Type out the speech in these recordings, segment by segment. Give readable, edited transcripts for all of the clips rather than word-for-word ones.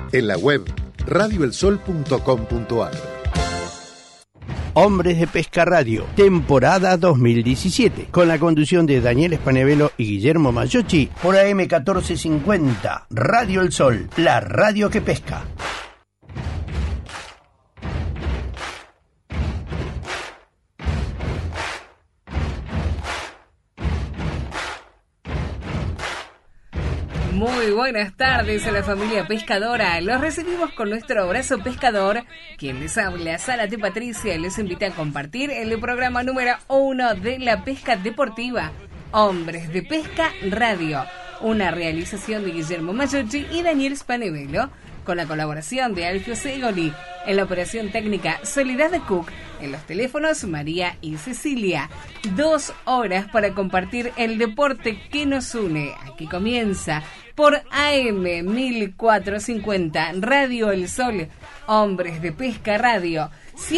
En la web radioelsol.com.ar. Hombres de Pesca Radio, temporada 2017, con la conducción de Daniel Spanevelo y Guillermo Maggiochi, por AM 1450, Radio El Sol, la radio que pesca. Muy buenas tardes a la familia pescadora. Los recibimos con nuestro abrazo pescador. Quien les habla, Zárate Patricia, les invita a compartir el programa número 1 de la pesca deportiva, Hombres de Pesca Radio, una realización de Guillermo Maggiochi y Daniel Spanevelo, con la colaboración de Alfio Segoli, en la operación técnica Soledad de Cook, en los teléfonos María y Cecilia. 2 horas para compartir el deporte que nos une. Aquí comienza por AM 1450, Radio El Sol, Hombres de Pesca Radio,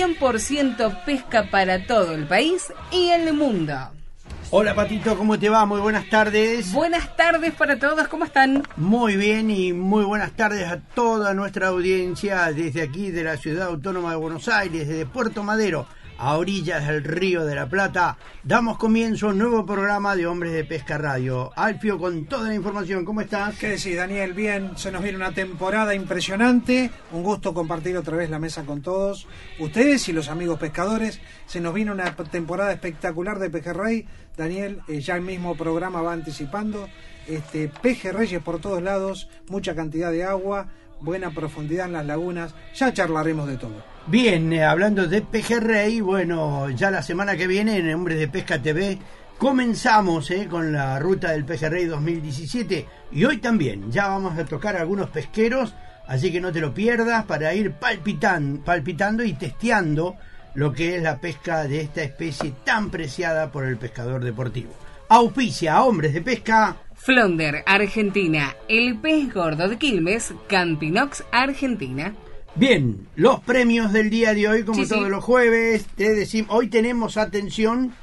100% pesca para todo el país y el mundo. Hola Patito, ¿cómo te va? Muy buenas tardes. Buenas tardes para todos, ¿cómo están? Muy bien y muy buenas tardes a toda nuestra audiencia desde aquí de la Ciudad Autónoma de Buenos Aires, desde Puerto Madero, a orillas del Río de la Plata. Damos comienzo a un nuevo programa de Hombres de Pesca Radio. Alfio, con toda la información, ¿cómo estás? ¿Qué decís, Daniel? Bien, se nos viene una temporada impresionante. Un gusto compartir otra vez la mesa con todos ustedes y los amigos pescadores. Se nos viene una temporada espectacular de Pejerrey. Daniel, ya el mismo programa va anticipando. Pejerreyes por todos lados, mucha cantidad de agua, buena profundidad en las lagunas. Ya charlaremos de todo. Bien, hablando de Pejerrey, bueno, ya la semana que viene en Hombres de Pesca TV comenzamos con la ruta del Pejerrey 2017 y hoy también ya vamos a tocar algunos pesqueros, así que no te lo pierdas para ir palpitando y testeando lo que es la pesca de esta especie tan preciada por el pescador deportivo. Auspicia a Hombres de Pesca Flounder, Argentina, el pez gordo de Quilmes, Campinox, Argentina. Bien, los premios del día de hoy, como todos los jueves, te decimos, hoy tenemos, atención,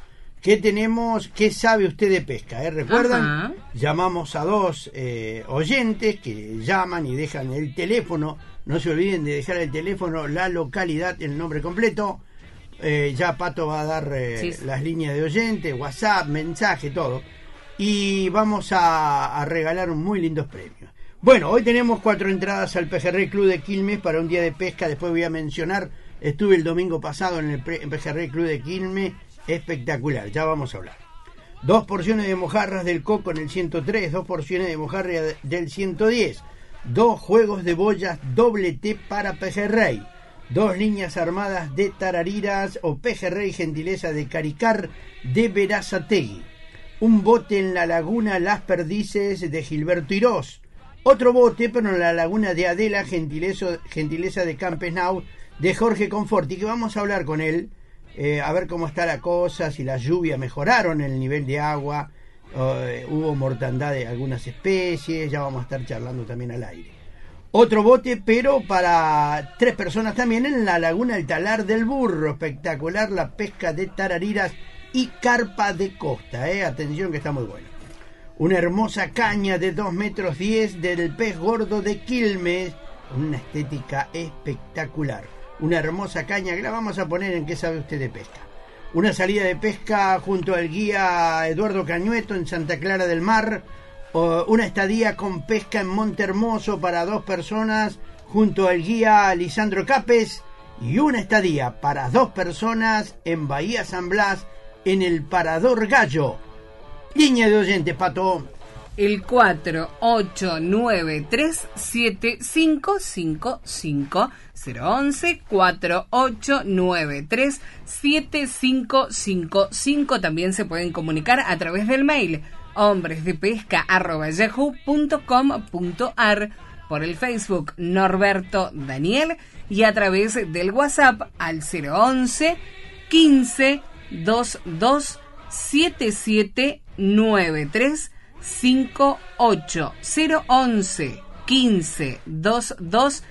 ¿qué sabe usted de pesca? ¿Recuerdan? Ajá. Llamamos a 2 oyentes que llaman y dejan el teléfono, no se olviden de dejar el teléfono, la localidad, el nombre completo. Ya Pato va a dar las líneas de oyentes, WhatsApp, mensaje, todo. Y vamos a regalar muy lindos premios. Bueno, hoy tenemos 4 entradas al Pejerrey Club de Quilmes para un día de pesca. Después voy a mencionar, estuve el domingo pasado en el Pejerrey Club de Quilmes, espectacular, ya vamos a hablar. 2 porciones de mojarras del Coco en el 103, 2 porciones de mojarra del 110, 2 juegos de boyas doble T para Pejerrey, 2 líneas armadas de tarariras o Pejerrey gentileza de Caricar de Verazategui, un bote en la laguna Las Perdices de Gilberto Irós, otro bote pero en la laguna de Adela, gentileza de Campesnau de Jorge Conforti, que vamos a hablar con él, a ver cómo está la cosa, si las lluvias mejoraron el nivel de agua, hubo mortandad de algunas especies, ya vamos a estar charlando también al aire. Otro bote, pero para 3 personas también en la laguna El Talar del Burro, espectacular la pesca de tarariras y carpa de costa, atención que está muy bueno. Una hermosa caña de 2,10 metros del pez gordo de Quilmes, una estética espectacular. Una hermosa caña que la vamos a poner en ¿Qué sabe usted de pesca? Una salida de pesca junto al guía Eduardo Cañueto en Santa Clara del Mar. Una estadía con pesca en Monte Hermoso para 2 personas junto al guía Lisandro Capes. Y una estadía para 2 personas en Bahía San Blas en el Parador Gallo. Línea de oyentes, Pato. El 48937555 011 48937555. También se pueden comunicar a través del mail hombresdepesca@yahoo.com.ar, por el Facebook Norberto Daniel y a través del WhatsApp al 011 15 22 7793 58 011 15 22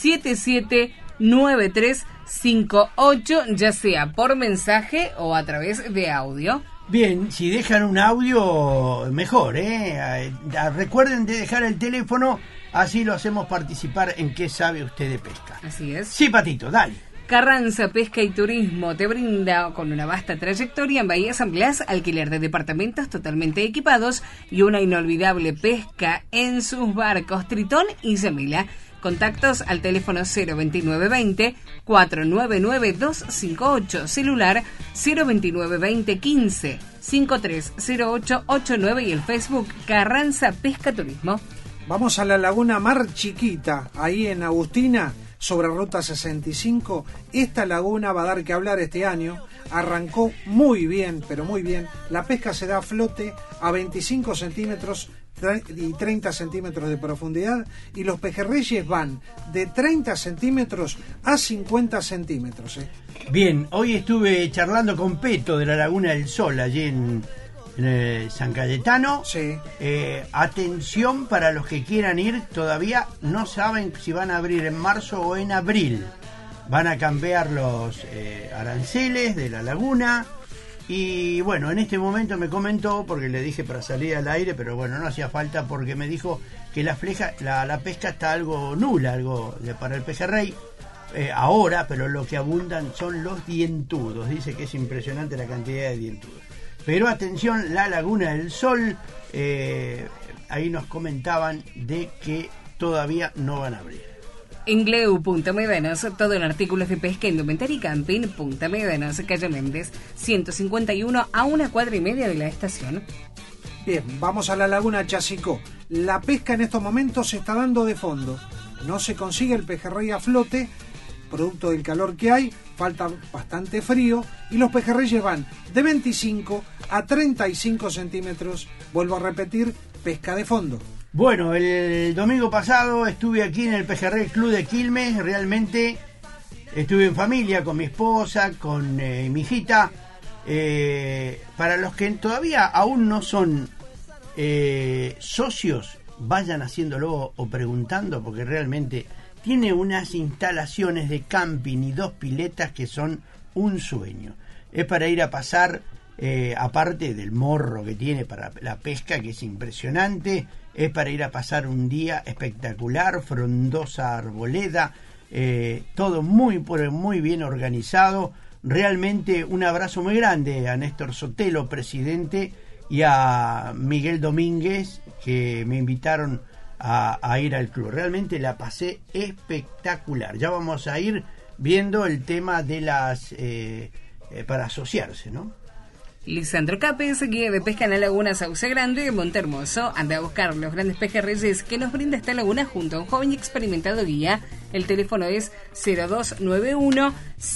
7793 58, ya sea por mensaje o a través de audio. Bien, si dejan un audio, mejor, Recuerden de dejar el teléfono así lo hacemos participar en ¿Qué sabe usted de pesca? Así es. Sí, Patito, dale. Carranza Pesca y Turismo te brinda con una vasta trayectoria en Bahía San Blas, alquiler de departamentos totalmente equipados y una inolvidable pesca en sus barcos Tritón y Gemila. Contactos al teléfono 02920 499 258, celular 02920 15 530889 y el Facebook Carranza Pesca Turismo. Vamos a la laguna Mar Chiquita, ahí en Agustina, sobre Ruta 65. Esta laguna va a dar que hablar este año. Arrancó muy bien, pero muy bien. La pesca se da a flote a 25 centímetros y 30 centímetros de profundidad, y los pejerreyes van de 30 centímetros a 50 centímetros. Bien, hoy estuve charlando con Peto de la Laguna del Sol, allí en San Cayetano. Sí. Atención para los que quieran ir, todavía no saben si van a abrir en marzo o en abril. Van a cambiar los aranceles de la laguna. Y bueno, en este momento me comentó, porque le dije para salir al aire, pero bueno, no hacía falta, porque me dijo que la pesca está algo nula, para el pejerrey ahora, pero lo que abundan son los dientudos. Dice que es impresionante la cantidad de dientudos. Pero atención, la Laguna del Sol, ahí nos comentaban de que todavía no van a abrir. Ingleu, Punta Médanos, todo en artículos de pesca, indumentaria y camping. Punta Médanos, calle Méndez, 151, a 1,5 cuadras de la estación. Bien, vamos a la laguna Chasicó. La pesca en estos momentos se está dando de fondo. No se consigue el pejerrey a flote, producto del calor que hay, falta bastante frío, y los pejerreyes van de 25 a 35 centímetros. Vuelvo a repetir, pesca de fondo. Bueno, el domingo pasado estuve aquí en el Pejerrey Club de Quilmes. Realmente estuve en familia con mi esposa, con mi hijita. Para los que todavía aún no son socios, vayan haciéndolo o preguntando, porque realmente tiene unas instalaciones de camping y 2 piletas que son un sueño. Es para ir a pasar, aparte del morro que tiene para la pesca, que es impresionante. Es para ir a pasar un día espectacular, frondosa arboleda, todo muy bien organizado. Realmente un abrazo muy grande a Néstor Sotelo, presidente, y a Miguel Domínguez, que me invitaron a ir al club. Realmente la pasé espectacular. Ya vamos a ir viendo el tema de las para asociarse, ¿no? Lisandro Capes, guía de pesca en la laguna Sauce Grande, Montehermoso. Anda a buscar los grandes pejerreyes que nos brinda esta laguna junto a un joven y experimentado guía. El teléfono es 0291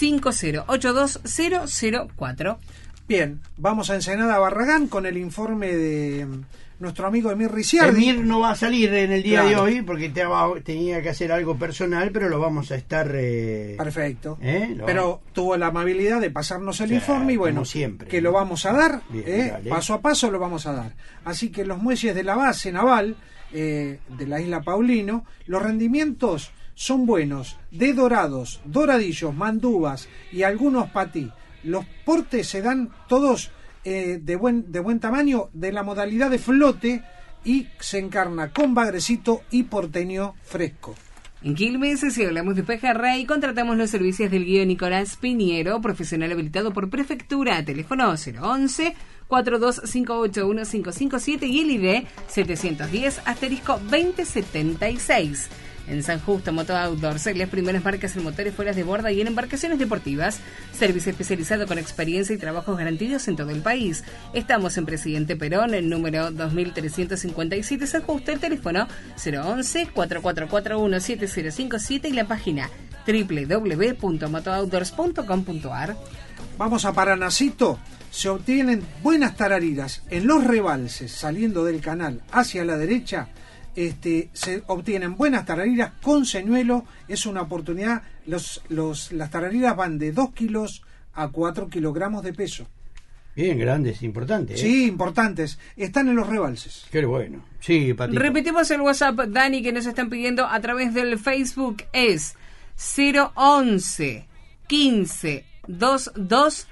5082004. Bien, vamos a Ensenada Barragán con el informe de nuestro amigo Emir Ricciardi. Emir no va a salir en el día de hoy porque tenía que hacer algo personal, pero lo vamos a estar... Perfecto. Pero tuvo la amabilidad de pasarnos el informe y bueno, siempre, que lo vamos a dar, bien, paso a paso lo vamos a dar. Así que los muelles de la base naval de la isla Paulino, los rendimientos son buenos, de dorados, doradillos, mandúbas y algunos patí. Los portes se dan todos de buen tamaño, de la modalidad de flote, y se encarna con bagrecito y porteño fresco. En Quilmes, si hablamos de pejerrey, contratamos los servicios del guía Nicolás Piñero, profesional habilitado por Prefectura, teléfono 011 42581557 y el ID 710-2076. En San Justo Moto Outdoors, las primeras marcas en motores fuera de borda y en embarcaciones deportivas. Servicio especializado con experiencia y trabajos garantidos en todo el país. Estamos en Presidente Perón, el número 2357 San Justo, el teléfono 011-4441-7057 y la página www.motooutdoors.com.ar. Vamos a Paranacito. Se obtienen buenas tarariras en los rebalses saliendo del canal hacia la derecha. Se obtienen buenas tarariras con señuelo. Es una oportunidad. Las tarariras van de 2 kilos a 4 kilogramos de peso. Bien, grandes, importantes. Sí, importantes. Están en los rebalses. Qué bueno. Sí, Patito. Repetimos el WhatsApp, Dani, que nos están pidiendo a través del Facebook. Es 011 15 22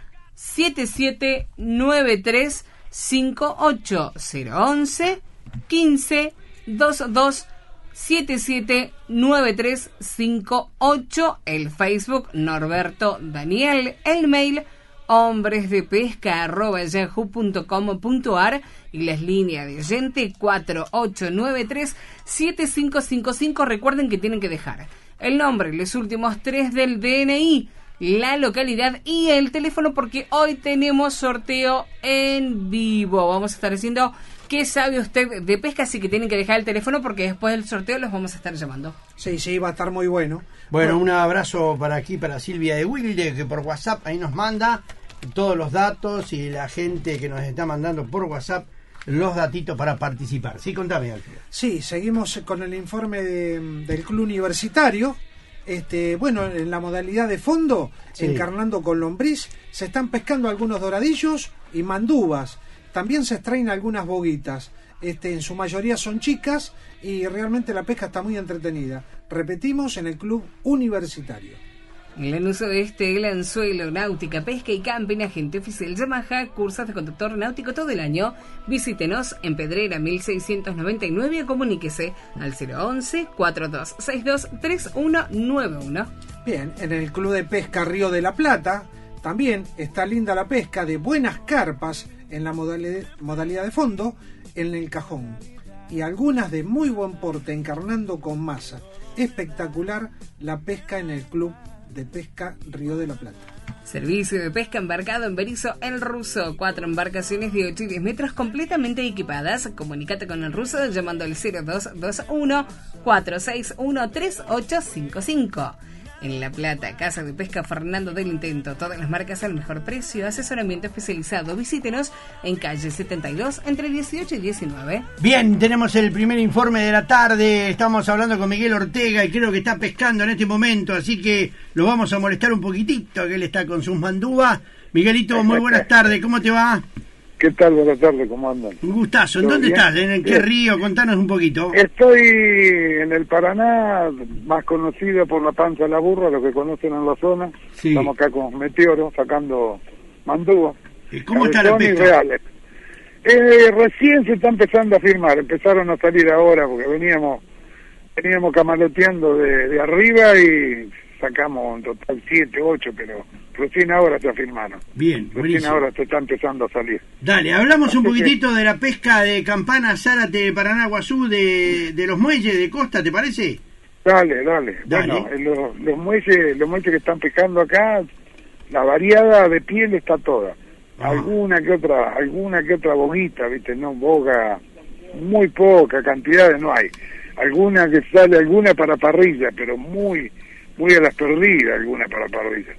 7793 58 011 15 22 779358, el Facebook Norberto Daniel, el mail hombresdepesca@yahoo.com.ar y las líneas de oyente 4893-7555. Recuerden que tienen que dejar el nombre, los últimos 3 del DNI, la localidad y el teléfono, porque hoy tenemos sorteo en vivo. Vamos a estar diciendo qué sabe usted de pesca, así que tienen que dejar el teléfono porque después del sorteo los vamos a estar llamando. Sí, va a estar muy bueno. Bueno, un abrazo para Silvia de Wilde, que por WhatsApp ahí nos manda todos los datos, y la gente que nos está mandando por WhatsApp los datitos para participar. Sí, contame, Alfredo. Sí, seguimos con el informe del Club Universitario. Bueno, en la modalidad de fondo, sí, encarnando con lombriz, se están pescando algunos doradillos y mandúbas. También se extraen algunas boguitas. En su mayoría son chicas y realmente la pesca está muy entretenida. Repetimos, en el Club Universitario. En el uso de el anzuelo, náutica, pesca y camping, agente oficial Yamaha, cursos de conductor náutico todo el año. Visítenos en Pedrera 1699 o comuníquese al 011-4262-3191. Bien, en el Club de Pesca Río de la Plata también está linda la pesca de buenas carpas en la modalidad de fondo, en el cajón, y algunas de muy buen porte encarnando con masa. Espectacular la pesca en el Club de Pesca Río de la Plata. Servicio de pesca embarcado en Berizo El Ruso. 4 embarcaciones de 8 y 10 metros completamente equipadas. Comunícate con El Ruso llamando al 0221-461-3855. En La Plata, Casa de Pesca Fernando del Intento. Todas las marcas al mejor precio. Asesoramiento especializado. Visítenos en calle 72 entre 18 y 19. Bien, tenemos el primer informe de la tarde. Estamos hablando con Miguel Ortega y creo que está pescando en este momento, así que lo vamos a molestar un poquitito, que él está con sus mandúbas. Miguelito, muy buenas tardes. ¿Cómo te va? ¿Qué tal? Buenas tardes, ¿cómo andan? Un gustazo. ¿En dónde estás? ¿En qué río? Contanos un poquito. Estoy en el Paraná, más conocido por la Panza de la Burra, los que conocen en la zona. Sí. Estamos acá con Meteoro, sacando mandúbos. ¿Cómo está la pesca? Reales. Recién se está empezando a firmar, empezaron a salir ahora, porque veníamos camaloteando de arriba y sacamos en total 7, 8, pero recién ahora se afirmaron. Bien, recién buenísimo. Ahora se está empezando a salir. Dale, hablamos un poquitito de la pesca de Campana, Zárate, Paraná, Guazú, de los muelles de costa, ¿te parece? Dale. Bueno, los muelles que están pescando acá, la variada de piel está toda. Alguna que otra boguita, ¿viste? No, boga, muy poca cantidades no hay. Alguna que sale, alguna para parrilla, pero muy a las perdidas, alguna para parrilla.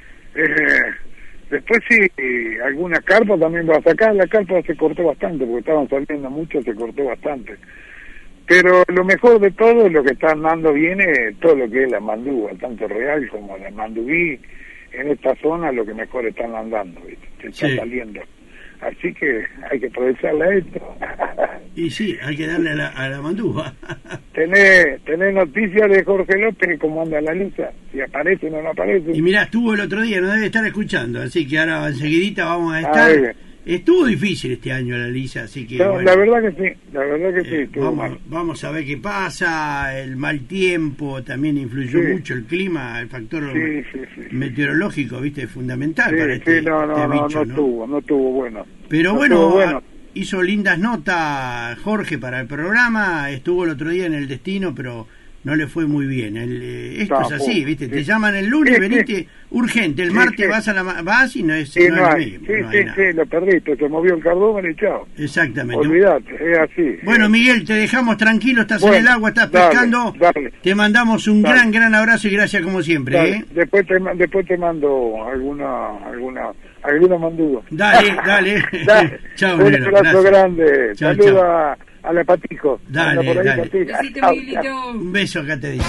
Después sí, alguna carpa también va a sacar. La carpa se cortó bastante, porque estaban saliendo mucho, se cortó bastante. Pero lo mejor de todo, lo que está andando bien es todo lo que es la mandúa, tanto real como la mandubí. En esta zona lo que mejor están andando, ¿viste? Se está saliendo. Así que hay que aprovecharla a esto. Y sí, hay que darle a la mandúa. Tenés noticias de Jorge López, cómo anda la lisa, si aparece o no aparece. Y mirá, estuvo el otro día, nos debe estar escuchando, así que ahora enseguidita vamos a estar. Estuvo difícil este año la lisa, así que... No, bueno, la verdad que sí, estuvo vamos a ver qué pasa. El mal tiempo también influyó mucho, el clima, el factor meteorológico, viste, es fundamental para este bicho, no estuvo bueno. Pero bueno, hizo lindas notas Jorge para el programa, estuvo el otro día en El Destino, pero no le fue muy bien. Esto es así, ¿viste? Te llaman el lunes, venite urgente, el martes vas y no es lo mismo. Sí, lo perdiste, se movió el cardumen y chao. Exactamente. Olvídate, es así. Bueno, Miguel, te dejamos tranquilo, estás en el agua, estás pescando. Dale. Te mandamos un gran abrazo y gracias como siempre. Después te mando alguna manduga. Dale. Chao, un abrazo grande. Saluda a la Patico. Dale. Besito, Miguelito. Un beso, acá te digo.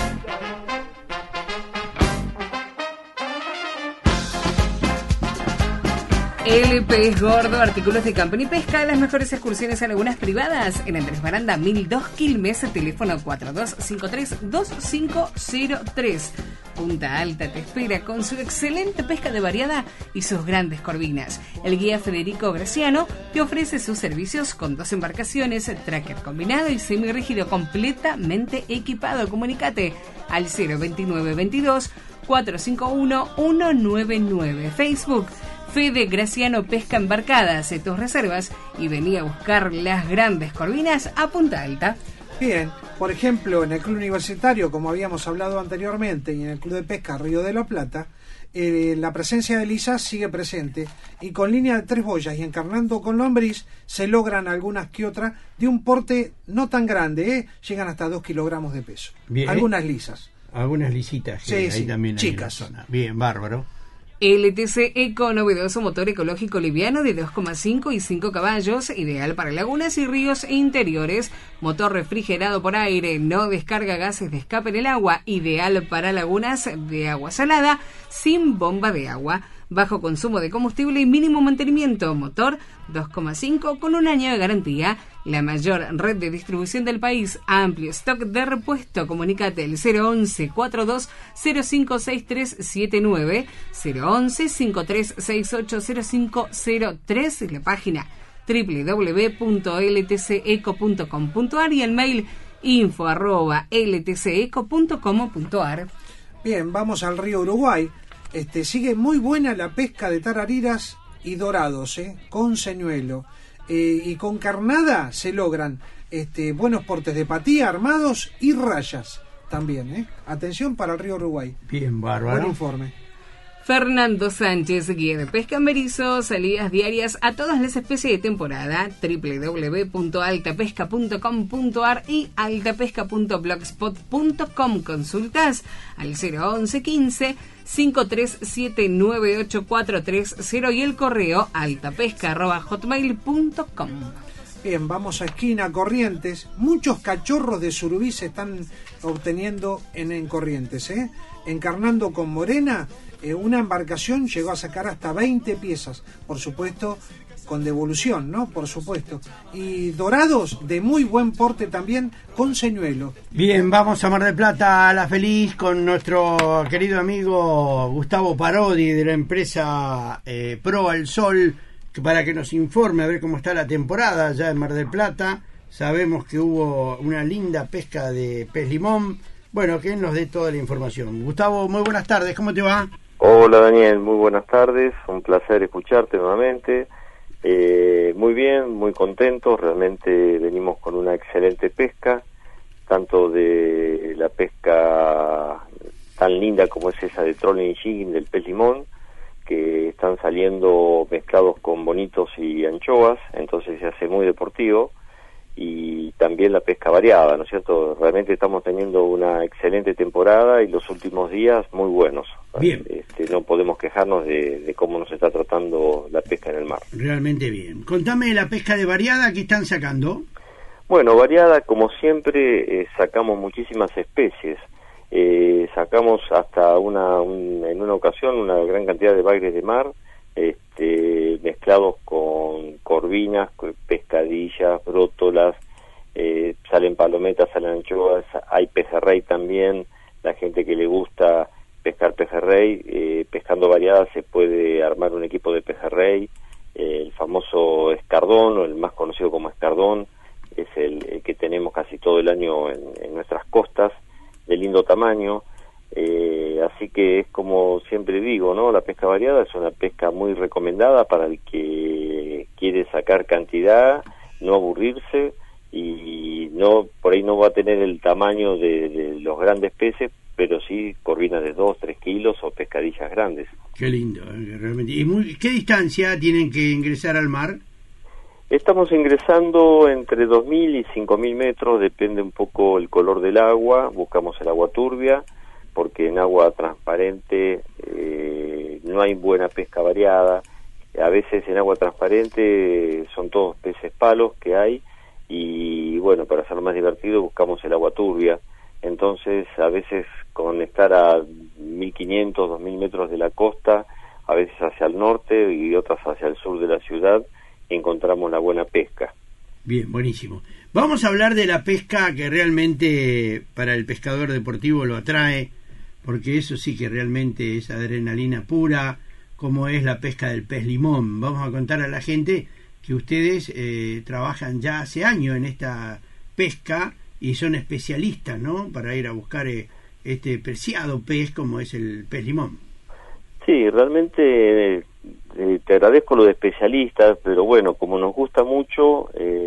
El Pez Gordo, artículos de camping y pesca, las mejores excursiones a lagunas privadas en Andrés Baranda 1002 Quilmes, teléfono 4253-2503. Punta Alta te espera con su excelente pesca de variada y sus grandes corvinas. El guía Federico Graciano te ofrece sus servicios con 2 embarcaciones, tracker combinado y semirrígido completamente equipado. Comunícate al 029 22 451 199. Facebook Fede Graciano Pesca Embarcada. Hace tus reservas y vení a buscar las grandes corvinas a Punta Alta. Bien, por ejemplo, en el Club Universitario, como habíamos hablado anteriormente, y en el Club de Pesca Río de la Plata, la presencia de lisas sigue presente, y con línea de 3 boyas y encarnando con lombriz se logran algunas que otras de un porte no tan grande, llegan hasta 2 kilogramos de peso. Bien. Algunas lisas. Algunas lisitas que Sí, ahí también chicas. hay en la zona. Bien, bárbaro. LTC Eco, novedoso motor ecológico liviano de 2,5 y 5 caballos, ideal para lagunas y ríos interiores, motor refrigerado por aire, no descarga gases de escape en el agua, ideal para lagunas de agua salada, sin bomba de agua, bajo consumo de combustible y mínimo mantenimiento, motor 2,5 con 1 año de garantía, la mayor red de distribución del país, amplio stock de repuesto. Comunícate al 011 42 056379, 011 53680503, la página www.ltceco.com.ar y el mail info@ltceco.com.ar. Bien, vamos al río Uruguay. Sigue muy buena la pesca de tarariras y dorados, con señuelo. Y con carnada se logran buenos portes de patía, armados y rayas también. Atención para el río Uruguay. Bien, bárbaro. Buen informe. Fernando Sánchez, guía de pesca en berizo, salidas diarias a todas las especies de temporada, www.altapesca.com.ar y altapesca.blogspot.com. Consultas al 011 15 5379840 y el correo altapesca@hotmail.com. Bien, vamos a esquina Corrientes. Muchos cachorros de surubí se están obteniendo en Corrientes. Encarnando con morena, una embarcación llegó a sacar hasta 20 piezas. Por supuesto, con devolución, ¿no? Por supuesto. Y dorados de muy buen porte también, con señuelo. Bien, vamos a Mar del Plata, a La Feliz, con nuestro querido amigo Gustavo Parodi de la empresa Pro al Sol, para que nos informe a ver cómo está la temporada allá en Mar del Plata. Sabemos que hubo una linda pesca de pez limón. Bueno, que él nos dé toda la información. Gustavo, muy buenas tardes, ¿cómo te va? Hola Daniel, muy buenas tardes, un placer escucharte nuevamente. Muy bien, muy contentos, realmente venimos con una excelente pesca, tanto de la pesca tan linda como es esa de trolling y jigging del pez limón, que están saliendo mezclados con bonitos y anchoas, entonces se hace muy deportivo, y también la pesca variada, ¿no es cierto? Realmente estamos teniendo una excelente temporada y los últimos días muy buenos. Bien. No podemos quejarnos de cómo nos está tratando la pesca en el mar. Realmente bien. Contame la pesca de variada que están sacando. Bueno, variada, como siempre, sacamos muchísimas especies. Sacamos hasta en una ocasión una gran cantidad de bagres de mar, mezclados con corvinas, pescadillas, brótolas, salen palometas, salen anchoas, hay pejerrey también. La gente que le gusta pescar pejerrey, pescando variada se puede armar un equipo de pejerrey, el famoso escardón, o el más conocido como escardón, es el que tenemos casi todo el año en nuestras costas, de lindo tamaño. Así que es como siempre digo, ¿no? La pesca variada es una pesca muy recomendada para el que quiere sacar cantidad, no aburrirse, y por ahí no va a tener el tamaño de los grandes peces, pero sí corvinas de 2-3 kilos o pescadillas grandes. Qué lindo, realmente. ¿Y qué distancia tienen que ingresar al mar? Estamos ingresando entre 2.000 y 5.000 metros, depende un poco el color del agua. Buscamos el agua turbia, porque en agua transparente no hay buena pesca variada. A veces en agua transparente son todos peces palos que hay, y bueno, para hacerlo más divertido buscamos el agua turbia. Entonces a veces con estar a 1.500, 2.000 metros de la costa, a veces hacia el norte y otras hacia el sur de la ciudad, encontramos la buena pesca. Bien, buenísimo. Vamos a hablar de la pesca que realmente para el pescador deportivo lo atrae, porque eso sí que realmente es adrenalina pura, como es la pesca del pez limón. Vamos a contar a la gente que ustedes trabajan ya hace años en esta pesca y son especialistas, ¿no?, para ir a buscar este preciado pez como es el pez limón. Sí, realmente te agradezco lo de especialistas, pero bueno, como nos gusta mucho,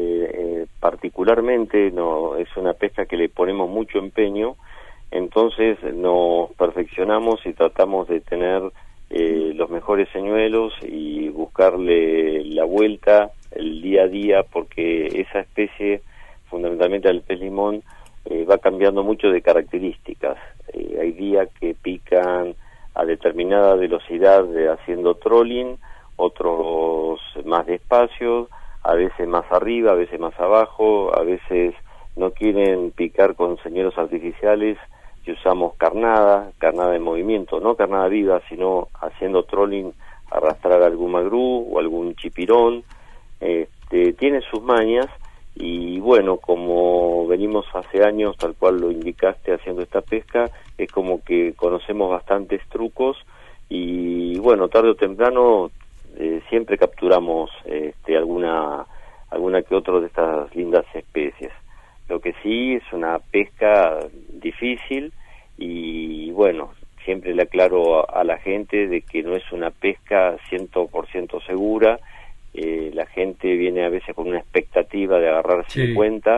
particularmente no es una pesca que le ponemos mucho empeño, entonces nos perfeccionamos y tratamos de tener los mejores señuelos y buscarle la vuelta el día a día, porque esa especie, fundamentalmente el pez limón, va cambiando mucho de características. Hay días que pican a determinada velocidad haciendo trolling, otros más despacio, a veces más arriba, a veces más abajo, a veces no quieren picar con señuelos artificiales y usamos carnada en movimiento, no carnada viva, sino haciendo trolling, arrastrar algún magrú o algún chipirón. Tiene sus mañas y bueno, como venimos hace años, tal cual lo indicaste, haciendo esta pesca, es como que conocemos bastantes trucos y bueno, tarde o temprano siempre capturamos alguna que otra de estas lindas especies. Lo que sí es una pesca difícil y bueno, siempre le aclaro a la gente de que no es una pesca 100% segura. La gente viene a veces con una expectativa de agarrar 50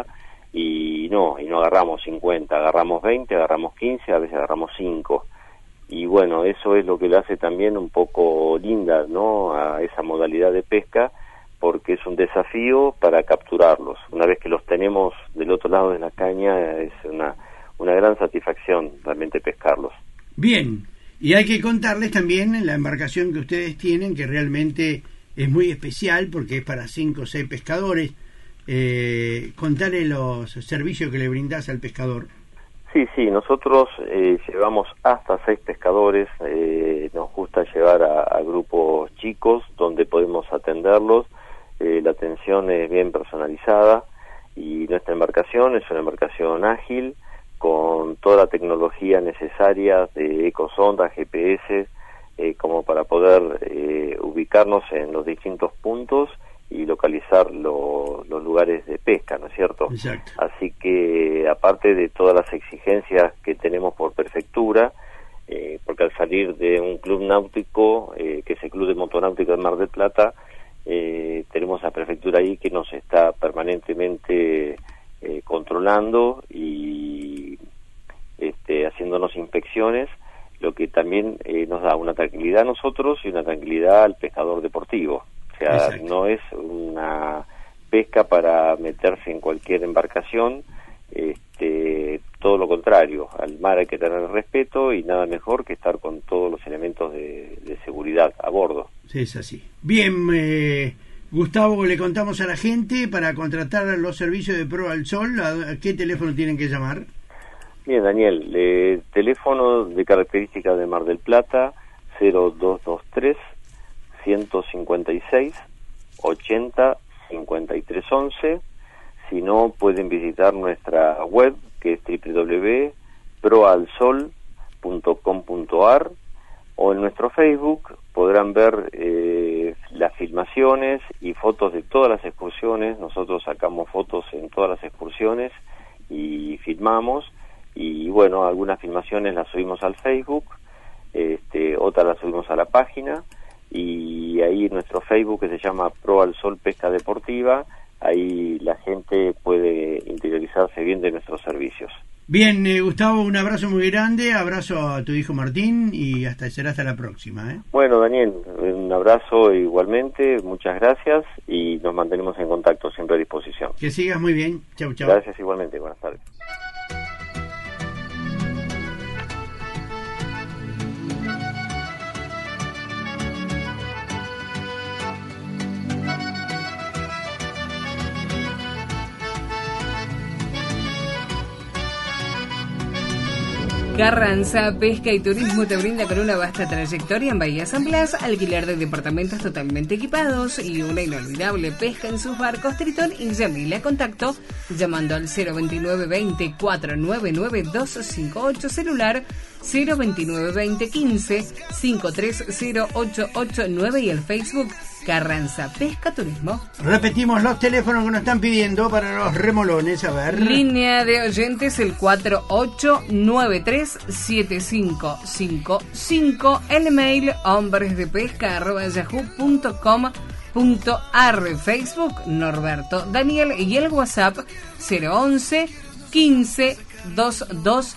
y no agarramos 50, agarramos 20, agarramos 15, a veces agarramos 5. Y bueno, eso es lo que le hace también un poco linda, ¿no?, a esa modalidad de pesca, porque es un desafío para capturarlos. Una vez que los tenemos del otro lado de la caña, es una gran satisfacción realmente pescarlos. Bien, y hay que contarles también la embarcación que ustedes tienen, que realmente es muy especial porque es para 5 o 6 pescadores. Contarle los servicios que le brindás al pescador. Sí, nosotros llevamos hasta 6 pescadores. Nos gusta llevar a grupos chicos donde podemos atenderlos. La atención es bien personalizada y nuestra embarcación es una embarcación ágil con toda la tecnología necesaria de ecosondas, GPS, como para poder ubicarnos en los distintos puntos y localizar los lugares de pesca, ¿no es cierto? Exacto. Así que, aparte de todas las exigencias que tenemos por prefectura, porque al salir de un club náutico, que es el Club de Motonáutica de Mar del Plata, tenemos a prefectura ahí que nos está permanentemente controlando y haciéndonos inspecciones, lo que también nos da una tranquilidad a nosotros y una tranquilidad al pescador deportivo. O sea, exacto, no es una pesca para meterse en cualquier embarcación, todo lo contrario, al mar hay que tener respeto y nada mejor que estar con todos los elementos de seguridad a bordo. Sí, es así. Bien, Gustavo, le contamos a la gente para contratar los servicios de Pro al Sol, ¿a qué teléfono tienen que llamar? Bien, Daniel, teléfono de características de Mar del Plata, 0223 156 80 53 11. Si no, pueden visitar nuestra web, que es www.proalsol.com.ar, o en nuestro Facebook podrán ver las filmaciones y fotos de todas las excursiones. Nosotros sacamos fotos en todas las excursiones y filmamos, y bueno, algunas filmaciones las subimos al Facebook, otras las subimos a la página, y ahí en nuestro Facebook, que se llama Pro al Sol Pesca Deportiva, ahí la gente puede interiorizarse bien de nuestros servicios. Bien, Gustavo, un abrazo muy grande, abrazo a tu hijo Martín y será hasta la próxima. Bueno, Daniel, un abrazo igualmente, muchas gracias y nos mantenemos en contacto, siempre a disposición. Que sigas muy bien, chau. Gracias igualmente, buenas tardes. Carranza Pesca y Turismo te brinda con una vasta trayectoria en Bahía San Blas, alquiler de departamentos totalmente equipados y una inolvidable pesca en sus barcos Tritón y Yamila. Contacto llamando al 029 20 499 258, celular 029 2015 530889 y el Facebook Carranza Pesca Turismo. Repetimos los teléfonos que nos están pidiendo para los remolones, a ver. Línea de oyentes el 48937555, el mail hombresdepesca@yahoo.com.ar, Facebook Norberto Daniel y el WhatsApp 011 15 22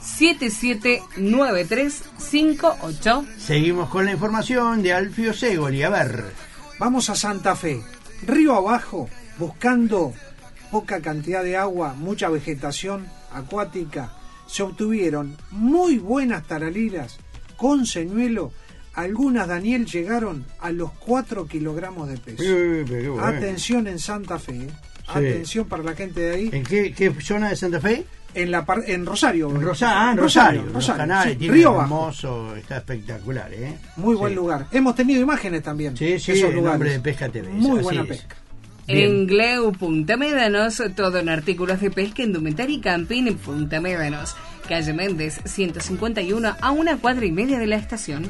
779358. Seguimos con la información de Alfio Segoli, a ver. Vamos a Santa Fe, río abajo, buscando poca cantidad de agua, mucha vegetación acuática. Se obtuvieron muy buenas taraliras con señuelo. Algunas, Daniel, llegaron a los 4 kilogramos de peso. Bueno. Atención en Santa Fe, Sí. Atención para la gente de ahí. ¿En qué zona de Santa Fe? En Rosario. En Rosario. Los canales sí, tienen río hermoso, abajo. está espectacular, ¿eh? Muy buen Sí. lugar. Hemos tenido imágenes también. Sí, de esos en lugares. Hombre de Pesca TV. Muy así buena es. pesca. Bien. En Gleu Punta Médanos, todo en artículos de pesca, indumentaria y camping en Punta Médanos. Calle Méndez, 151, a 1,5 cuadras de la estación.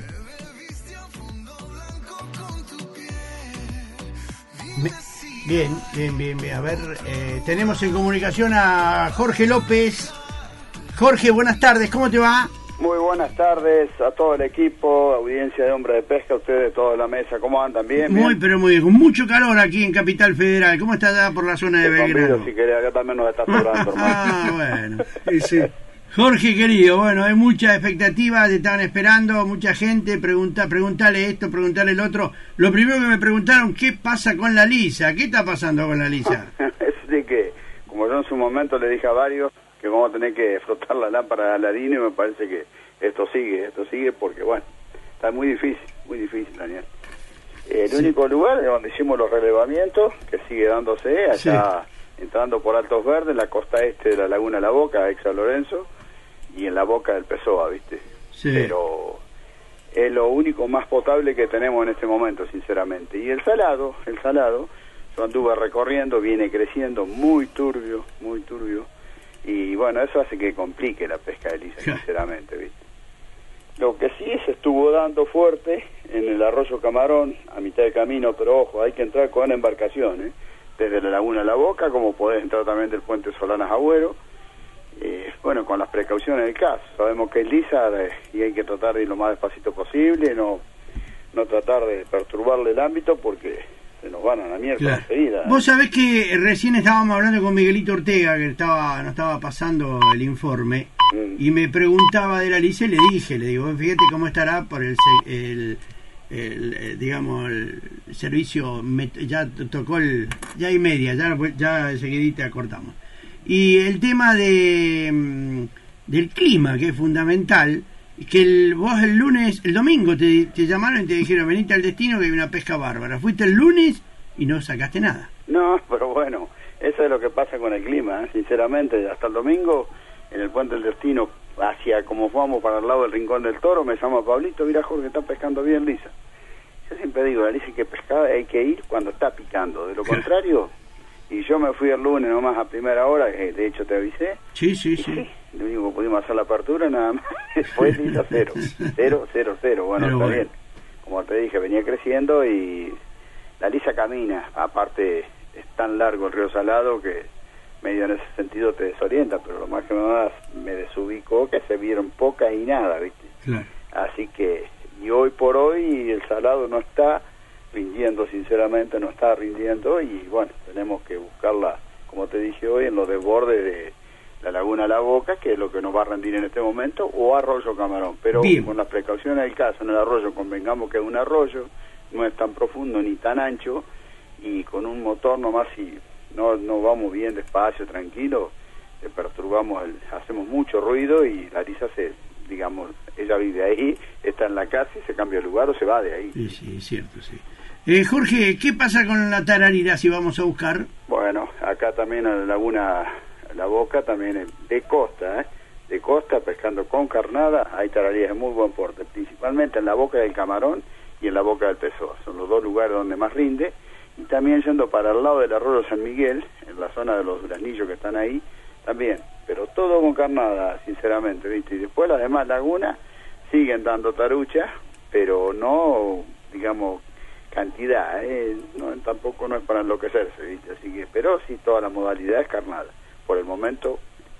Bien. A ver, tenemos en comunicación a Jorge López. Jorge, buenas tardes, ¿cómo te va? Muy buenas tardes a todo el equipo, audiencia de Hombre de Pesca, ustedes toda la mesa, ¿cómo andan? ¿Bien? Muy bien, con mucho calor aquí en Capital Federal. ¿Cómo está allá por la zona de Te convido, Belgrano? si querés, acá también nos está sobrando, hermano. Bueno. Sí. Jorge, querido, bueno, hay mucha expectativa, te estaban esperando, mucha gente, preguntale esto, preguntale el otro. Lo primero que me preguntaron, ¿qué pasa con la lisa? ¿Qué está pasando con la lisa? Es de que, como yo en su momento le dije a varios, que vamos a tener que frotar la lámpara de Aladino, y me parece que esto sigue porque, bueno, está muy difícil, Daniel. El único lugar es donde hicimos los relevamientos, que sigue dándose, allá entrando por Altos Verdes, en la costa este de la Laguna La Boca, ex San Lorenzo, y en la boca del Pessoa, ¿viste? Sí. Pero es lo único más potable que tenemos en este momento, sinceramente. Y el salado, yo anduve recorriendo, viene creciendo muy turbio, y bueno, eso hace que complique la pesca de lisa, sinceramente, ¿viste? Lo que sí se estuvo dando fuerte en el arroyo Camarón, a mitad de camino, pero ojo, hay que entrar con embarcaciones, desde la Laguna La Boca, como podés entrar también del puente Solanas Agüero, bueno, con las precauciones del caso. Sabemos que es lisa y hay que tratar de ir lo más despacito posible, no tratar de perturbarle el ámbito porque se nos van a la mierda enseguida. Vos sabés que recién estábamos hablando con Miguelito Ortega, que nos estaba pasando el informe, y me preguntaba de la lisa y le digo, fíjate cómo estará por el servicio, ya tocó ya hay media, ya enseguidita cortamos. Y el tema del clima, que es fundamental, que vos el domingo te llamaron y te dijeron, venite al destino que hay una pesca bárbara. Fuiste el lunes y no sacaste nada. No, pero bueno, eso es lo que pasa con el clima, sinceramente. Hasta el domingo, en el puente del destino, hacia como fuimos para el lado del Rincón del Toro, me llama Pablito, mira Jorge, está pescando bien lisa. Yo siempre digo, la lisa hay que pescar, hay que ir cuando está picando, de lo contrario... Y yo me fui el lunes nomás a primera hora, de hecho te avisé. Sí. Lo único que pudimos hacer la apertura, nada más, fue lisa 0. Bueno, está bien. Como te dije, venía creciendo y la lisa camina. Aparte, es tan largo el río Salado que medio en ese sentido te desorienta, pero lo más que me desubicó que se vieron pocas y nada, ¿viste? Claro. Así que, y hoy por hoy el Salado no está rindiendo, sinceramente no está rindiendo, y bueno, tenemos que buscarla, como te dije hoy, en los desbordes de la Laguna La Boca, que es lo que nos va a rendir en este momento, o Arroyo Camarón, pero bien, con las precauciones del caso. En el arroyo convengamos que es un arroyo, no es tan profundo ni tan ancho, y con un motor nomás, si no vamos bien despacio, tranquilo, perturbamos, hacemos mucho ruido, y la lisa ella vive ahí, está en la casa y se cambia de lugar o se va de ahí. Sí, es cierto, sí. Jorge, ¿qué pasa con la tararira si vamos a buscar? Bueno, acá también en la Laguna La Boca, también de costa, pescando con carnada, hay tarariras de muy buen porte, principalmente en la Boca del Camarón y en la Boca del Pessoa, son los dos lugares donde más rinde, y también yendo para el lado del arroyo San Miguel, en la zona de los duraznillos que están ahí, también pero todo con carnada, sinceramente, ¿viste? Y después las demás lagunas siguen dando tarucha, pero no, digamos, cantidad, no, tampoco no es para enloquecerse, ¿viste? Así que, pero sí, toda la modalidad es carnada. Por el momento,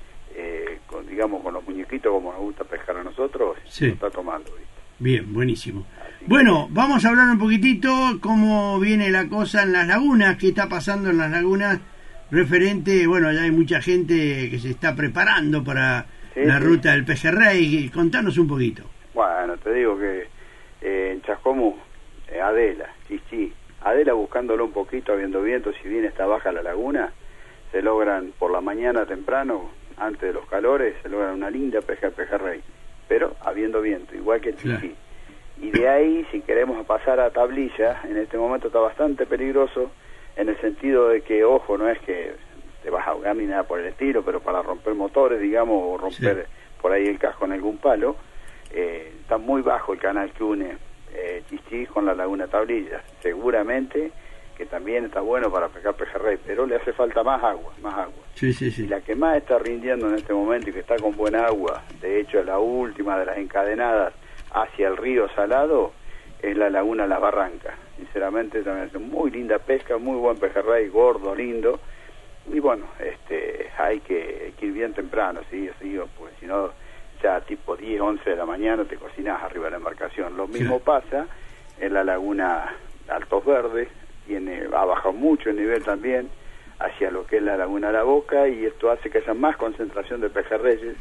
con los muñequitos, como nos gusta pescar a nosotros, sí, lo está tomando, ¿viste? Bien, buenísimo. Bueno, vamos a hablar un poquitito cómo viene la cosa en las lagunas, qué está pasando en las lagunas referente, bueno, ya hay mucha gente que se está preparando para la ruta del pejerrey. Contanos un poquito. Bueno, te digo que en Chascomús, Adela, Chichí, Adela buscándolo un poquito, habiendo viento, si bien está baja la laguna, se logran por la mañana temprano, antes de los calores, se logran una linda pesca de pejerrey, pero habiendo viento, igual que el Chichí. Claro. Y de ahí, si queremos pasar a Tablilla, en este momento está bastante peligroso, en el sentido de que, ojo, no es que te vas a ahogar ni nada por el estilo, pero para romper motores, digamos, o romper por ahí el casco en algún palo, está muy bajo el canal que une Chichí con la laguna Tablilla. Seguramente que también está bueno para pescar pejerrey, pero le hace falta más agua. Sí. Y la que más está rindiendo en este momento y que está con buena agua, de hecho es la última de las encadenadas hacia el río Salado, es la laguna Las Barrancas. Sinceramente también es muy linda pesca, muy buen pejerrey, gordo, lindo, y bueno, hay que ir bien temprano, ¿sí? Pues si no, ya tipo 10, 11 de la mañana te cocinás arriba de la embarcación. Lo mismo pasa en la laguna Altos Verdes, ha bajado mucho el nivel también hacia lo que es la laguna La Boca, y esto hace que haya más concentración de pejerreyes.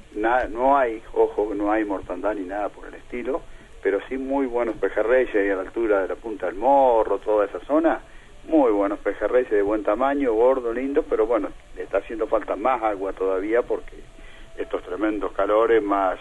No hay mortandad ni nada por el estilo, pero sí muy buenos pejerreyes ahí a la altura de la Punta del Morro, toda esa zona, muy buenos pejerreyes de buen tamaño, gordo, lindo, pero bueno, le está haciendo falta más agua todavía porque estos tremendos calores más,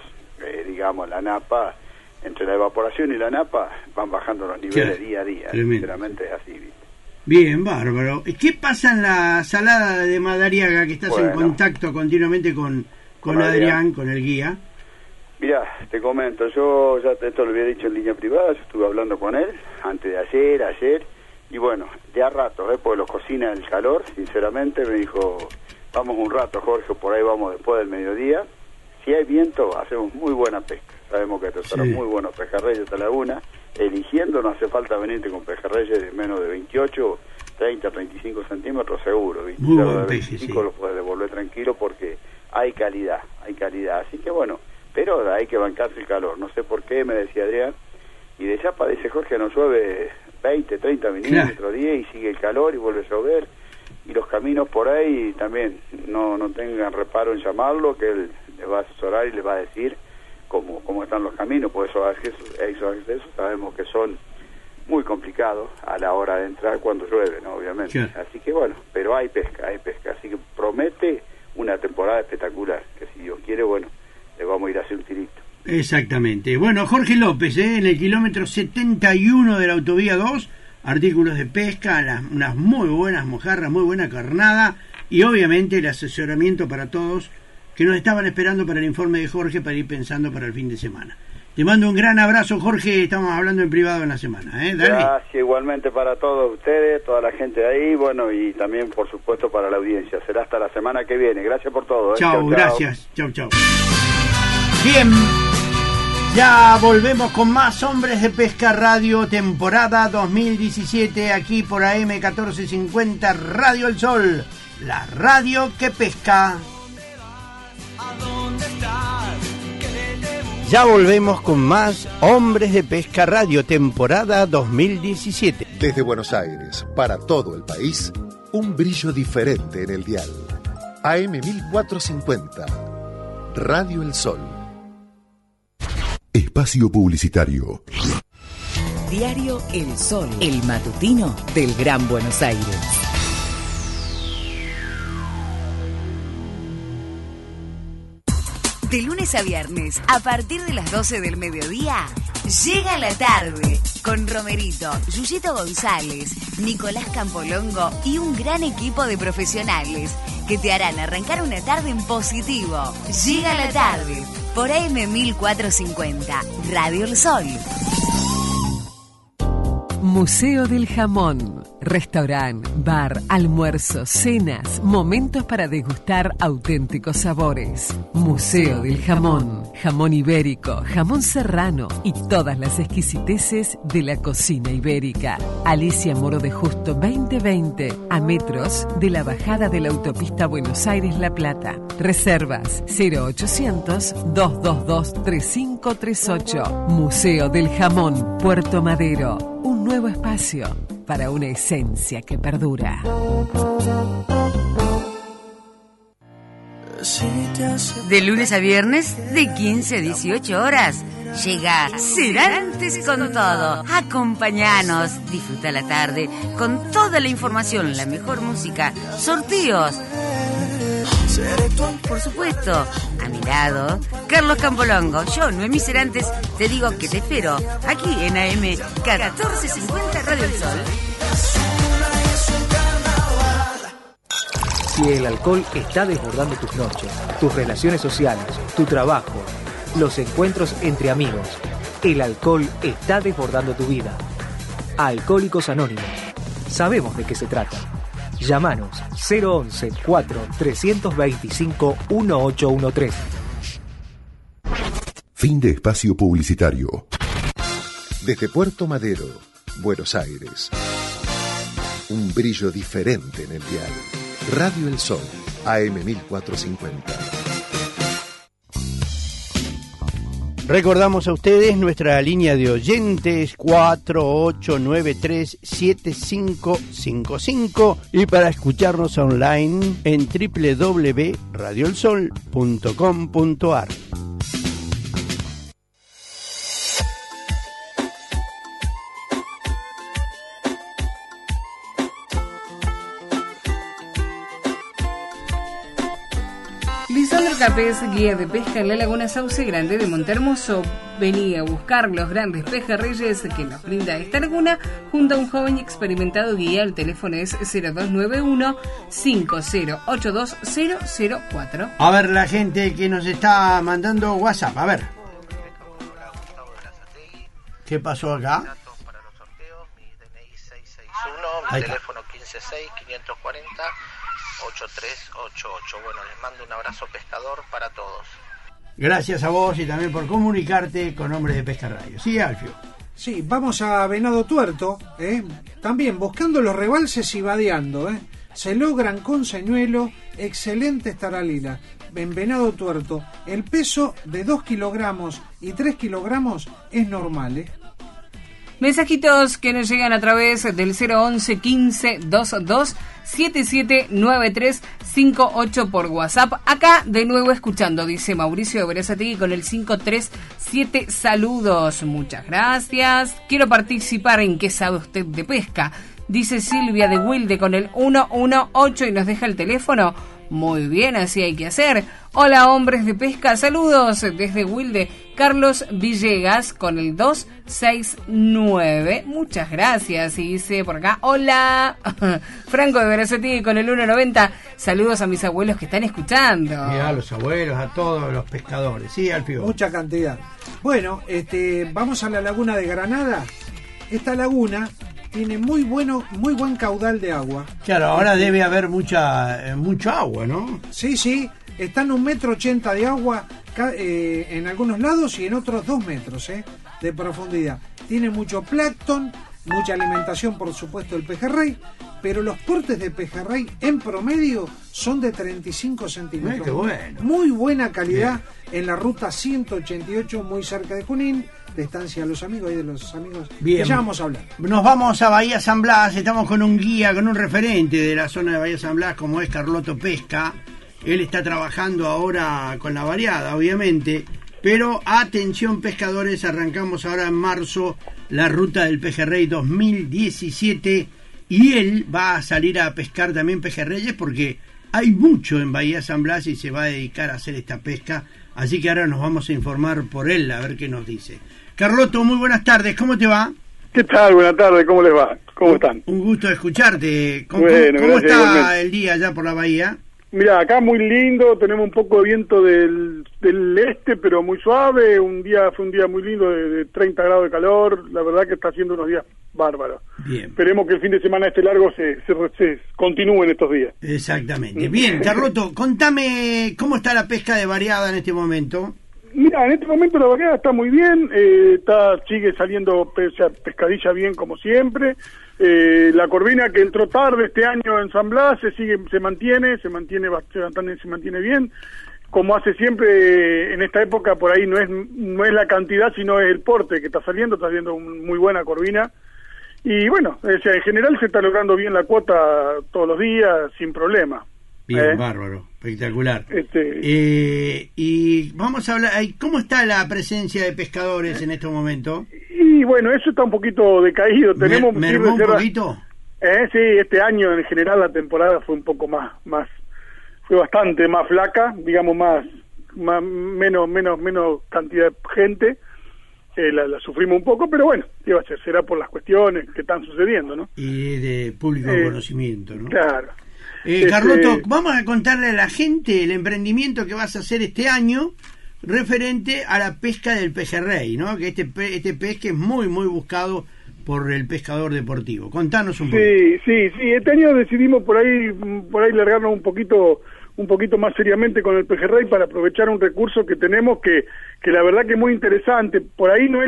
la napa, entre la evaporación y la napa, van bajando los niveles día a día. Sinceramente es así, ¿viste? Bien, bárbaro. ¿Qué pasa en la salada de Madariaga, que estás en contacto continuamente con Adrián, con el guía? Mirá, te comento, yo ya esto lo había dicho en línea privada, yo estuve hablando con él antes de ayer, y bueno, ya rato, porque lo cocina el calor, sinceramente, me dijo, vamos un rato, Jorge, por ahí vamos después del mediodía. Si hay viento, hacemos muy buena pesca. Sabemos que te son muy buenos pejerreyes de esta laguna. Eligiendo, no hace falta venirte con pejerreyes de menos de 28, 30, 35 centímetros, seguro. ¿Viste? Muy buen peje, lo puedes devolver tranquilo porque hay calidad. Así que bueno, pero hay que bancarse el calor. No sé por qué, me decía Adrián. Y de Chapa dice Jorge, nos llueve 20, 30 milímetros, 10 y sigue el calor y vuelve a llover. Y los caminos por ahí también, no tengan reparo en llamarlo, que él le va a asesorar y le va a decir cómo están los caminos, pues esos accesos sabemos que son muy complicados a la hora de entrar cuando llueve, ¿no? Obviamente. Claro. Así que bueno, pero hay pesca, así que promete una temporada espectacular, que si Dios quiere, bueno, le vamos a ir a hacer un tirito. Exactamente. Bueno, Jorge López, en el kilómetro 71 de la autovía 2, artículos de pesca, unas muy buenas mojarras, muy buena carnada, y obviamente el asesoramiento para todos que nos estaban esperando para el informe de Jorge, para ir pensando para el fin de semana. Te mando un gran abrazo, Jorge, estamos hablando en privado en la semana. Dale. Gracias igualmente para todos ustedes, toda la gente de ahí, bueno, y también por supuesto para la audiencia. Será hasta la semana que viene. Gracias por todo. Chau, gracias. Chau. Bien, ya volvemos con más Hombres de Pesca Radio, temporada 2017, aquí por AM 1450, Radio El Sol, la radio que pesca. Ya volvemos con más Hombres de Pesca Radio, temporada 2017. Desde Buenos Aires, para todo el país, un brillo diferente en el dial. AM 1450, Radio El Sol. Espacio publicitario. Diario El Sol, el matutino del Gran Buenos Aires. De lunes a viernes, a partir de las 12 del mediodía, llega la tarde con Romerito, Yuyito González, Nicolás Campolongo y un gran equipo de profesionales que te harán arrancar una tarde en positivo. Llega la tarde por AM 1450, Radio El Sol. Museo del Jamón. Restaurante, bar, almuerzos, cenas, momentos para degustar auténticos sabores. Museo del Jamón, jamón ibérico, jamón serrano y todas las exquisiteces de la cocina ibérica. Alicia Moro de Justo 2020, a metros de la bajada de la autopista Buenos Aires-La Plata. Reservas 0800-222-3538. Museo del Jamón, Puerto Madero. Un nuevo espacio para una esencia que perdura. De lunes a viernes, de 15 a 18 horas, llega Cerantes con todo. Acompáñanos, disfruta la tarde con toda la información, la mejor música, sorteos. Por supuesto, a mi lado, Carlos Campolongo. Yo, Noemí Cerantes, te digo que te espero aquí en AM 1450 Radio El Sol. Si el alcohol está desbordando tus noches, tus relaciones sociales, tu trabajo, los encuentros entre amigos, el alcohol está desbordando tu vida. Alcohólicos Anónimos. Sabemos de qué se trata. Llámanos 011-4325-1813. Fin de espacio publicitario. Desde Puerto Madero, Buenos Aires. Un brillo diferente en el dial. Radio El Sol, AM 1450. Recordamos a ustedes nuestra línea de oyentes 4893-7555 y para escucharnos online en www.radioelsol.com.ar. Lisandro Capés, guía de pesca en la Laguna Sauce Grande de Montehermoso, venía a buscar los grandes pejerreyes que nos brinda esta laguna junto a un joven y experimentado guía. El teléfono es 0291-5082-004. A ver, la gente que nos está mandando WhatsApp, a ver. ¿Qué pasó acá? Para los sorteos, mi DNI 661, mi teléfono 156-540-8388. Bueno, les mando un abrazo pescador para todos. Gracias a vos y también por comunicarte con Hombres de Pesca Radio. Sí, Alfio. Sí, vamos a Venado Tuerto, también buscando los rebalses y vadeando. Se logran con señuelo, excelente taralila. En Venado Tuerto, el peso de 2 kilogramos y 3 kilogramos es normal. Mensajitos que nos llegan a través del 011 15 22 7793 58 por WhatsApp. Acá de nuevo escuchando, dice Mauricio de Berazategui con el 537. Saludos, muchas gracias. Quiero participar en ¿Qué sabe usted de pesca? Dice Silvia de Wilde con el 118 y nos deja el teléfono. Muy bien, así hay que hacer. Hola, hombres de pesca, saludos desde Wilde. Carlos Villegas con el 269. Muchas gracias. Y dice por acá, hola. Franco de Berazategui con el 190. Saludos a mis abuelos que están escuchando. Mira, a los abuelos, a todos los pescadores. Sí, Alfio. Mucha cantidad. Bueno, vamos a la laguna de Granada. Esta laguna tiene muy buen caudal de agua. Claro, ahora debe haber mucho agua, ¿no? Sí, están 1,80 m de agua en algunos lados y en otros 2 metros de profundidad. Tiene mucho plancton, mucha alimentación, por supuesto, del pejerrey, pero los portes de pejerrey en promedio son de 35 centímetros. Qué bueno. Muy buena calidad. Bien. En la ruta 188, muy cerca de Junín, de Estancia Los Amigos y de los amigos. Bien. Que ya vamos a hablar. Nos vamos a Bahía San Blas, estamos con un guía, con un referente de la zona de Bahía San Blas, como es Carloto Pesca. Él está trabajando ahora con la variada, obviamente, pero atención pescadores, arrancamos ahora en marzo la ruta del pejerrey 2017 y él va a salir a pescar también pejerreyes porque hay mucho en Bahía San Blas y se va a dedicar a hacer esta pesca, así que ahora nos vamos a informar por él a ver qué nos dice. Carloto, muy buenas tardes, ¿cómo te va? ¿Qué tal? Buenas tardes, ¿cómo les va? ¿Cómo están? Un gusto de escucharte. ¿Cómo gracias, está igualmente el día allá por la bahía? Mira, acá muy lindo, tenemos un poco de viento del este, pero muy suave. Fue un día muy lindo de 30 grados de calor. La verdad que está haciendo unos días bárbaros. Bien. Esperemos que el fin de semana este largo se continúe en estos días. Exactamente. Bien, Carloto, contame cómo está la pesca de variada en este momento. Mira, en este momento la variada está muy bien, sigue saliendo pescadilla bien como siempre. La corvina que entró tarde este año en San Blas se mantiene bien. Como hace siempre en esta época, por ahí no es la cantidad, sino es el porte que está saliendo muy buena corvina. Y bueno, en general se está logrando bien la cuota todos los días, sin problema. Bien, bárbaro, espectacular. Y vamos a hablar, ¿cómo está la presencia de pescadores en estos momentos? Y bueno, eso está un poquito decaído. Tenemos ¿Mermó un poquito? Sí, este año en general la temporada fue un poco más fue bastante más flaca, digamos menos cantidad de gente. La sufrimos un poco, pero bueno, ¿qué va a ser? Será por las cuestiones que están sucediendo, ¿no? Y de público conocimiento, ¿no? Claro. Carloto, vamos a contarle a la gente el emprendimiento que vas a hacer este año referente a la pesca del pejerrey, ¿no? Que este pez que es muy, muy buscado por el pescador deportivo. Contanos un poco. Sí, este año decidimos por ahí largarnos un poquito más seriamente con el pejerrey para aprovechar un recurso que tenemos que la verdad que es muy interesante. Por ahí no es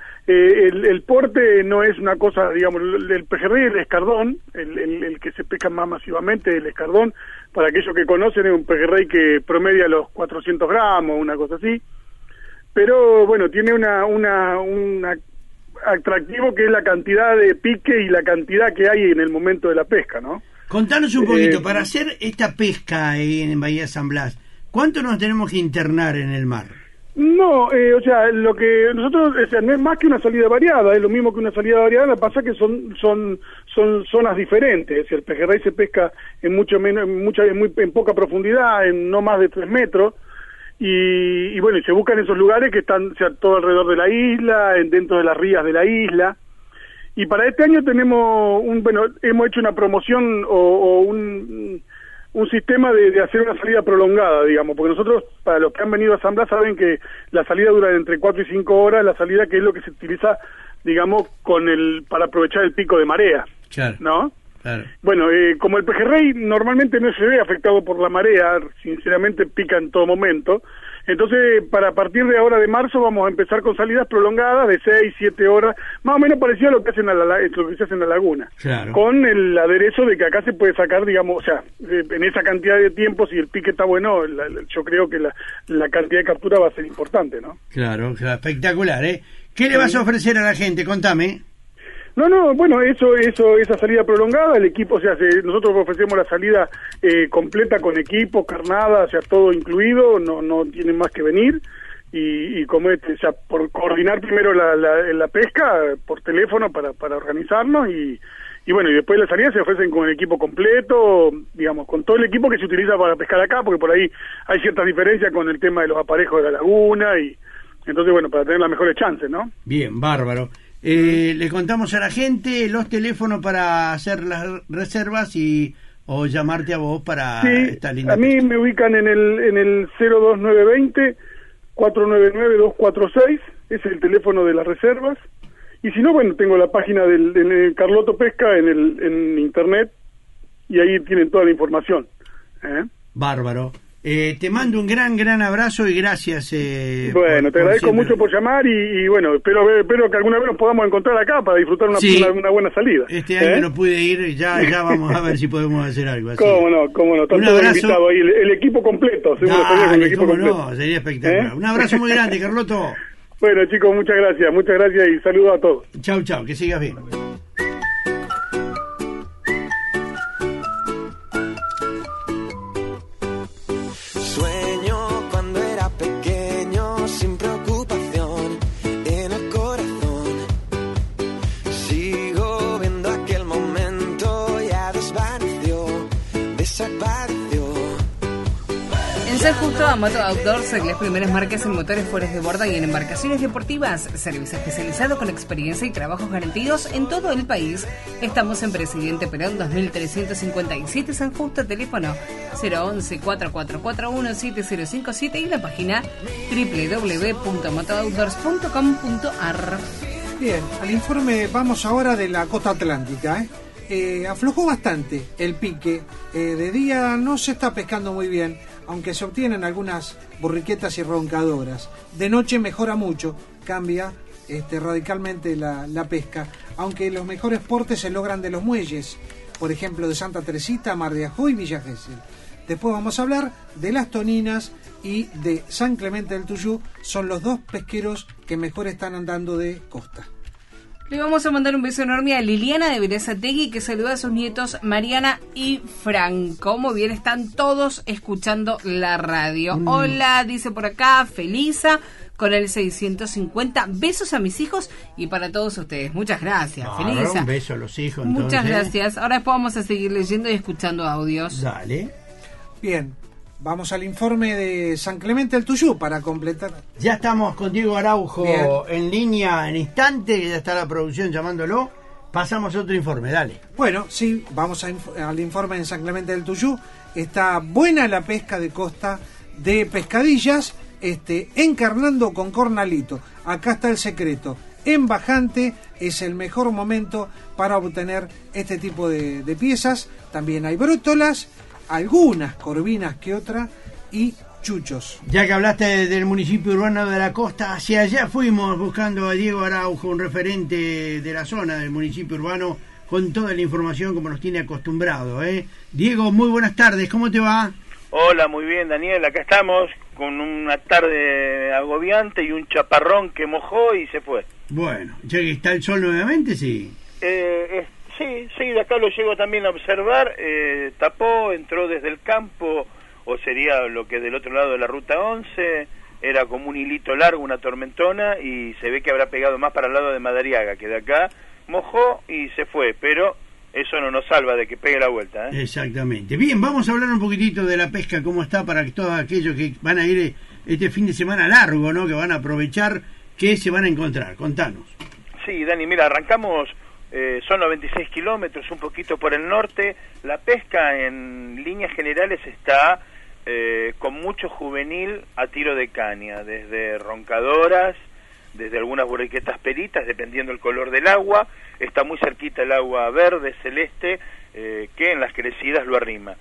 el porte, no es una cosa, digamos, el pejerrey, el escardón, el que se pesca más masivamente, el escardón, para aquellos que conocen, es un pejerrey que promedia los 400 gramos, una cosa así, pero bueno, tiene un atractivo que es la cantidad de pique y la cantidad que hay en el momento de la pesca, ¿no? Contanos un poquito, para hacer esta pesca ahí en Bahía San Blas, ¿cuánto nos tenemos que internar en el mar? No, lo que nosotros, no es más que una salida variada, es lo mismo que una salida variada, lo que pasa es que son zonas diferentes. El pejerrey se pesca en en poca profundidad, en no más de 3 metros, y bueno, y se buscan esos lugares que están todo alrededor de la isla, dentro de las rías de la isla. Y para este año tenemos hemos hecho una promoción o un sistema de hacer una salida prolongada, digamos, porque nosotros, para los que han venido a San Blas, saben que la salida dura entre 4 y 5 horas, la salida que es lo que se utiliza, digamos, para aprovechar el pico de marea, claro, ¿no? Claro. Bueno, como el pejerrey normalmente no se ve afectado por la marea, sinceramente pica en todo momento. Entonces, a partir de ahora de marzo vamos a empezar con salidas prolongadas de 6, 7 horas, más o menos parecido a lo que se hace en la laguna, claro, con el aderezo de que acá se puede sacar, digamos, en esa cantidad de tiempo, si el pique está bueno, yo creo que la cantidad de captura va a ser importante, ¿no? Claro, espectacular, ¿eh? ¿Qué le vas a ofrecer a la gente? Contame. No, bueno, esa salida prolongada, el equipo, nosotros ofrecemos la salida completa con equipo, carnada, todo incluido, no tienen más que venir, y como por coordinar primero la pesca por teléfono para organizarnos, y bueno, y después las salidas se ofrecen con el equipo completo, digamos, con todo el equipo que se utiliza para pescar acá, porque por ahí hay ciertas diferencias con el tema de los aparejos de la laguna, y entonces, bueno, para tener las mejores chances, ¿no? Bien, bárbaro. Le contamos a la gente los teléfonos para hacer las reservas o llamarte a vos para esta linda. A mí me ubican en el 02920 499 246, es el teléfono de las reservas. Y si no, bueno, tengo la página del Carloto Pesca en internet, y ahí tienen toda la información. Bárbaro. Te mando un gran abrazo y gracias. Bueno, te agradezco mucho por llamar y bueno, espero que alguna vez nos podamos encontrar acá para disfrutar una buena salida. Este año no pude ir, ya vamos a ver si podemos hacer algo así. Cómo no, están todos invitados ahí, el equipo completo, seguro. Dale, el equipo completo. No, sería espectacular. Un abrazo muy grande, Carloto. Bueno, chicos, muchas gracias y saludos a todos. Chau, que sigas bien. Ser justo a Moto Outdoors, las primeras marcas en motores fuera de borda y en embarcaciones deportivas. Servicio especializado con experiencia y trabajos garantidos en todo el país. Estamos en Presidente Perón 2357 San Justo, teléfono 011-4441-7057 y la página www.motooutdoors.com.ar. Bien, al informe vamos ahora de la costa atlántica. Aflojó bastante el pique. De día no se está pescando muy bien, aunque se obtienen algunas borriquetas y roncadoras. De noche mejora mucho, cambia radicalmente la pesca, aunque los mejores portes se logran de los muelles, por ejemplo de Santa Teresita, Mar de Ajó y Villa Gesell. Después vamos a hablar de las Toninas y de San Clemente del Tuyú, son los dos pesqueros que mejor están andando de costa. Le vamos a mandar un beso enorme a Liliana de Berazategui, que saluda a sus nietos Mariana y Franco. Muy bien, están todos escuchando la radio. Hola, dice por acá, Felisa, con el 650. Besos a mis hijos y para todos ustedes. Muchas gracias, Felisa. Un beso a los hijos. Muchas gracias. Ahora después vamos a seguir leyendo y escuchando audios. Dale. Bien. Vamos al informe de San Clemente del Tuyú para completar. Ya estamos con Diego Araujo. Bien. En línea en instante, que ya está la producción llamándolo. Pasamos a otro informe, dale. Bueno, sí, vamos al informe en San Clemente del Tuyú. Está buena la pesca de costa de pescadillas, encarnando con cornalito. Acá está el secreto. En bajante es el mejor momento para obtener este tipo de piezas. También hay brótolas, algunas corvinas que otra y chuchos. Ya que hablaste del municipio urbano de la costa, hacia allá fuimos buscando a Diego Araujo, un referente de la zona del municipio urbano, con toda la información como nos tiene acostumbrado. Diego, muy buenas tardes, ¿cómo te va? Hola, muy bien, Daniel, acá estamos con una tarde agobiante y un chaparrón que mojó y se fue. Bueno, ya que está el sol nuevamente, sí. Sí, de acá lo llego también a observar, tapó, entró desde el campo, o sería lo que del otro lado de la ruta 11, era como un hilito largo, una tormentona, y se ve que habrá pegado más para el lado de Madariaga, que de acá mojó y se fue, pero eso no nos salva de que pegue la vuelta. Exactamente. Bien, vamos a hablar un poquitito de la pesca, cómo está para todos aquellos que van a ir este fin de semana largo, ¿no? Que van a aprovechar, ¿qué se van a encontrar? Contanos. Sí, Dani, mira, arrancamos... son 96 kilómetros, un poquito por el norte. La pesca en líneas generales está con mucho juvenil a tiro de caña, desde roncadoras, desde algunas borriquetas peritas, dependiendo el color del agua. Está muy cerquita el agua verde, celeste, que en las crecidas lo arrima.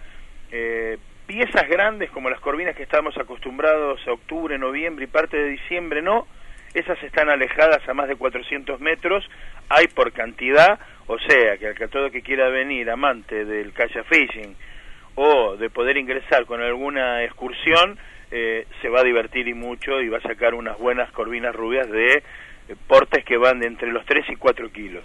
Piezas grandes como las corvinas que estamos acostumbrados a octubre, noviembre y parte de diciembre, no. Esas están alejadas a más de 400 metros, hay por cantidad, o sea, que a todo que quiera venir amante del kayak fishing o de poder ingresar con alguna excursión, se va a divertir y mucho y va a sacar unas buenas corvinas rubias de portes que van de entre los 3 y 4 kilos.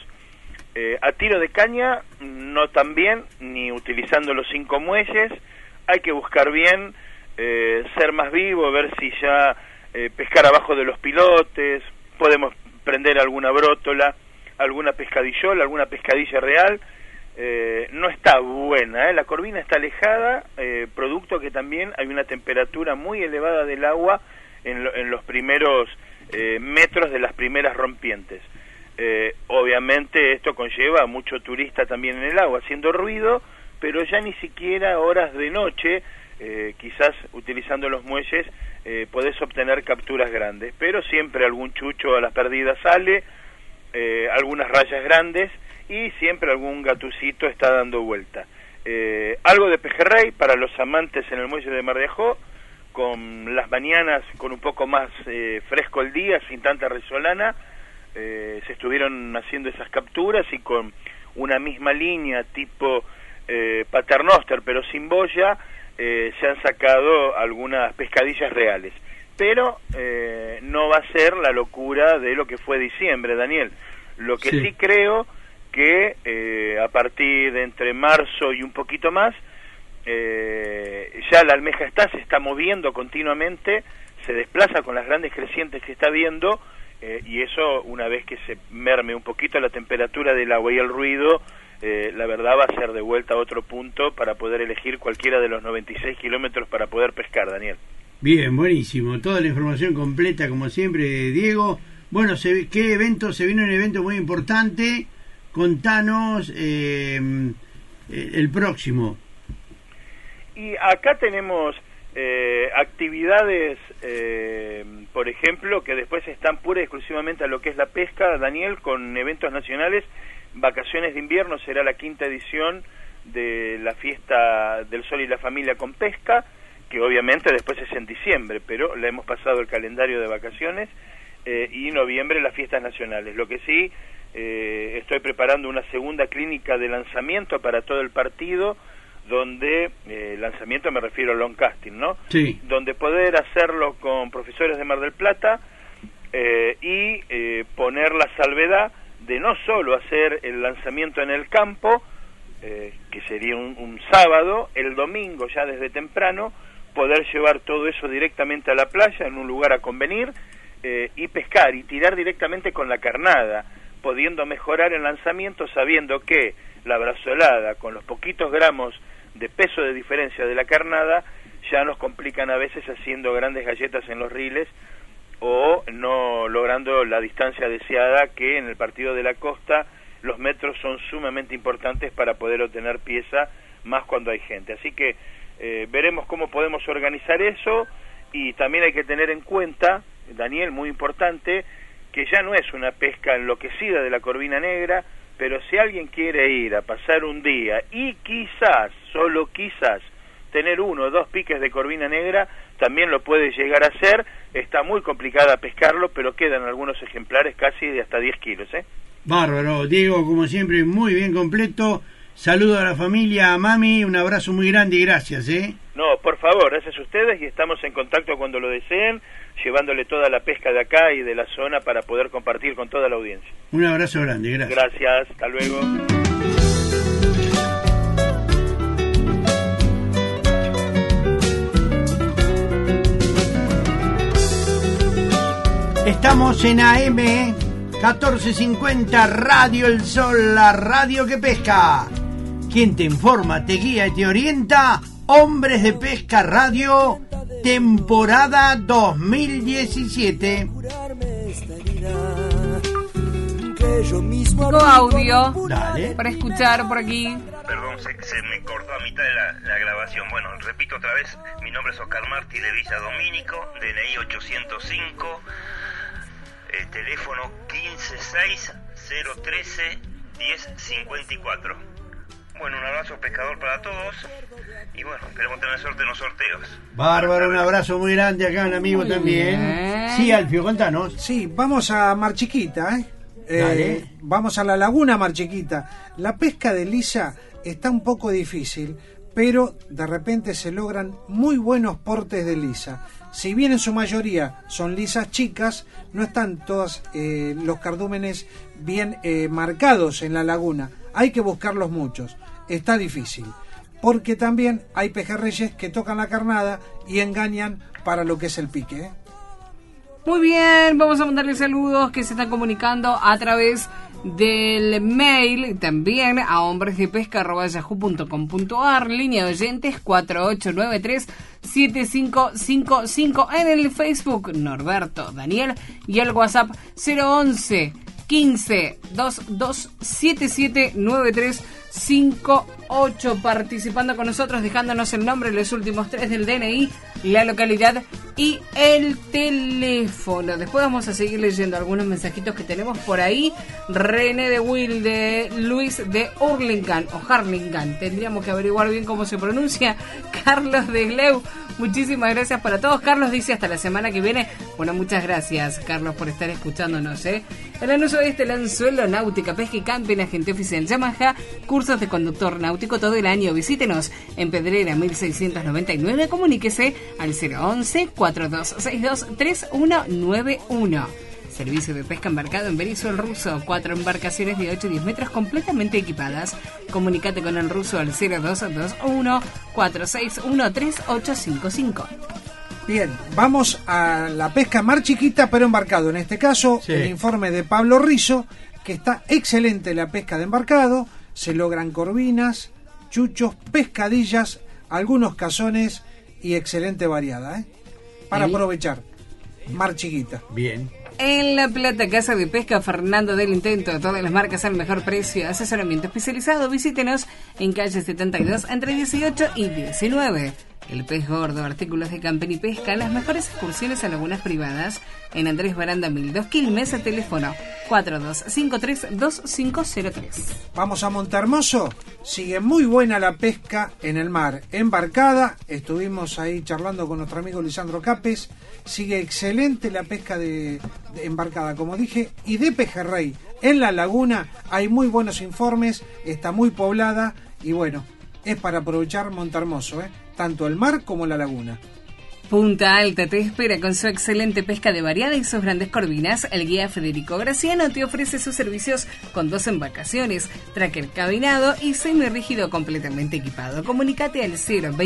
A tiro de caña, no tan bien, ni utilizando los 5 muelles, hay que buscar bien, ser más vivo, ver si ya... pescar abajo de los pilotes, podemos prender alguna brótola, alguna pescadillola, alguna pescadilla real. No está buena, la corvina está alejada, producto que también hay una temperatura muy elevada del agua en los primeros metros de las primeras rompientes. Obviamente esto conlleva a mucho turista también en el agua haciendo ruido, pero ya ni siquiera horas de noche, quizás utilizando los muelles, podés obtener capturas grandes, pero siempre algún chucho a la perdida sale, algunas rayas grandes y siempre algún gatucito está dando vuelta. Algo de pejerrey para los amantes en el muelle de Mar de Ajó, con las mañanas con un poco más fresco el día, sin tanta resolana, se estuvieron haciendo esas capturas y con una misma línea tipo paternoster pero sin boya, se han sacado algunas pescadillas reales, pero no va a ser la locura de lo que fue diciembre, Daniel. Lo que sí creo que a partir de entre marzo y un poquito más, ya la almeja se está moviendo continuamente, se desplaza con las grandes crecientes que está viendo, y eso, una vez que se merme un poquito la temperatura del agua y el ruido, la verdad va a ser de vuelta a otro punto para poder elegir cualquiera de los 96 kilómetros para poder pescar, Daniel. Bien, buenísimo. Toda la información completa, como siempre, Diego. Bueno, ¿qué evento? Se viene un evento muy importante. Contanos el próximo. Y acá tenemos actividades por ejemplo, que después están pura y exclusivamente a lo que es la pesca, Daniel, con eventos nacionales. Vacaciones de invierno será la 5ª edición de la fiesta del Sol y la Familia con pesca, que obviamente después es en diciembre, pero le hemos pasado el calendario de vacaciones, y noviembre las fiestas nacionales. Lo que sí, estoy preparando una segunda clínica de lanzamiento para todo el partido, donde, lanzamiento me refiero a long casting, ¿no? Sí. Donde poder hacerlo con profesores de Mar del Plata, y poner la salvedad de no solo hacer el lanzamiento en el campo, que sería un sábado, el domingo ya desde temprano, poder llevar todo eso directamente a la playa, en un lugar a convenir, y pescar y tirar directamente con la carnada, pudiendo mejorar el lanzamiento sabiendo que la brazolada, con los poquitos gramos de peso de diferencia de la carnada, ya nos complican a veces haciendo grandes galletas en los riles, o no logrando la distancia deseada, que en el partido de la costa los metros son sumamente importantes para poder obtener pieza, más cuando hay gente. Así que veremos cómo podemos organizar eso, y también hay que tener en cuenta, Daniel, muy importante, que ya no es una pesca enloquecida de la corvina negra, pero si alguien quiere ir a pasar un día y quizás, solo quizás, tener 1 o 2 piques de corvina negra, también lo puede llegar a hacer. Está muy complicada pescarlo, pero quedan algunos ejemplares casi de hasta 10 kilos, ¿eh? Bárbaro, Diego, como siempre, muy bien completo. Saludo a la familia, a mami, un abrazo muy grande y gracias, ¿eh? No, por favor, gracias a ustedes, y estamos en contacto cuando lo deseen, llevándole toda la pesca de acá y de la zona para poder compartir con toda la audiencia. Un abrazo grande, gracias. Gracias, hasta luego. Estamos en AM 1450 Radio El Sol, la radio que pesca. Quien te informa, te guía y te orienta, Hombres de Pesca Radio, temporada 2017. Audio. Dale. Para escuchar por aquí. Perdón, se me cortó a mitad de la grabación. Bueno, repito otra vez, mi nombre es Oscar Martí de Villa Domínico, DNI 805, teléfono 1560131054. Bueno, un abrazo pescador para todos, y bueno, esperemos tener suerte en los sorteos. Bárbaro, un abrazo muy grande acá, un amigo muy también. Bien. Sí, Alfio, contanos. Sí, vamos a Mar Chiquita, vamos a la laguna Mar Chiquita. La pesca de lisa está un poco difícil, pero de repente se logran muy buenos portes de lisa. Si bien en su mayoría son lisas chicas, no están todos los cardúmenes bien marcados en la laguna. Hay que buscarlos muchos. Está difícil. Porque también hay pejerreyes que tocan la carnada y engañan para lo que es el pique, ¿eh? Muy bien, vamos a mandarle saludos que se están comunicando a través del mail, también a hombresdepesca@yahoo.com.ar, línea de oyentes 4893-7555, en el Facebook Norberto Daniel, y el WhatsApp 011 15 22 77 9358, participando con nosotros, dejándonos el nombre, los últimos 3 del DNI, la localidad y el teléfono. Después vamos a seguir leyendo algunos mensajitos que tenemos por ahí. René de Will, de Luis de Hurlingham o Harlingham, tendríamos que averiguar bien cómo se pronuncia. Carlos de Gleu, muchísimas gracias para todos. Carlos dice hasta la semana que viene. Bueno, muchas gracias, Carlos, por estar escuchándonos, ¿eh? El anuncio de este Lanzuelo Náutica, Pesca y Camping, agente oficial Yamaha, cursos de conductor náutico todo el año. Visítenos en Pedrera 1699, comuníquese al 011 4262 3191. Servicio de pesca embarcado en Berizo el Ruso, 4 embarcaciones de 8 y 10 metros completamente equipadas. Comunícate con el Ruso al 0221 461 3855. Bien, vamos a la pesca Mar Chiquita, pero embarcado. En este caso, sí, el informe de Pablo Rizzo, que está excelente la pesca de embarcado. Se logran corvinas, chuchos, pescadillas, algunos cazones y excelente variada, ¿eh? Para aprovechar. Mar Chiquita. Bien. En La Plata, Casa de Pesca Fernando del Intento, todas las marcas al mejor precio, asesoramiento especializado. Visítenos en calle 72 entre 18 y 19. el pez gordo, artículos de camping y pesca, las mejores excursiones a lagunas privadas en Andrés Baranda 1002 Quilmes, a teléfono 4253-2503. Vamos a Montehermoso. Sigue muy buena la pesca en el mar, embarcada. Estuvimos ahí charlando con nuestro amigo Lisandro Capes. Sigue excelente la pesca de embarcada, como dije, y de pejerrey. En la laguna hay muy buenos informes, está muy poblada y bueno, es para aprovechar Montehermoso, tanto el mar como la laguna. Punta Alta te espera con su excelente pesca de variada y sus grandes corvinas. El guía Federico Graciano te ofrece sus servicios con 2 embarcaciones, tracker cabinado y semirrígido completamente equipado. Comunícate al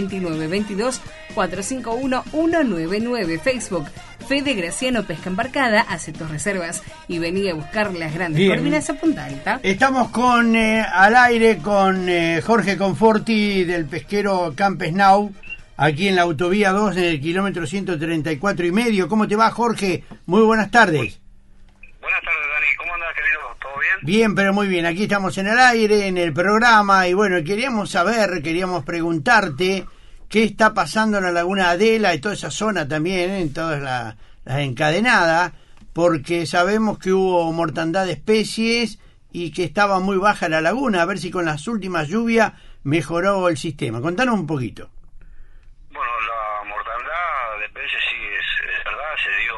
02922 451 199. Facebook Fede Graciano Pesca Embarcada. Hace tus reservas y vení a buscar las grandes corvinas a Punta Alta. Estamos al aire con Jorge Conforti del pesquero Campes Now, aquí en la autovía 2, en el kilómetro 134,5. ¿Cómo te va, Jorge? Muy buenas tardes. Buenas tardes, Dani. ¿Cómo andas, querido? ¿Todo bien? Bien, pero muy bien. Aquí estamos en el aire, en el programa, y bueno, queríamos preguntarte qué está pasando en la Laguna Adela y toda esa zona también, en todas las encadenadas, porque sabemos que hubo mortandad de especies y que estaba muy baja la laguna. A ver si con las últimas lluvias mejoró el sistema. Contanos un poquito. Bueno, la mortandad de peces sí es verdad, se dio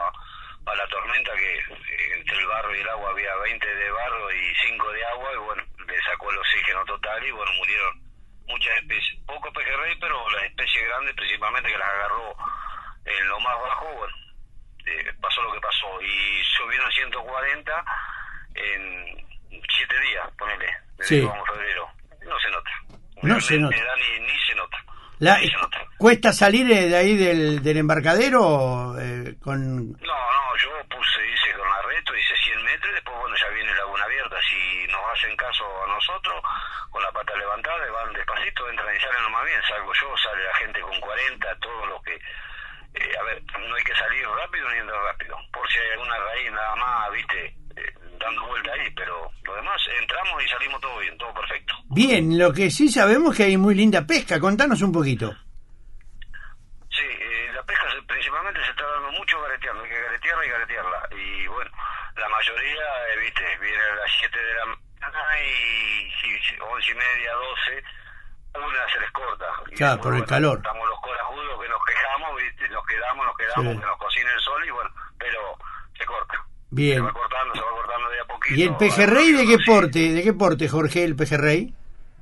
a la tormenta que entre el barro y el agua había 20 de barro y 5 de agua, y bueno, le sacó el oxígeno total y bueno, murieron muchas especies. Poco pejerrey, pero las especies grandes principalmente que las agarró en lo más bajo, bueno, pasó lo que pasó y subieron 140 en 7 días, ponele, desde febrero. No se nota. No se nota. Ni se nota. ¿Cuesta salir de ahí del embarcadero con...? No, yo hice con arresto, hice 100 metros y después, bueno, ya viene Laguna Abierta. Si nos hacen caso a nosotros, con la pata levantada, van despacito, entran y salen nomás bien. Salgo yo, sale la gente con 40, todo lo que... a ver, no hay que salir rápido ni entrar rápido. Por si hay alguna raíz nada más, viste, dando vuelta ahí, pero lo demás, entramos y salimos todo bien, todo perfecto. Bien, lo que sí sabemos que hay muy linda pesca. Contanos un poquito. Sí, la pesca principalmente se está dando mucho gareteando, hay que garetearla y garetearla. Y bueno, la mayoría, viste, viene a las 7 de la mañana y 11 y media, 12, una se les corta. Y claro, después, por el calor. Estamos los corajudos que nos quejamos, viste, nos quedamos, que nos cocine el sol y bueno, pero se corta. Bien. Se va cortando de a poquito. ¿Y el pejerrey de qué porte? ¿De qué porte, Jorge, el pejerrey?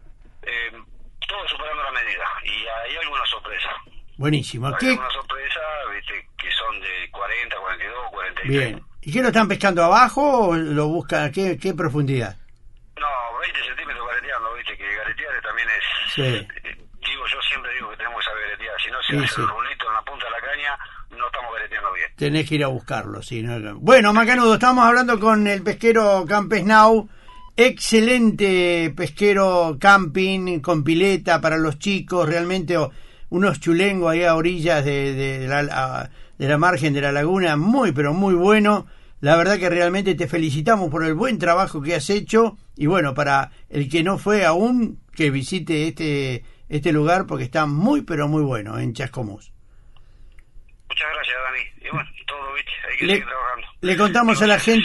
Todo superando la medida. Y hay alguna sorpresa. Buenísimo. Hay algunas sorpresas, viste, que son de 40, 42, 43. Bien. ¿Y qué lo están pescando abajo o lo buscan? ¿Qué profundidad? No, 20 centímetros gareteando, viste, que garetear también es... Sí. Yo siempre digo que tenemos que saber garetear. Si no, si hace el rulito en la punta de la caña, no estamos gareteando bien. Tenés que ir a buscarlo, sí. ¿No? Bueno, Macanudo, estamos hablando con el pesquero Campes Now. Excelente pesquero camping, con pileta para los chicos, realmente unos chulengos ahí a orillas de la margen de la laguna, muy pero muy bueno. La verdad que realmente te felicitamos por el buen trabajo que has hecho y bueno, para el que no fue aún, que visite este lugar porque está muy pero muy bueno en Chascomús. Muchas gracias, Dani. Y bueno, todo, viste, hay que seguir trabajando. Le contamos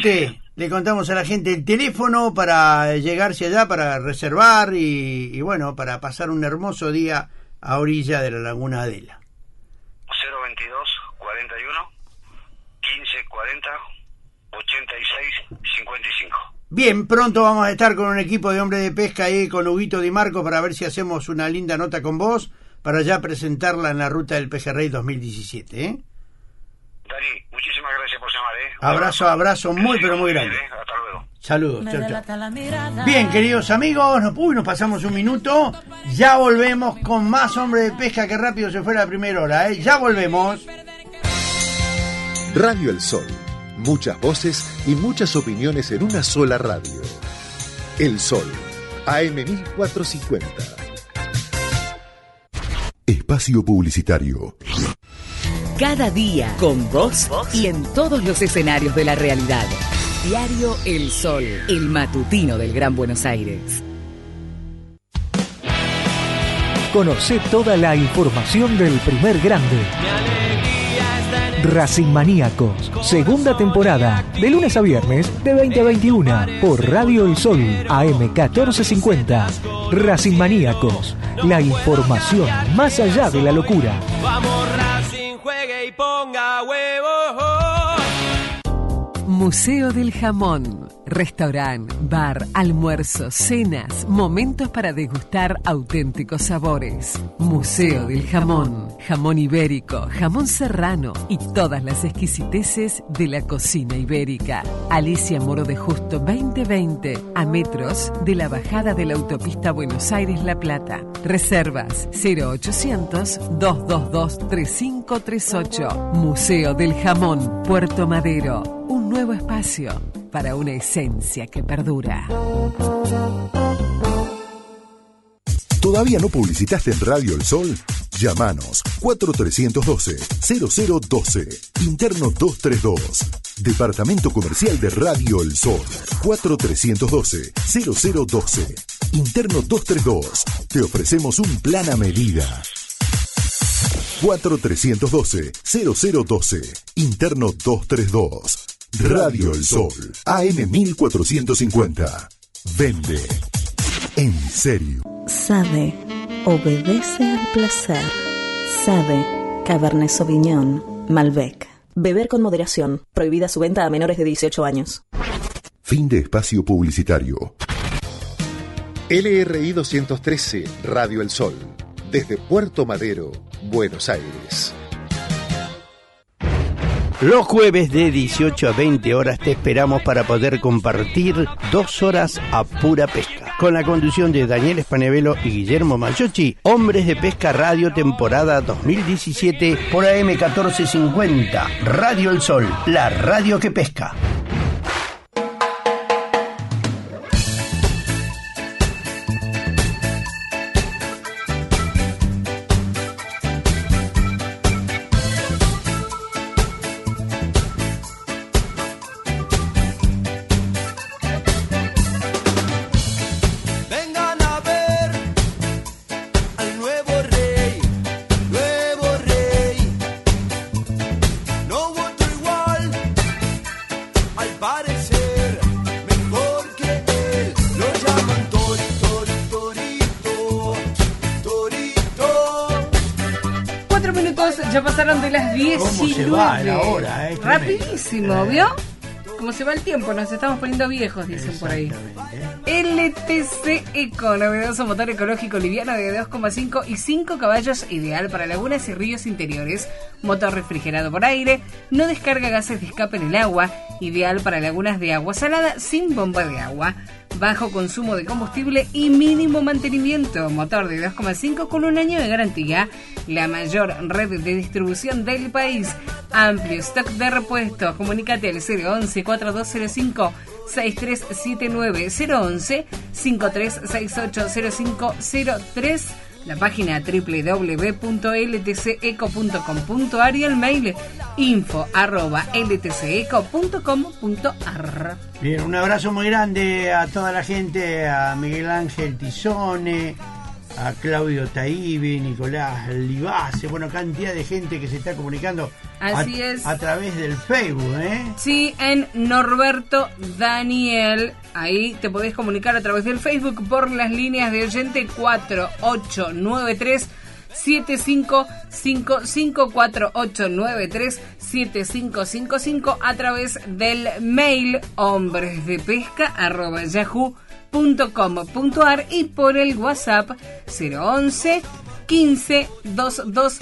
a la gente el teléfono para llegarse allá, para reservar y bueno, para pasar un hermoso día a orilla de la Laguna Adela. 022 41 15 40 86 55. Bien, pronto vamos a estar con un equipo de hombres de pesca ahí con Huguito Di Marco para ver si hacemos una linda nota con vos para ya presentarla en la ruta del Pejerrey 2017, Dani, muchísimas gracias por llamar, Abrazo muy pero muy grande. Hasta luego. Saludos. Chau. Bien, queridos amigos, nos pasamos un minuto. Ya volvemos con más hombres de pesca. Que rápido se fue la primera hora, Ya volvemos. Radio El Sol. Muchas voces y muchas opiniones en una sola radio. El Sol. AM 1450. Espacio publicitario. Cada día, con vos y en todos los escenarios de la realidad. Diario El Sol, el matutino del Gran Buenos Aires. Conocé toda la información del primer grande. Racing Maníacos, segunda temporada, de lunes a viernes de 20 a 21 por Radio El Sol, AM 1450. Racing Maníacos, la información más allá de la locura. Vamos Racing, juegue y ponga huevos. Museo del Jamón. Restaurante, bar, almuerzo, cenas, momentos para degustar auténticos sabores. Museo del Jamón. Jamón ibérico, jamón serrano y todas las exquisiteces de la cocina ibérica. Alicia Moro de Justo 2020, a metros de la bajada de la autopista Buenos Aires-La Plata. Reservas 0800-222-3538. Museo del Jamón, Puerto Madero. Un nuevo espacio para una esencia que perdura. ¿Todavía no publicitaste en Radio El Sol? Llámanos 4312-0012, interno 232. Departamento Comercial de Radio El Sol, 4312-0012, interno 232. Te ofrecemos un plan a medida. 4312-0012, interno 232. Radio El Sol, AM 1450. Vende en serio. Sade, obedece al placer. Sade, Cabernet Sauvignon, Malbec. Beber con moderación. Prohibida su venta a menores de 18 años. Fin de espacio publicitario. LRI 213, Radio El Sol. Desde Puerto Madero, Buenos Aires. Los jueves de 18 a 20 horas te esperamos para poder compartir 2 horas a pura pesca. Con la conducción de Daniel Spanevelo y Guillermo Maggiochi, Hombres de Pesca Radio temporada 2017 por AM 1450. Radio El Sol, la radio que pesca. Rapidísimo, ¿vio? Como se va el tiempo, nos estamos poniendo viejos, dicen por ahí. LTC Eco, novedoso motor ecológico liviano de 2,5 y 5 caballos, ideal para lagunas y ríos interiores. Motor refrigerado por aire, no descarga gases de escape en el agua, ideal para lagunas de agua salada sin bomba de agua. Bajo consumo de combustible y mínimo mantenimiento. Motor de 2,5 con 1 año de garantía. La mayor red de distribución del país. Amplio stock de repuestos. Comunícate al 011-4205-6379. 011-5368-0503. La página www.ltceco.com.ar y el mail info@ltceco.com.ar. Bien, un abrazo muy grande a toda la gente, a Miguel Ángel Tizone, a Claudio Taíbe, Nicolás Libase, bueno, cantidad de gente que se está comunicando. Así es. A través del Facebook, ¿eh? Sí, en Norberto Daniel. Ahí te podés comunicar a través del Facebook por las líneas de oyente 4893 7555 4893 7555, a través del mail hombresdepesca@yahoo.com.ar y por el WhatsApp 011 15 22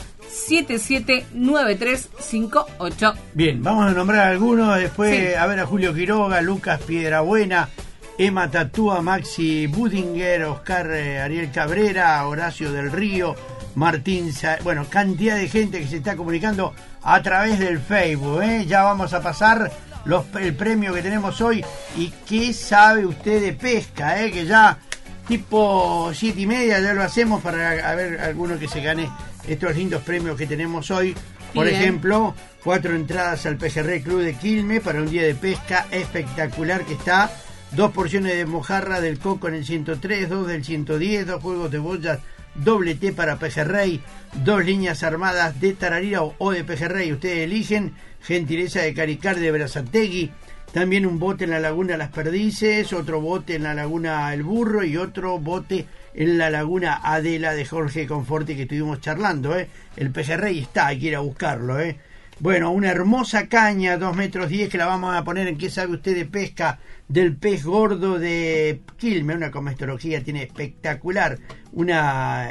779358. Bien, vamos a nombrar algunos, después Sí. a ver a Julio Quiroga, Lucas Piedrabuena, Emma Tatúa, Maxi Budinger, Oscar Ariel Cabrera, Horacio del Río, Martín, bueno, cantidad de gente que se está comunicando a través del Facebook, ¿eh? Ya vamos a pasar el premio que tenemos hoy. ¿Y qué sabe usted de pesca? Que ya tipo 7:30 ya lo hacemos para a ver alguno que se gane estos lindos premios que tenemos hoy. Por Bien. ejemplo, 4 entradas al Pejerrey Club de Quilmes para un día de pesca espectacular que está. 2 porciones de mojarra del Coco en el 103, 2 del 110, 2 juegos de boyas doble T para pejerrey, 2 líneas armadas de tararira o de pejerrey, ustedes eligen, gentileza de Caricar de Berazategui, también un bote en la laguna Las Perdices, otro bote en la laguna El Burro y otro bote en la laguna Adela de Jorge Conforti que estuvimos charlando, el pejerrey está, hay que ir a buscarlo, Bueno, una hermosa caña, 2,10 metros, que la vamos a poner en ¿Qué sabe usted de pesca? Del pez gordo de Quilmes, una comestología, tiene espectacular, una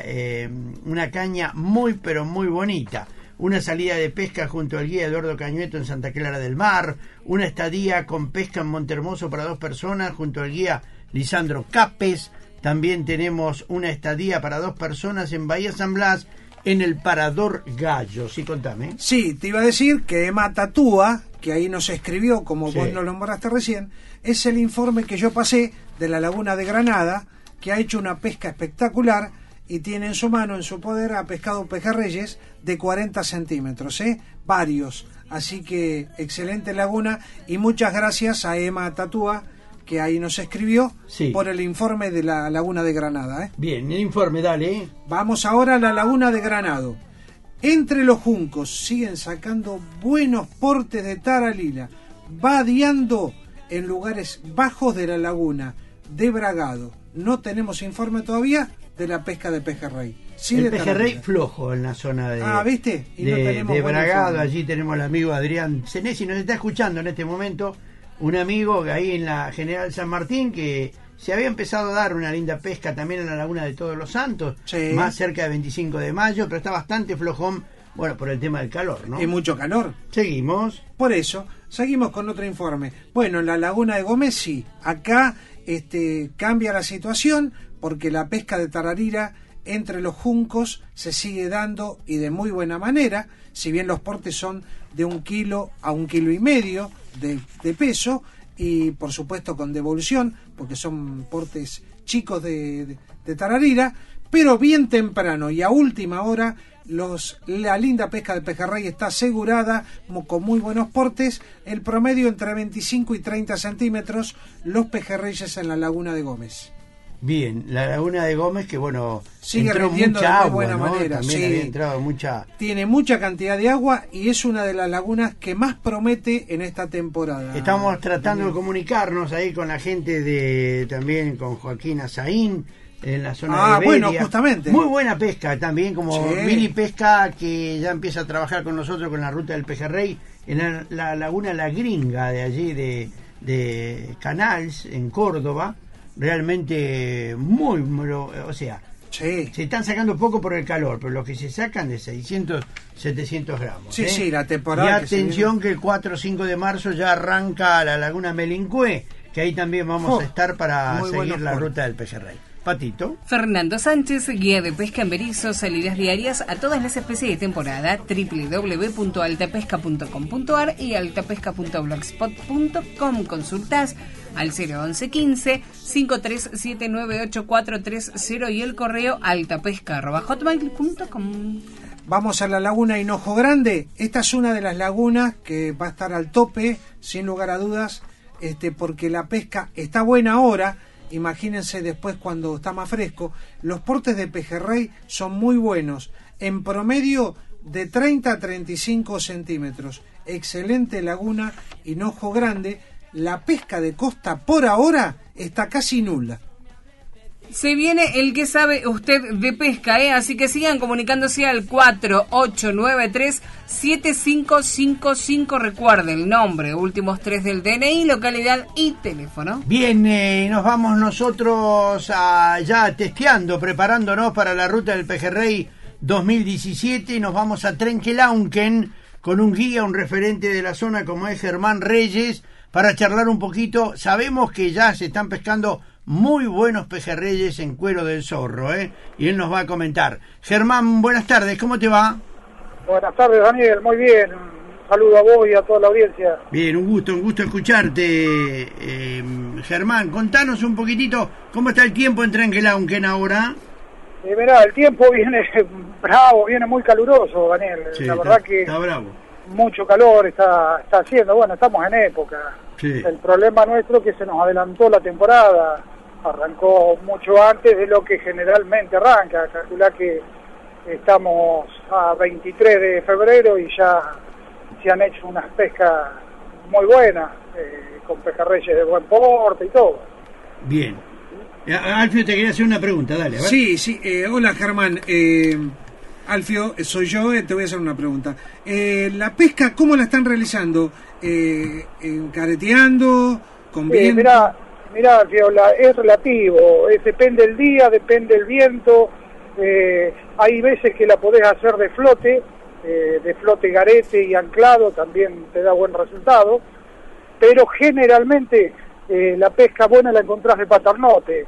caña muy pero muy bonita, una salida de pesca junto al guía Eduardo Cañueto en Santa Clara del Mar, una estadía con pesca en Montehermoso para 2 personas junto al guía Lisandro Capes, también tenemos una estadía para 2 personas en Bahía San Blas, en el Parador Gallo. Sí, contame. Sí, te iba a decir que Emma Tatúa, que ahí nos escribió, como vos nos lo nombraste recién, es el informe que yo pasé de la laguna de Granada, que ha hecho una pesca espectacular y tiene en su mano, en su poder, ha pescado pejerreyes de 40 centímetros, varios. Así que excelente laguna y muchas gracias a Emma Tatúa, que ahí nos escribió por el informe de la laguna de Granada. Bien, el informe, dale. Vamos ahora a la laguna de Granado. Entre los juncos siguen sacando buenos portes de taralila, vadeando en lugares bajos de la laguna de Bragado. No tenemos informe todavía de la pesca de pejerrey. Sí, el pejerrey flojo en la zona de, ¿viste? Y no tenemos de Bragado. Allí tenemos al amigo Adrián Senesi, nos está escuchando en este momento. Un amigo que ahí en la General San Martín que se había empezado a dar una linda pesca también en la laguna de Todos los Santos, más cerca del 25 de mayo, pero está bastante flojón, bueno, por el tema del calor, ¿no? Y mucho calor. Seguimos. Por eso, seguimos con otro informe. Bueno, en la laguna de Gómez sí, acá cambia la situación porque la pesca de tararira entre los juncos se sigue dando y de muy buena manera, si bien los portes son de 1 kilo a 1,5 kilos de peso y por supuesto con devolución porque son portes chicos de tararira, pero bien temprano y a última hora la linda pesca de pejerrey está asegurada con muy buenos portes, el promedio entre 25 y 30 centímetros los pejerreyes en la laguna de Gómez. Bien, la laguna de Gómez que bueno, sigue entró rindiendo mucha de muy agua, buena ¿no? manera. También había entrado mucha. Tiene mucha cantidad de agua y es una de las lagunas que más promete en esta temporada. Estamos tratando de comunicarnos ahí con la gente también con Joaquín Azaín en la zona de Iberia. Bueno, justamente. Muy buena pesca también, como Mili Pesca, que ya empieza a trabajar con nosotros con la ruta del pejerrey en la laguna La Gringa de allí de Canals, en Córdoba. Realmente muy, o sea, se están sacando poco por el calor, pero los que se sacan de 600, 700 gramos. Sí, la temporada. Y atención que el 4 o 5 de marzo ya arranca la laguna Melincué, que ahí también vamos a estar para seguir la ruta del pejerrey. Patito. Fernando Sánchez, guía de pesca en Berizo, salidas diarias a todas las especies de temporada, www.altapesca.com.ar y altapesca.blogspot.com. Consultas al 011-15 53798430 y el correo altapesca@hotmail.com. Vamos a la laguna Hinojo Grande. Esta es una de las lagunas que va a estar al tope, sin lugar a dudas, porque la pesca está buena ahora. Imagínense después cuando está más fresco. Los portes de pejerrey son muy buenos, en promedio de 30 a 35 centímetros. Excelente laguna Hinojo Grande. La pesca de costa por ahora está casi nula. Se viene el que sabe usted de pesca, así que sigan comunicándose al 4893-7555. Recuerde el nombre, últimos 3 del DNI, localidad y teléfono. Bien, nos vamos nosotros ya testeando, preparándonos para la ruta del pejerrey 2017. Nos vamos a Trenquelauquen con un guía, un referente de la zona como es Germán Reyes, para charlar un poquito. Sabemos que ya se están pescando muy buenos pejerreyes en cuero del zorro, y él nos va a comentar. Germán, buenas tardes, ¿cómo te va? Buenas tardes, Daniel, muy bien. Un saludo a vos y a toda la audiencia. Bien, un gusto escucharte, Germán. Contanos un poquitito cómo está el tiempo en Trenquelauquen ahora. Mirá, el tiempo viene bravo, viene muy caluroso, Daniel. Sí, la verdad que está bravo. Mucho calor está haciendo. Bueno, estamos en época. Sí. El problema nuestro es que se nos adelantó la temporada arrancó mucho antes de lo que generalmente arranca. Calculá que estamos a 23 de febrero y ya se han hecho unas pescas muy buenas, con pejerreyes de buen porte y todo. Bien. Alfio, te quería hacer una pregunta, dale. A ver. Sí, hola Germán. Alfio, soy yo, te voy a hacer una pregunta. La pesca, ¿cómo la están realizando? ¿Careteando? ¿Con viento? Mirá, Alfio, es relativo, depende del día, depende del viento. Hay veces que la podés hacer de flote garete y anclado, también te da buen resultado, pero generalmente la pesca buena la encontrás de paternote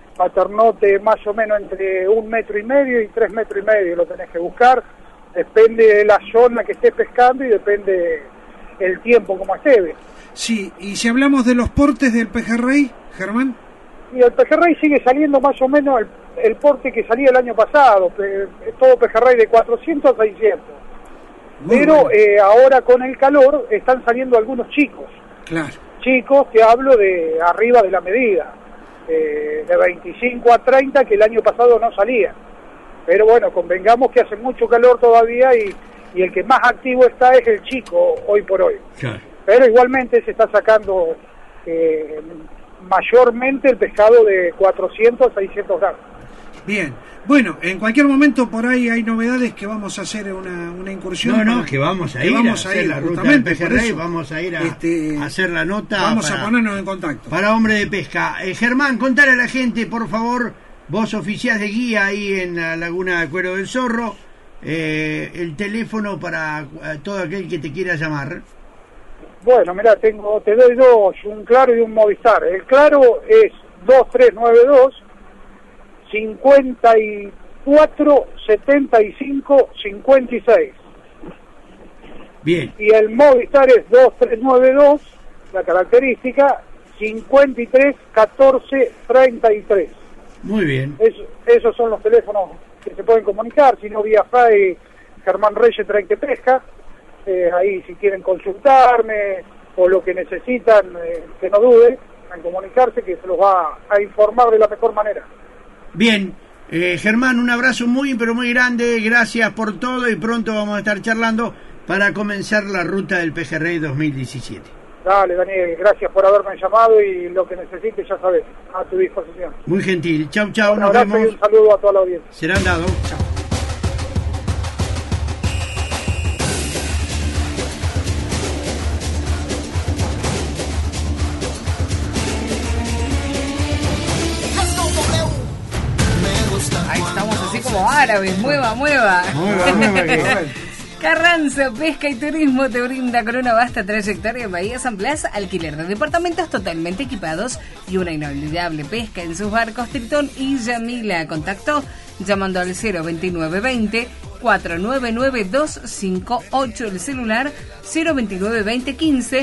más o menos entre 1,5 metros y 3,5 metros, lo tenés que buscar, depende de la zona que estés pescando y depende el tiempo como esté. Sí, y si hablamos de los portes del pejerrey, Germán. Y el pejerrey sigue saliendo más o menos el porte que salía el año pasado, todo pejerrey de 400 a 600. Pero ahora con el calor están saliendo algunos chicos. Claro. Chicos, te hablo de arriba de la medida, de 25 a 30 que el año pasado no salía. Pero bueno, convengamos que hace mucho calor todavía y el que más activo está es el chico hoy por hoy. Claro. Pero igualmente se está sacando mayormente el pescado de 400 a 600 gramos. Bien, bueno, en cualquier momento por ahí hay novedades que vamos a hacer una incursión. Que vamos a ir a hacer la ruta del pejerrey, vamos a ir a hacer la nota. Vamos a ponernos en contacto. Para Hombre de Pesca. Germán, contale a la gente, por favor, vos oficiás de guía ahí en la Laguna de Cuero del Zorro, el teléfono para todo aquel que te quiera llamar. Bueno, mirá, te doy dos, un Claro y un Movistar. El Claro es 2392 54 75 56. Bien. Y el Movistar es 2392, la característica 53 14 33. Muy bien. Esos son los teléfonos que se pueden comunicar, si no vía FAI, Germán Reyes Traen que Pesca. Ahí si quieren consultarme o lo que necesitan, que no duden en comunicarse, que se los va a informar de la mejor manera. Bien, Germán, un abrazo muy pero muy grande, gracias por todo y pronto vamos a estar charlando para comenzar la ruta del Pejerrey 2017. Dale, Daniel, gracias por haberme llamado y lo que necesites ya sabes, a tu disposición. Muy gentil, chau, un abrazo nos vemos. Y un saludo a toda la audiencia. Serán dados. Chao. Ahí estamos así como árabes, mueva. Carranza Pesca y Turismo te brinda con una vasta trayectoria en Bahía San Blas, alquiler de departamentos totalmente equipados y una inolvidable pesca en sus barcos Tritón y Yamila. Contacto llamando al 02920 499 258, el celular 02920 15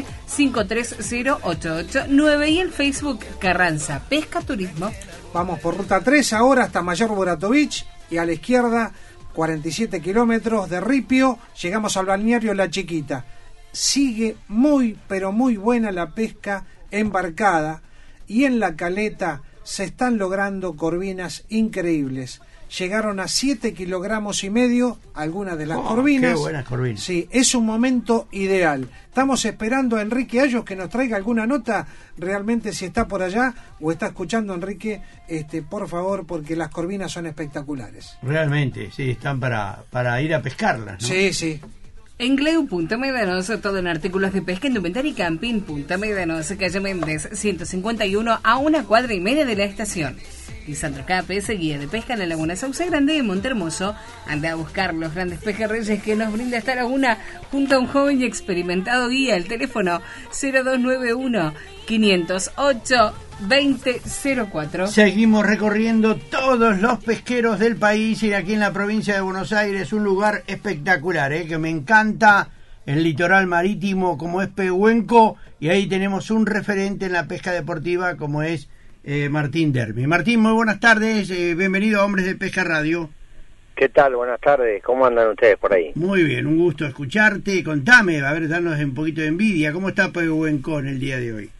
530889 y el Facebook Carranza Pesca Turismo. Vamos por ruta 3 ahora hasta Mayor Boratovich y a la izquierda 47 kilómetros de Ripio, llegamos al balneario La Chiquita. Sigue muy, pero muy buena la pesca embarcada y en la caleta se están logrando corvinas increíbles. Llegaron a 7,5 kilogramos algunas de las corvinas. Qué buenas corvinas. Sí, es un momento ideal. Estamos esperando a Enrique Ayos que nos traiga alguna nota, realmente si está por allá o está escuchando Enrique, por favor, porque las corvinas son espectaculares. Realmente, sí, están para ir a pescarlas, ¿no? Sí, sí. En Gleu, Punta Médanos, todo en artículos de pesca, indumentaria y camping. Punta Médanos, calle Méndez, 151, a 1,5 cuadras de la estación. Lisandro KPS, guía de pesca en la Laguna Sauce Grande de Montermoso. Anda a buscar los grandes pejerreyes que nos brinda esta laguna junto a un joven y experimentado guía. El teléfono 0291 508 2004. Seguimos recorriendo todos los pesqueros del país y aquí en la provincia de Buenos Aires, un lugar espectacular, que me encanta, el litoral marítimo como es Pehuenco, y ahí tenemos un referente en la pesca deportiva como es Martín Dermi. Martín, muy buenas tardes, bienvenido a Hombres de Pesca Radio. ¿Qué tal? Buenas tardes, ¿cómo andan ustedes por ahí? Muy bien, un gusto escucharte, contame, a ver, danos un poquito de envidia, ¿cómo está Pehuenco en el día de hoy?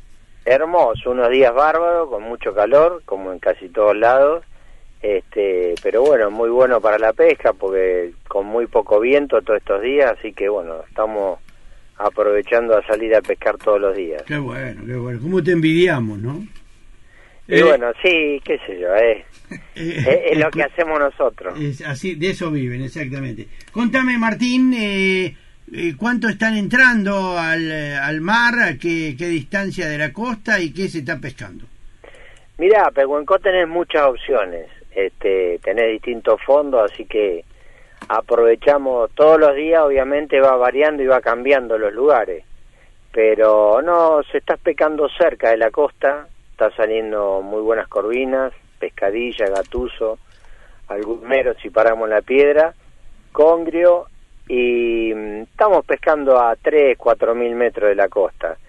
Hermoso, unos días bárbaros, con mucho calor, como en casi todos lados, pero bueno, muy bueno para la pesca, porque con muy poco viento todos estos días, así que bueno, estamos aprovechando a salir a pescar todos los días. Qué bueno, qué bueno. ¿Cómo te envidiamos, no? Y bueno, sí, qué sé yo, es lo que hacemos nosotros. Es así, de eso viven, exactamente. Contame, Martín, ¿cuánto están entrando al mar? ¿A qué distancia de la costa y qué se está pescando? Mirá, Pehuenco tenés muchas opciones, tenés distintos fondos, así que aprovechamos todos los días. Obviamente va variando y va cambiando los lugares, pero no, se está pescando cerca de la costa, está saliendo muy buenas corvinas, pescadilla, gatuso, algún mero si paramos la piedra, congrio, y estamos pescando a 3-4 mil metros de la costa.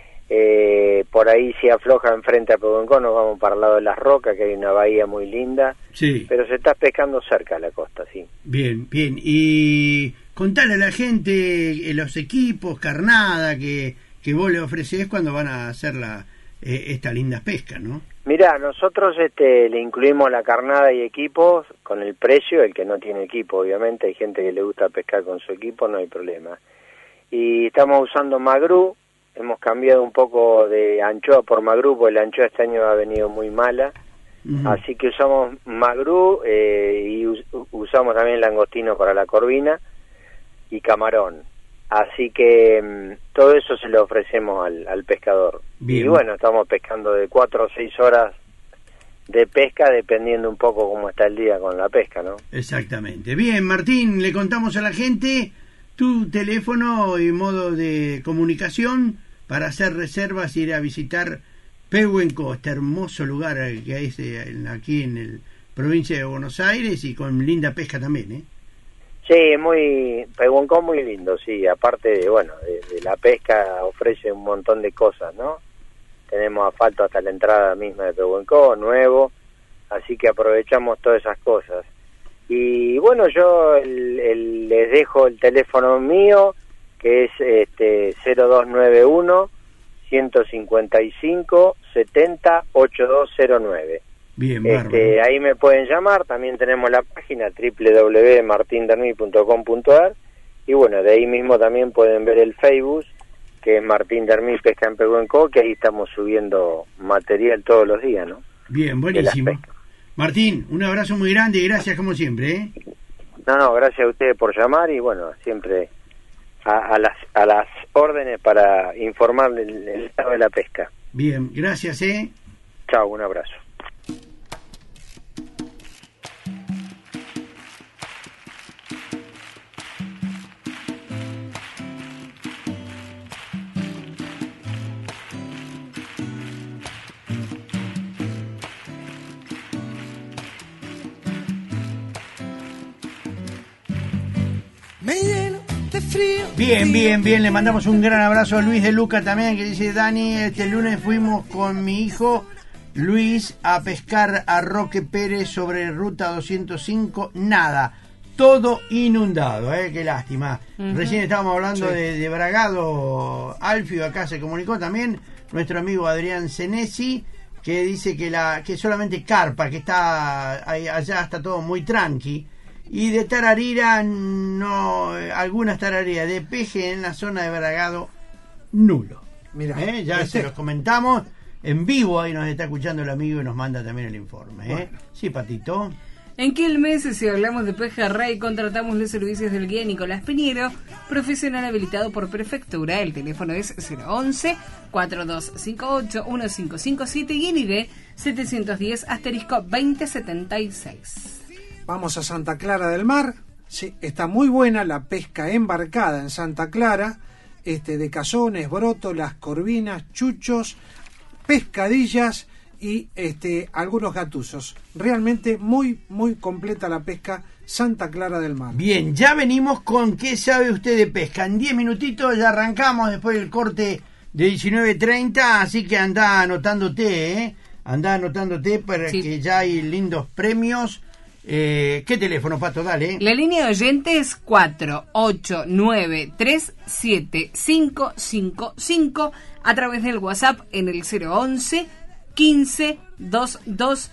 Por ahí si afloja enfrente a Pehuenco nos vamos para el lado de las Rocas, que hay una bahía muy linda, sí. Pero se está pescando cerca de la costa, sí. Bien, bien. Y contale a la gente los equipos, carnada que vos le ofrecés cuando van a hacer esta linda pesca, ¿no? Mirá, nosotros le incluimos la carnada y equipos con el precio. El que no tiene equipo, obviamente, hay gente que le gusta pescar con su equipo, no hay problema. Y estamos usando magrú. Hemos cambiado un poco de anchoa por magrú, porque la anchoa este año ha venido muy mala. Así que usamos magrú y usamos también langostino para la corvina y camarón. Así que todo eso se lo ofrecemos al pescador. Bien. Y bueno, estamos pescando de 4 o 6 horas de pesca, dependiendo un poco cómo está el día con la pesca, ¿no? Exactamente. Bien, Martín, le contamos a la gente tu teléfono y modo de comunicación para hacer reservas e ir a visitar Pehuenco, este hermoso lugar que hay aquí en la provincia de Buenos Aires, y con linda pesca también, ¿eh? Sí, Pehuenco muy lindo, sí, aparte de la pesca ofrece un montón de cosas, ¿no? Tenemos asfalto hasta la entrada misma de Pehuenco, nuevo, así que aprovechamos todas esas cosas. Y bueno, yo les dejo el teléfono mío, que es 0291 155 70 8209. Bien, ahí me pueden llamar. También tenemos la página www.martindermi.com.ar, y bueno, de ahí mismo también pueden ver el Facebook, que es Martín Dermi Pesca en Pehuenco, que ahí estamos subiendo material todos los días, ¿no? Bien, buenísimo. Martín, un abrazo muy grande y gracias como siempre, ¿eh? No, gracias a ustedes por llamar, y bueno, siempre a las órdenes para informar el estado de la pesca. Bien, gracias, Chao, un abrazo. Me lleno de frío. Bien, le mandamos un gran abrazo a Luis de Luca también, que dice: Dani, este lunes fuimos con mi hijo Luis a pescar a Roque Pérez sobre ruta 205, nada, todo inundado, qué lástima. Recién estábamos hablando de Bragado, Alfio acá se comunicó también, nuestro amigo Adrián Senesi, que dice que solamente carpa, que está allá está todo muy tranqui. Y de tararira, no, algunas tarariras de peje en la zona de Bragado, nulo. Mira, ya se los comentamos en vivo, ahí nos está escuchando el amigo y nos manda también el informe. Bueno. Sí, Patito. En Quilmes, si hablamos de pejerrey, contratamos los servicios del guía Nicolás Piñero, profesional habilitado por prefectura. El teléfono es 011-4258-1557 y en ID 710-2076. Vamos a Santa Clara del Mar. Sí, está muy buena la pesca embarcada en Santa Clara, de cazones, brótolas, corvinas, chuchos, pescadillas y algunos gatuzos. Realmente muy completa la pesca Santa Clara del Mar. Bien, ya venimos con ¿qué sabe usted de pesca? En 10 minutitos ya arrancamos después del corte de 19:30, así que andá anotándote para que ya hay lindos premios ¿Qué teléfono, Pato? Dale. La línea de oyentes 48937555 a través del WhatsApp en el 011 15 22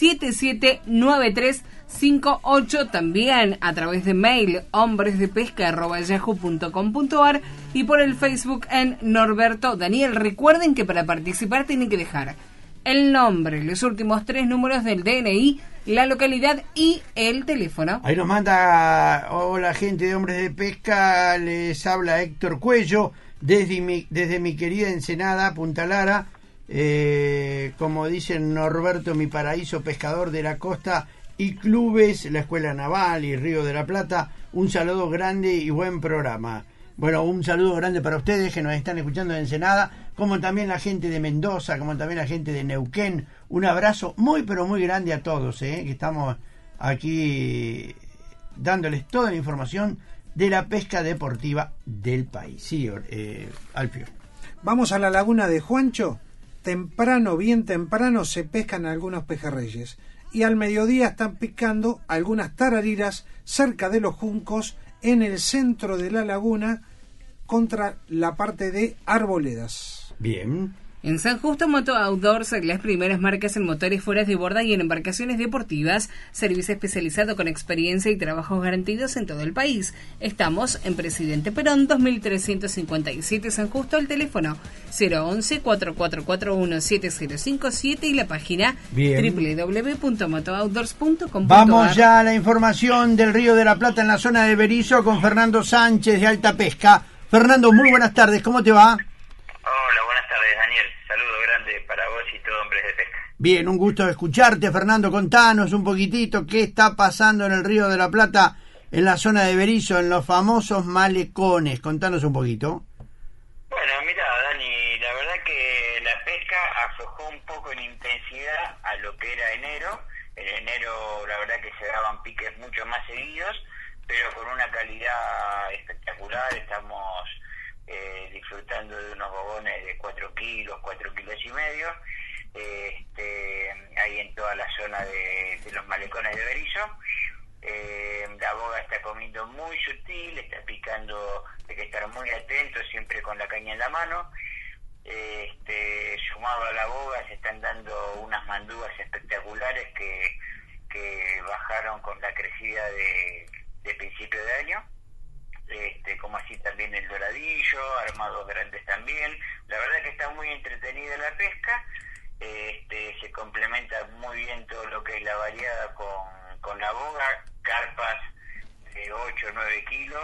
779358, también a través de mail hombresdepesca@yahoo.com.ar y por el Facebook en Norberto Daniel. Recuerden que para participar tienen que dejar el nombre, los últimos 3 números del DNI, la localidad y el teléfono. Ahí nos manda, hola gente de Hombres de Pesca, les habla Héctor Cuello desde mi querida Ensenada, Punta Lara. Como dicen Norberto, mi paraíso pescador de la costa y clubes, la Escuela Naval y Río de la Plata. Un saludo grande y buen programa. Bueno, un saludo grande para ustedes que nos están escuchando de Ensenada, como también la gente de Mendoza, como también la gente de Neuquén. Un abrazo muy pero muy grande a todos, que estamos aquí dándoles toda la información de la pesca deportiva del país. Sí, Alfio. Vamos a la laguna de Juancho. Temprano, bien temprano, se pescan algunos pejerreyes. Y al mediodía están picando algunas tarariras cerca de los juncos en el centro de la laguna contra la parte de Arboledas. Bien. En San Justo Moto Outdoors, las primeras marcas en motores fuera de borda y en embarcaciones deportivas. Servicio especializado con experiencia y trabajos garantidos en todo el país. Estamos en Presidente Perón, 2357 San Justo. El teléfono 011-4441-7057 y la página www.motooutdoors.com. Vamos ya a la información del Río de la Plata en la zona de Berisso con Fernando Sánchez de Alta Pesca. Fernando, muy buenas tardes, ¿cómo te va? Hola, buenas tardes, Daniel. Saludo grande para vos y todo Hombres de Pesca. Bien, un gusto de escucharte, Fernando. Contanos un poquitito qué está pasando en el Río de la Plata, en la zona de Berisso, en los famosos malecones. Contanos un poquito. Bueno, mira, Dani, la verdad que la pesca aflojó un poco en intensidad a lo que era enero. En enero, la verdad que se daban piques mucho más seguidos, pero con una calidad espectacular. Estamos disfrutando de unos bogones de 4 kilos, 4 kilos y medio, ahí en toda la zona de los malecones de Berisso. La boga está comiendo muy sutil, está picando, hay que estar muy atento, siempre con la caña en la mano. Sumado a la boga se están dando unas mandúas espectaculares que bajaron con la crecida de principio de año. Como así también el doradillo, armados grandes también. La verdad que está muy entretenida la pesca. Se complementa muy bien todo lo que es la variada con la boga, carpas de 8 o 9 kilos,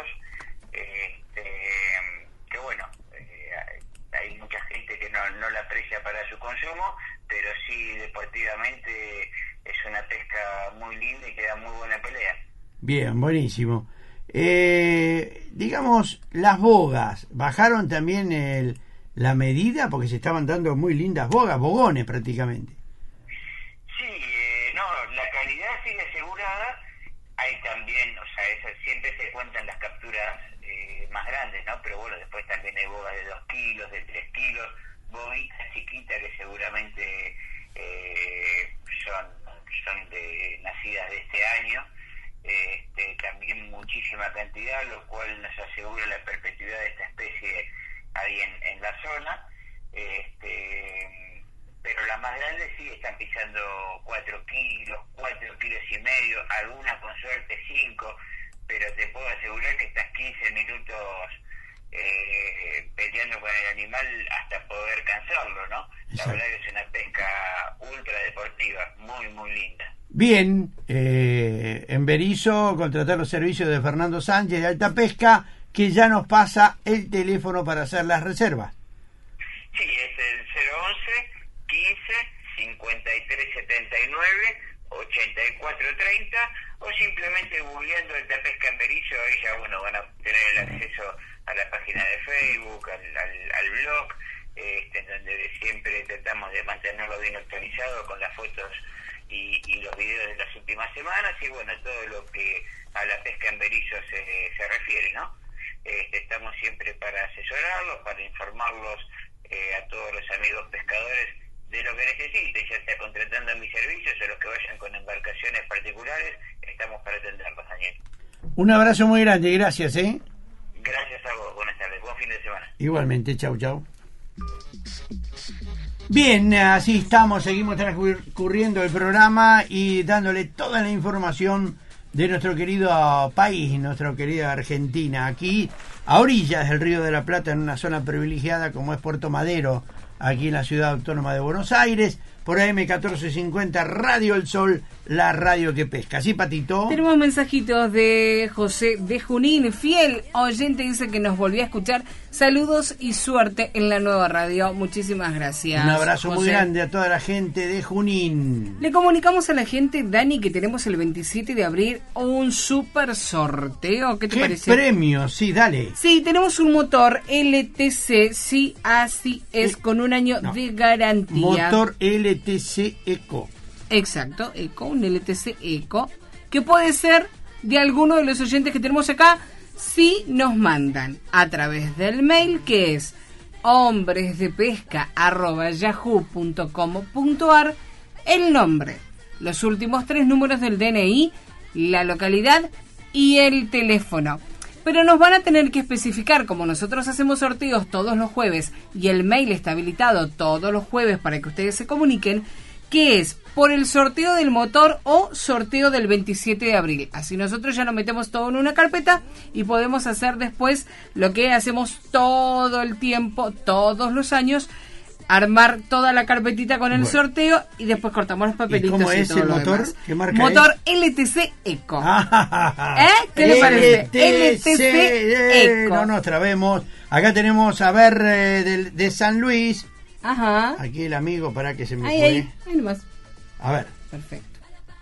que bueno, hay mucha gente que no la aprecia para su consumo, pero sí deportivamente es una pesca muy linda y que da muy buena pelea. Bien, buenísimo. Digamos, las bogas, ¿bajaron también la medida? Porque se estaban dando muy lindas bogas, bogones prácticamente. Sí, no, la calidad sigue asegurada. Hay también, o sea, siempre se cuentan las capturas más grandes, ¿no? Pero bueno, después también hay bogas de 2 kilos, de 3 kilos, boguitas chiquitas que seguramente son nacidas de este año. También muchísima cantidad, lo cual nos asegura la perpetuidad de esta especie ahí en la zona. Pero las más grandes sí están pisando 4 kilos, 4 kilos y medio, algunas con suerte 5, pero te puedo asegurar que estás 15 minutos peleando con el animal hasta poder cansarlo, ¿no? La verdad que es una pesca ultra deportiva, muy, muy linda. Bien, en Berisso contratar los servicios de Fernando Sánchez de Alta Pesca, que ya nos pasa el teléfono para hacer las reservas. Sí, es el 011 15 53 79 84 30, o simplemente googleando Alta Pesca en Berisso. Ahí ya van a tener el acceso a la página de Facebook, al blog, en donde siempre tratamos de mantenerlo bien actualizado con las fotos y los videos de las últimas semanas, y bueno, todo lo que a la pesca en Berisso se refiere, ¿no? Estamos siempre para asesorarlos, para informarlos a todos los amigos pescadores de lo que necesiten, ya sea contratando mis servicios o los que vayan con embarcaciones particulares. Un abrazo muy grande, gracias, Gracias a vos, buenas tardes, buen fin de semana. Igualmente, chau, chau. Bien, así estamos, seguimos transcurriendo el programa y dándole toda la información de nuestro querido país, nuestra querida Argentina, aquí a orillas del Río de la Plata, en una zona privilegiada como es Puerto Madero, aquí en la ciudad autónoma de Buenos Aires, por AM 1450, Radio El Sol, la radio que pesca. ¿Sí, Patito? Tenemos mensajitos de José de Junín, fiel oyente, dice que nos volvió a escuchar. Saludos y suerte en la nueva radio. Muchísimas gracias. Un abrazo José. muy grande a toda la gente de Junín. Le comunicamos a la gente, Dani, que tenemos el 27 de abril un super sorteo. ¿Qué te parece? Premio, sí, dale. Sí, tenemos un motor LTC, sí, así es, con un año de garantía. Motor LTC Eco. Exacto, Eco, un LTC Eco, que puede ser de alguno de los oyentes que tenemos acá, si nos mandan a través del mail, que es hombresdepesca@yahoo.com.ar, el nombre, los últimos 3 números del DNI, la localidad y el teléfono. Pero nos van a tener que especificar, como nosotros hacemos sorteos todos los jueves y el mail está habilitado todos los jueves para que ustedes se comuniquen, que es por el sorteo del motor o sorteo del 27 de abril. Así nosotros ya nos metemos todo en una carpeta y podemos hacer después lo que hacemos todo el tiempo, todos los años, armar toda la carpetita con el sorteo y después cortamos los papelitos. ¿Y cómo es todo el lo motor? demás. ¿Qué marca motor es? LTC Eco. ¿Qué le parece? LTC Eco. No nos trabemos. Acá tenemos, a ver, de San Luis. Ajá. Aquí el amigo, para que se me Ahí nomás. A ver. Perfecto.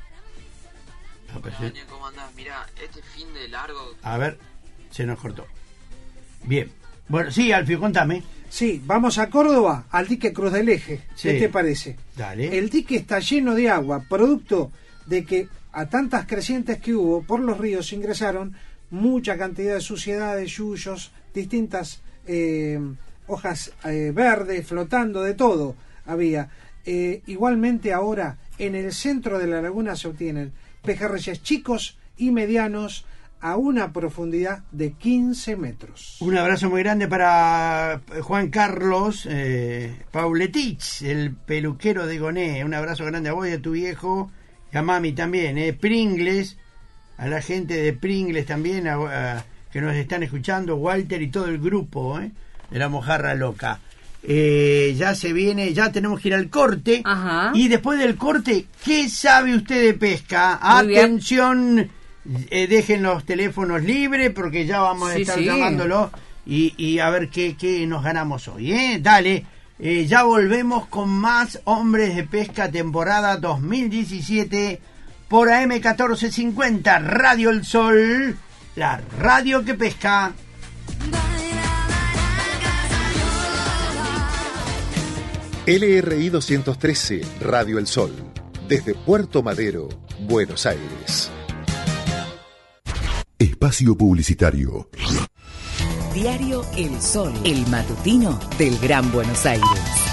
¿Cómo andás? Mirá, este fin de largo... A ver, se nos cortó. Bien. Bueno, sí, Alfio, contame. Sí, vamos a Córdoba, al dique Cruz del Eje. Sí. ¿Qué te parece? Dale. El dique está lleno de agua, producto de que a tantas crecientes que hubo por los ríos ingresaron mucha cantidad de suciedades, yuyos, distintas hojas verdes, flotando, de todo había. Igualmente ahora en el centro de la laguna se obtienen pejerreyes chicos y medianos a una profundidad de 15 metros. Un abrazo muy grande para Juan Carlos Pauletich, el peluquero de Goné. Un abrazo grande a vos y a tu viejo, y a mami también. Pringles, a la gente de Pringles también, que nos están escuchando, Walter y todo el grupo de la Mojarra Loca. Ya se viene, ya tenemos que ir al corte. Ajá. Y después del corte, ¿qué sabe usted de pesca? Muy Atención, dejen los teléfonos libres porque ya vamos a estar llamándolo y a ver qué nos ganamos hoy. Dale, ya volvemos con más Hombres de Pesca temporada 2017 por AM 1450, Radio El Sol, la radio que pesca. LRI 213, Radio El Sol, desde Puerto Madero, Buenos Aires. Espacio publicitario. Diario El Sol, el matutino del Gran Buenos Aires.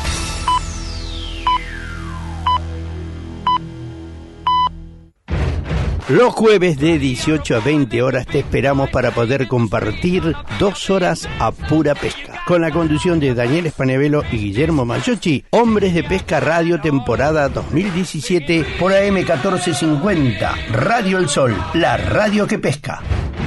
Los jueves de 18 a 20 horas te esperamos para poder compartir 2 horas a pura pesca. Con la conducción de Daniel Spanevelo y Guillermo Maggiochi, Hombres de Pesca Radio temporada 2017 por AM 1450, Radio El Sol, la radio que pesca.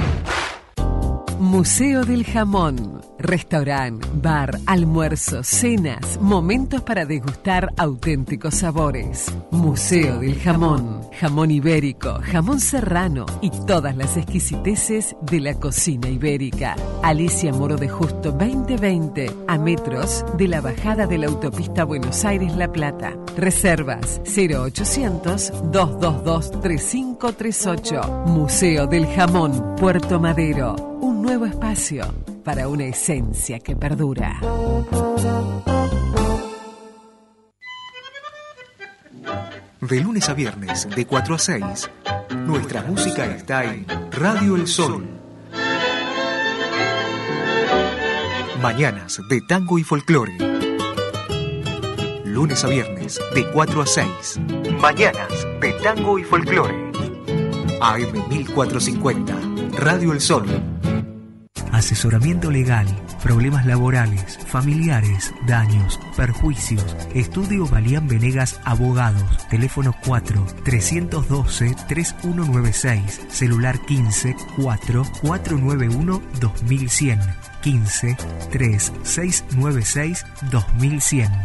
Museo del Jamón. Restaurante, bar, almuerzo, cenas, momentos para degustar auténticos sabores. Museo del Jamón. Jamón ibérico, jamón serrano y todas las exquisiteces de la cocina ibérica. Alicia Moro de Justo 2020, a metros de la bajada de la autopista Buenos Aires-La Plata. Reservas 0800-222-3538. Museo del Jamón, Puerto Madero. Un nuevo espacio para una esencia que perdura. De lunes a viernes, de 4 a 6, nuestra música está en Radio El Sol. Mañanas de tango y folclore. Lunes a viernes, de 4 a 6. Mañanas de tango y folclore. AM 1450, Radio El Sol. Asesoramiento legal, problemas laborales, familiares, daños, perjuicios. Estudio Balián Venegas Abogados. Teléfono 4-312-3196. Celular 15-4-491-2100. 15-3696-2100.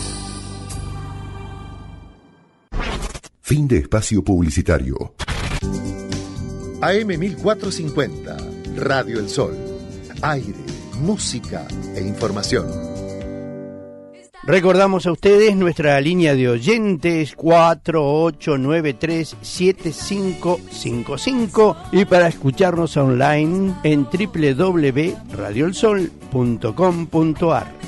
Fin de espacio publicitario. AM 1450, Radio El Sol. Aire, música e información. Recordamos a ustedes nuestra línea de oyentes 4893-7555 y para escucharnos online en www.radioelsol.com.ar.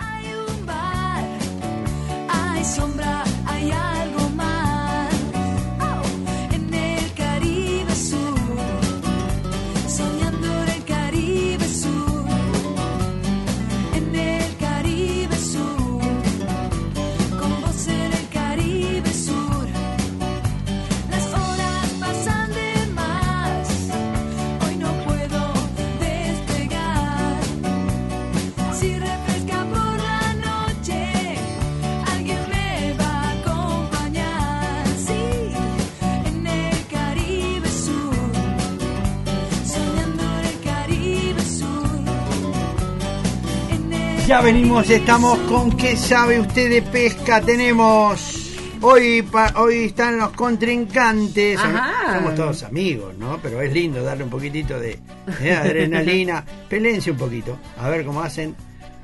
Ya venimos, estamos con ¿qué sabe usted de pesca? Tenemos hoy están los contrincantes. Ajá. Somos todos amigos, ¿no? Pero es lindo darle un poquitito de adrenalina. Pelense un poquito, a ver cómo hacen.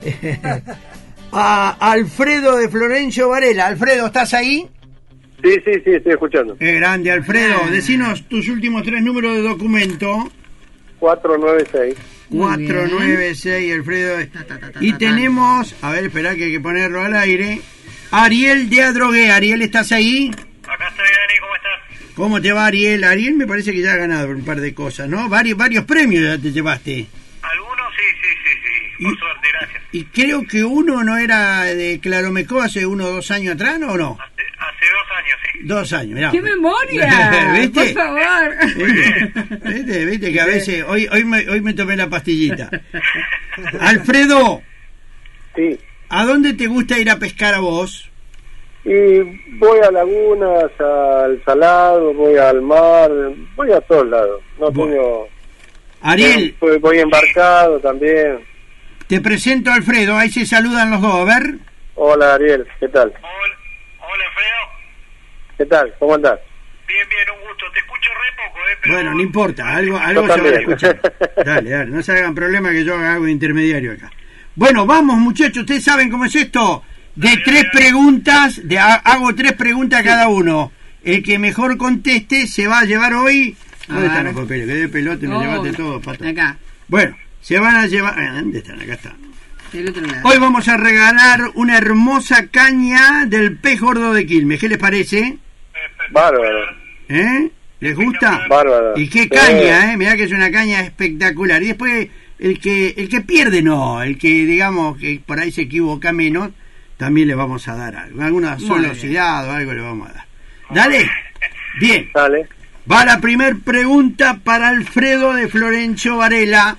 A Alfredo de Florencio Varela. Alfredo, ¿estás ahí? Sí, estoy escuchando. Grande, Alfredo. Decinos tus últimos 3 números de documento. 496. 496, Alfredo. Y tenemos, a ver, esperá que hay que ponerlo al aire. Ariel de Adrogué. Ariel, ¿estás ahí? Acá estoy, Dani, ¿cómo estás? ¿Cómo te va, Ariel? Ariel me parece que ya ha ganado un par de cosas, ¿no? Varios premios ya te llevaste. Algunos sí. Por suerte, gracias. Y creo que uno no era de Claromecó hace 1 o 2 años atrás, ¿no? ¿O no? Hace 2 años, sí. 2 años, mirá. ¡Qué memoria! ¿Viste? Por favor. ¿Viste que a veces hoy me tomé la pastillita? Alfredo. Sí. ¿A dónde te gusta ir a pescar a vos? Y voy a lagunas, al salado, voy al mar, voy a todos lados. No tengo... Ariel. Voy embarcado también. Te presento a Alfredo, ahí se saludan los dos, a ver. Hola, Ariel, ¿qué tal? Hola, Alfredo. ¿Qué tal? ¿Cómo andás? Bien, un gusto. Te escucho re poco, pero... Bueno, no importa, algo se va a escuchar. Dale, no se hagan problema que yo haga algo intermediario acá. Bueno, vamos, muchachos, ustedes saben cómo es esto. De 3 preguntas, hago 3 preguntas a cada uno. El que mejor conteste se va a llevar hoy... ¿Dónde están los papeles? Que de pelote me llevaste todo, pato. Acá. Bueno, se van a llevar... ¿Dónde están? Acá están. Del otro lado. Hoy vamos a regalar una hermosa caña del pez gordo de Quilmes. ¿Qué les parece? Bárbaro. ¿Les gusta? Bárbaro. Y qué caña, mirá que es una caña espectacular. Y después, el que pierde no, el que digamos que por ahí se equivoca menos, también le vamos a dar algo. Alguna solosidad o algo le vamos a dar. Dale. Bien. Dale. Va la primer pregunta para Alfredo de Florencio Varela.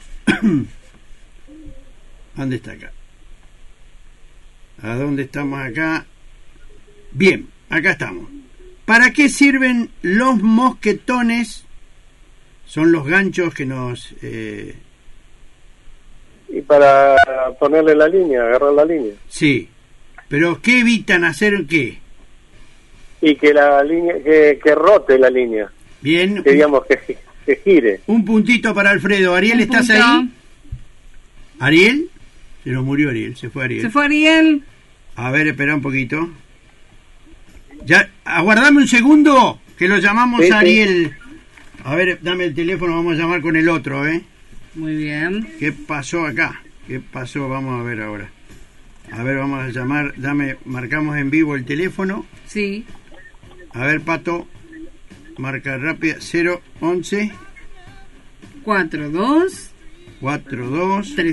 ¿Dónde está acá? ¿A dónde estamos acá? Bien, acá estamos. ¿Para qué sirven los mosquetones? Son los ganchos que nos... Y para ponerle la línea, agarrar la línea. Sí, pero ¿qué evitan hacer qué? Y que la línea, que rote la línea. Bien. Que digamos que gire. Un puntito para Alfredo. Ariel, ¿estás ahí? ¿Ariel? Se nos murió Ariel, se fue Ariel. Se fue Ariel. A ver, espera un poquito. Ya, aguardame un segundo, que lo llamamos a Ariel. A ver, dame el teléfono, vamos a llamar con el otro, Muy bien. ¿Qué pasó acá? ¿Qué pasó? Vamos a ver ahora. A ver, vamos a llamar, marcamos en vivo el teléfono. Sí. A ver, Pato, marca rápida, 011 42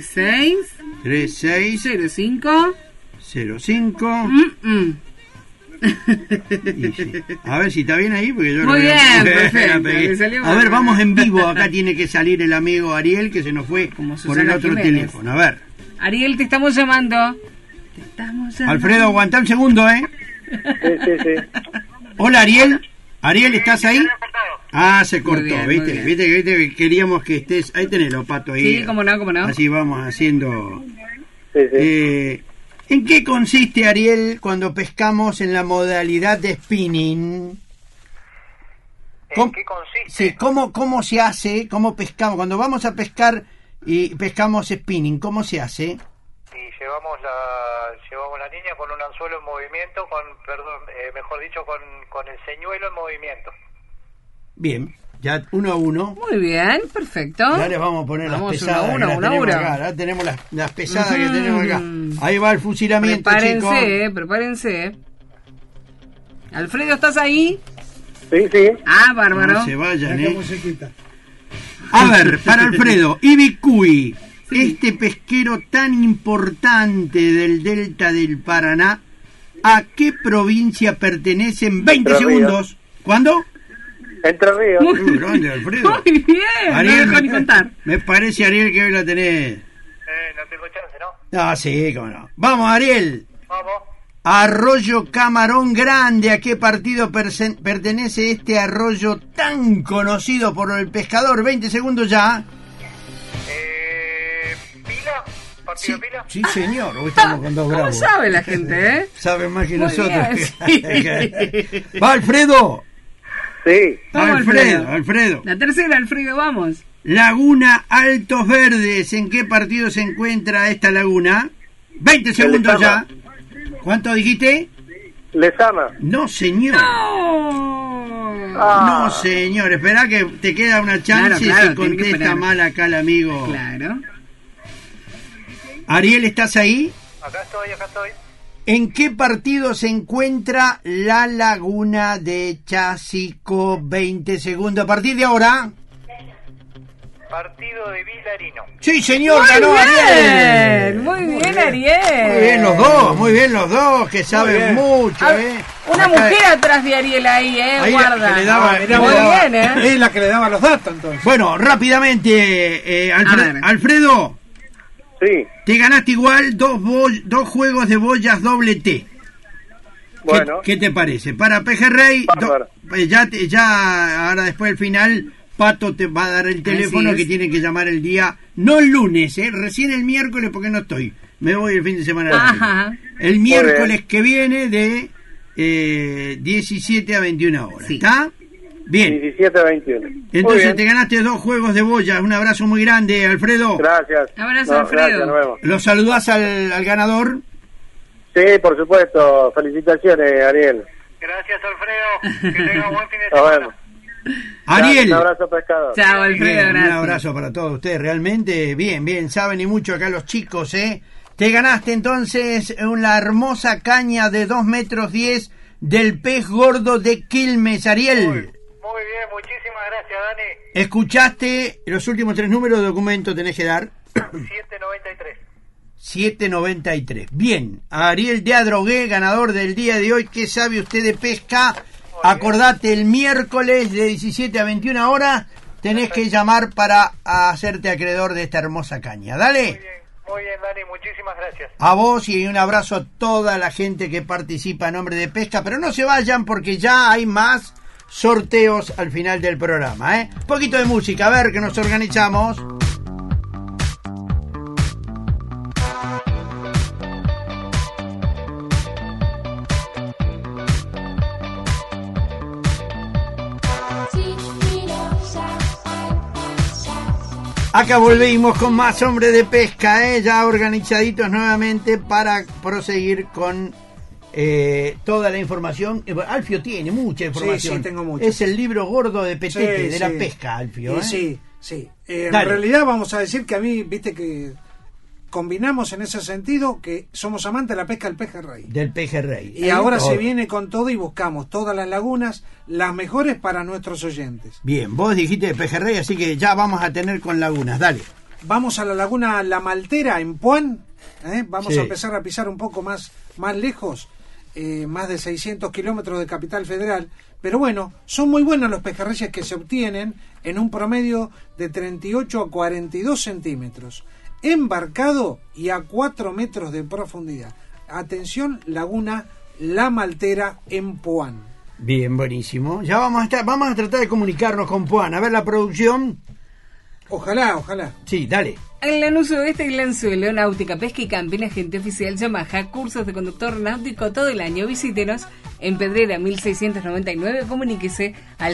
36 05 05 Sí. A ver si está bien ahí, porque yo Muy bien, perfecto. A ver, vamos en vivo. Acá tiene que salir el amigo Ariel, que se nos fue por el otro teléfono. A ver. Ariel, te estamos llamando. Alfredo, aguantá un segundo, ¿eh? Sí. Hola, Ariel. Ariel, ¿estás ahí? Ah, se cortó, bien, ¿viste? ¿Viste? Queríamos que estés... Ahí tenés los patos ahí. Sí, cómo no. Así vamos haciendo... Sí. ¿En qué consiste, Ariel, cuando pescamos en la modalidad de spinning? ¿En qué consiste? Sí, ¿cómo se hace? ¿Cómo pescamos? Cuando vamos a pescar y pescamos spinning, ¿cómo se hace? Y llevamos la línea con un anzuelo en movimiento, mejor dicho, con el señuelo en movimiento. Bien, ya 1-1. Muy bien, perfecto. Ya les vamos a poner las pesadas. 1-1. Ahora tenemos las pesadas que tenemos acá. Ahí va el fusilamiento, chicos. Prepárense. Alfredo, ¿estás ahí? Sí. Ah, bárbaro. No se vayan, A ver, para Alfredo, Ibicuy, este pesquero tan importante del delta del Paraná, ¿a qué provincia pertenece en 20 segundos? ¿Cuándo? Entre Ríos. Muy grande, Alfredo. Muy bien, Ariel, no dejo ni contar. Me parece, Ariel, que hoy la tenés. No tengo chance, ¿no? Ah, sí, cómo no. Vamos, Ariel. Vamos. Arroyo Camarón Grande, ¿a qué partido pertenece este arroyo tan conocido por el pescador? 20 segundos ya. ¿Pila? ¿Partido Pila? Sí, señor, hoy estamos con dos bravos. ¿Cómo sabe la gente, eh? Saben más que Muy nosotros. bien, sí. Va, Alfredo. Sí. Vamos, Alfredo. La tercera, Alfredo, vamos. Laguna Altos Verdes, ¿en qué partido se encuentra esta laguna? 20 segundos ya. ¿Cuánto dijiste? Lezama. No, señor. No, señor. Espera que te queda una chance Claro, si contesta mal acá el amigo. Claro. Ariel, ¿estás ahí? Acá estoy. ¿En qué partido se encuentra la laguna de Chasico? 20 segundos. A partir de ahora. Partido de Vilarino. Sí, señor, ganó Ariel. Muy bien, Ariel. Muy bien los dos, que saben mucho, Una Acá, mujer atrás de Ariel ahí, ahí guarda. que le daba, muy bien, Es la que le daba los datos, entonces. Bueno, rápidamente, Alfredo. Sí. Te ganaste igual dos juegos de boyas doble T. Bueno. ¿Qué te parece? Para Pejerrey, ya ahora después del final, Pato te va a dar el teléfono que tiene que llamar el día, no el lunes, recién el miércoles porque no estoy. Me voy el fin de semana. Ajá. El miércoles que viene de 17 a 21 horas. ¿Está? Bien. 17 a 21. Entonces te ganaste 2 juegos de boyas. Un abrazo muy grande, Alfredo. Gracias. Abrazo, Alfredo. Gracias, ¿Lo saludás al ganador? Sí, por supuesto. Felicitaciones, Ariel. Gracias, Alfredo. Que tenga un buen fin de semana. Ariel. Un abrazo, pescador. Chao, Alfredo. Un abrazo para todos ustedes. Realmente, bien. Saben y mucho acá los chicos, Te ganaste entonces una hermosa caña de 2,10 metros del pez gordo de Quilmes, Ariel. Muy bien, muchísimas gracias, Dani. ¿Escuchaste los últimos 3 números de documento? Tenés que dar. 793. 793. Bien, Ariel de Adrogué, ganador del día de hoy. ¿Qué sabe usted de pesca? Acordate, el miércoles de 17 a 21 horas tenés que llamar para hacerte acreedor de esta hermosa caña. Dale. Muy bien, Dani, muchísimas gracias. A vos y un abrazo a toda la gente que participa a nombre de Pesca, pero no se vayan porque ya hay más sorteos al final del programa, Un poquito de música, a ver que nos organizamos. Acá volvimos con más Hombre de Pesca, ya organizaditos nuevamente para proseguir con toda la información. Alfio tiene mucha información. Sí, tengo mucha. Es el libro gordo de Petete, de la pesca, Alfio. Sí. En realidad vamos a decir que a mí, viste que combinamos en ese sentido que somos amantes de la pesca del pejerrey. Del pejerrey. Y ahora se viene con todo y buscamos todas las lagunas, las mejores para nuestros oyentes. Bien, vos dijiste de pejerrey, así que ya vamos a tener con lagunas, dale. Vamos a la laguna La Maltera en Puan, vamos a empezar a pisar un poco más lejos. más de 600 kilómetros de Capital Federal, pero bueno, son muy buenos los pejerreyes que se obtienen en un promedio de 38 a 42 centímetros, embarcado y a 4 metros de profundidad. Atención, laguna La Maltera en Puan. Bien, buenísimo. Ya vamos a tratar de comunicarnos con Puan. A ver la producción. Ojalá. Sí, dale. En Lanús Oeste y Lanzuelo, náutica, pesca y camping, agente oficial Yamaha, cursos de conductor náutico todo el año. Visítenos en Pedrera 1699, comuníquese al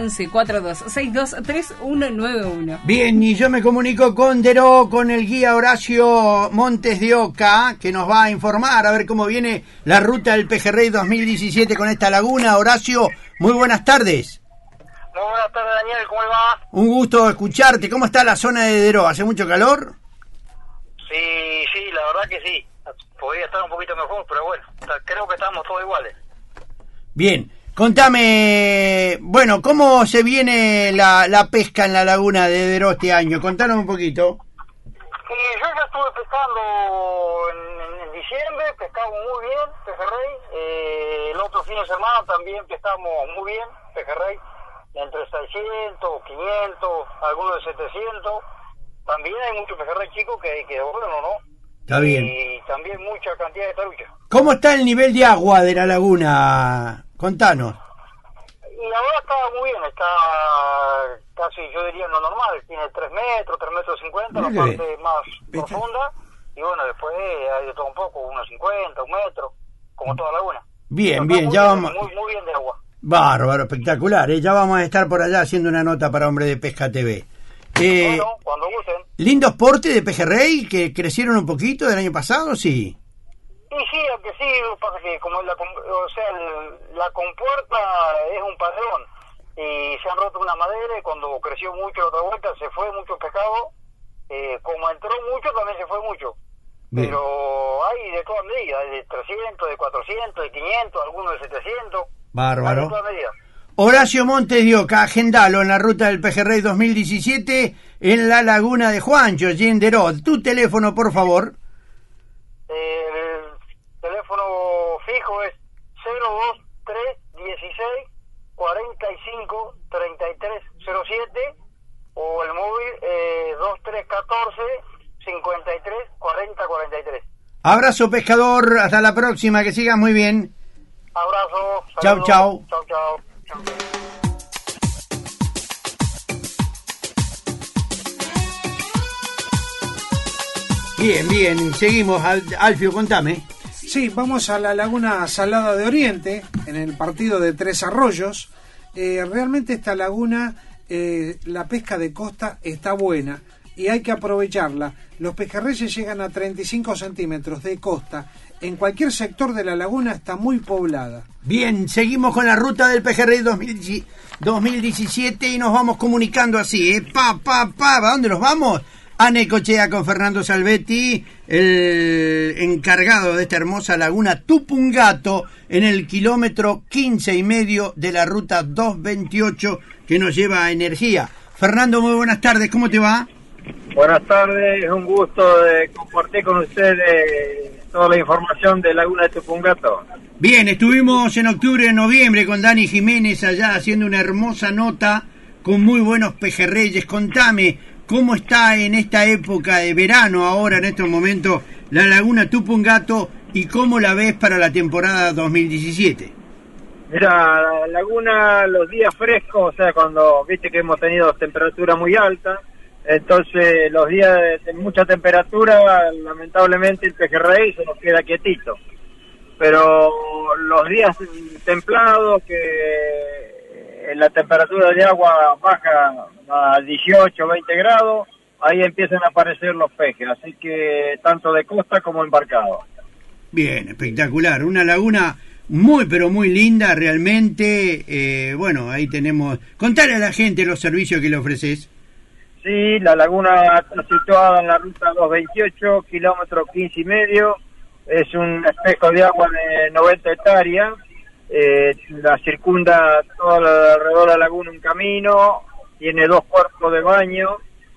011-4262-3191. Bien, y yo me comunico con Deró, con el guía Horacio Montes de Oca, que nos va a informar a ver cómo viene la ruta del Pejerrey 2017 con esta laguna. Horacio, muy buenas tardes. Muy buenas tardes, Daniel, ¿cómo le va? Un gusto escucharte. ¿Cómo está la zona de Deró? ¿Hace mucho calor? Sí, la verdad que sí. Podría estar un poquito mejor, pero bueno, creo que estamos todos iguales. Bien, contame, bueno, ¿cómo se viene la pesca en la laguna de Deró este año? Contanos un poquito. Yo ya estuve pescando en diciembre, pescamos muy bien, pejerrey. El otro fin de semana también pescamos muy bien, pejerrey. Entre 600, 500, algunos de 700. También hay muchos pejerrey chicos que bueno, ¿no? Está bien. Y también mucha cantidad de taruchas. ¿Cómo está el nivel de agua de la laguna? Contanos. Y la verdad está muy bien, está casi, yo diría, lo normal. Tiene 3 metros 50, la parte más profunda. Y bueno, después hay de todo un poco, unos 50, 1 metro, como toda laguna. Bien, ya vamos. Muy bien de agua. Bárbaro, espectacular, ya vamos a estar por allá haciendo una nota para Hombre de Pesca TV. Bueno, cuando gusten. ¿Lindos portes de pejerrey que crecieron un poquito del año pasado? Sí. Sí, aunque sí, pasa que como la compuerta es un padrón y se han roto una madera y cuando creció mucho la otra vuelta se fue mucho pescado, como entró mucho también se fue mucho. Bien. Pero hay de todas medidas, de 300, de 400, de 500, algunos de 700. Bárbaro. Horacio Montes de Oca, agendalo en la ruta del Pejerrey 2017 en la laguna de Juancho, allí en Deró. Tu teléfono, por favor. El teléfono fijo es 02316 45 3307 o el móvil 2314 53 40 43. Abrazo, pescador, hasta la próxima, que sigas muy bien. Abrazo. Chau. Chau. Bien, seguimos. Alfio, contame. Sí, vamos a la laguna Salada de Oriente, en el partido de Tres Arroyos. Realmente esta laguna, la pesca de costa está buena y hay que aprovecharla. Los pejerreyes llegan a 35 centímetros de costa. En cualquier sector de la laguna está muy poblada. Bien, seguimos con la ruta del Pejerrey 2017 y nos vamos comunicando así, ¿A dónde nos vamos? A Necochea con Fernando Salvetti, el encargado de esta hermosa laguna Tupungato, en el kilómetro 15,5 de la ruta 228 que nos lleva a Energía. Fernando, muy buenas tardes, ¿cómo te va? Buenas tardes, es un gusto de compartir con ustedes toda la información de Laguna de Tupungato. Bien, estuvimos en octubre y noviembre con Dani Jiménez allá haciendo una hermosa nota con muy buenos pejerreyes. Contame, ¿cómo está en esta época de verano ahora, en estos momentos, la Laguna Tupungato y cómo la ves para la temporada 2017? Mira, la laguna, los días frescos, o sea, cuando viste que hemos tenido temperatura muy alta, entonces los días de mucha temperatura, lamentablemente el pejerrey se nos queda quietito. Pero los días templados, que la temperatura de agua baja a 18, 20 grados, ahí empiezan a aparecer los peces, así que tanto de costa como embarcado. Bien, espectacular, una laguna muy pero muy linda realmente. Bueno, ahí tenemos, contale a la gente los servicios que le ofreces. Sí, la laguna está situada en la ruta 228, kilómetro 15,5, es un espejo de agua de 90 hectáreas, la circunda todo alrededor de la laguna un camino, tiene 2 cuerpos de baño,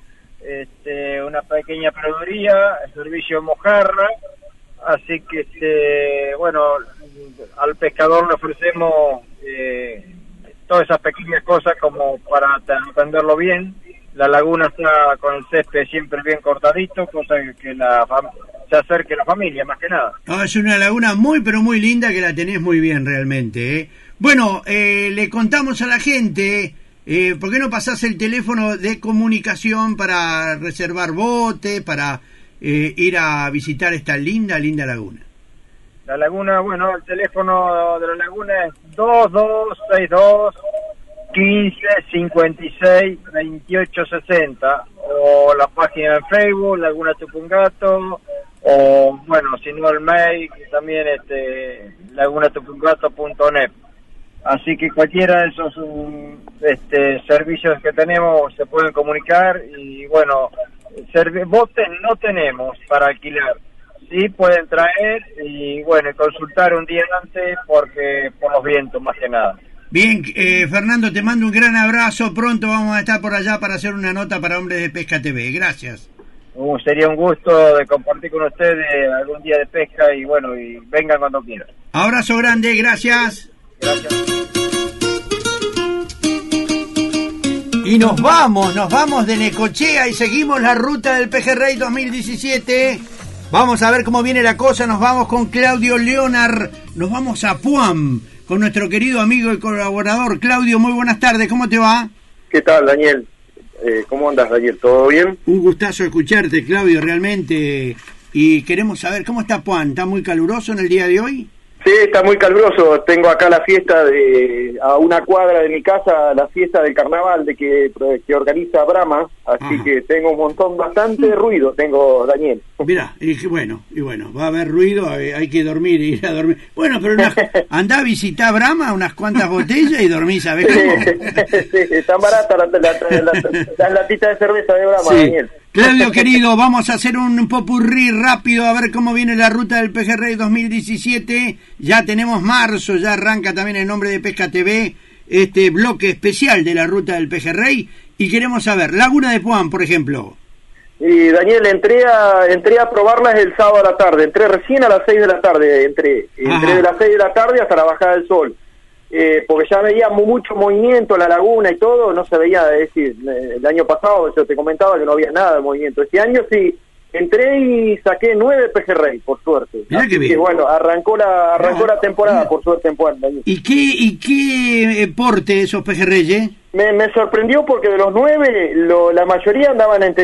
una pequeña proveeduría, el servicio mojarra, así que bueno, al pescador le ofrecemos todas esas pequeñas cosas como para atenderlo bien. La laguna está con el césped siempre bien cortadito, cosa que se acerque la familia, más que nada. No, es una laguna muy, pero muy linda, que la tenés muy bien realmente, ¿eh? Bueno, le contamos a la gente, ¿por qué no pasás el teléfono de comunicación para reservar bote, para ir a visitar esta linda laguna? La laguna, bueno, el teléfono de la laguna es 2262 15 56 28 60, o la página de Facebook Laguna Tupungato, o bueno, si no el mail también lagunatupungato.net. Así que cualquiera de esos servicios que tenemos se pueden comunicar. Y bueno, botes no tenemos para alquilar, sí pueden traer y bueno, consultar un día antes, porque por los vientos más que nada. Bien, Fernando, te mando un gran abrazo. Pronto vamos a estar por allá para hacer una nota para Hombres de Pesca TV. Gracias. Sería un gusto de compartir con ustedes algún día de pesca, y bueno, y vengan cuando quieran. Abrazo grande, gracias. Gracias. Y nos vamos de Necochea y seguimos la ruta del Pejerrey 2017. Vamos a ver cómo viene la cosa. Nos vamos con Claudio Leonard, nos vamos a Puam con nuestro querido amigo y colaborador Claudio. Muy buenas tardes, ¿cómo te va? ¿Qué tal, Daniel? ¿Cómo andas, Daniel? ¿Todo bien? Un gustazo escucharte, Claudio, realmente. Y queremos saber, ¿cómo está Puam? ¿Está muy caluroso en el día de hoy? Sí, está muy caluroso. Tengo acá la fiesta a una cuadra de mi casa, la fiesta del carnaval que organiza Brahma, así que tengo bastante ruido, Daniel. Mirá, y bueno, va a haber ruido, hay que dormir, ir a dormir. Bueno, pero andá a visitar Brahma, unas cuantas botellas y dormís, ¿sabés cómo? Sí, están baratas las latitas de cerveza de Brahma, sí. Daniel. Claudio, querido, vamos a hacer un popurrí rápido a ver cómo viene la ruta del Pejerrey 2017. Ya tenemos marzo, ya arranca también en nombre de Pesca TV este bloque especial de la ruta del Pejerrey, y queremos saber, Laguna de Puam, por ejemplo. Y Daniel, entré a probarlas el sábado a la tarde, entré recién a las 6 de la tarde, entré de las 6 de la tarde hasta la bajada del sol. Porque ya veía mucho movimiento en la laguna y todo, no se veía, es decir, el año pasado yo te comentaba que no había nada de movimiento. Este año sí, entré y saqué 9 pejerrey, por suerte. Mirá que bien. Que bueno, arrancó la temporada, por suerte, en Puerto. ¿Y qué porte esos pejerreyes? Me sorprendió porque de los 9, la mayoría andaban entre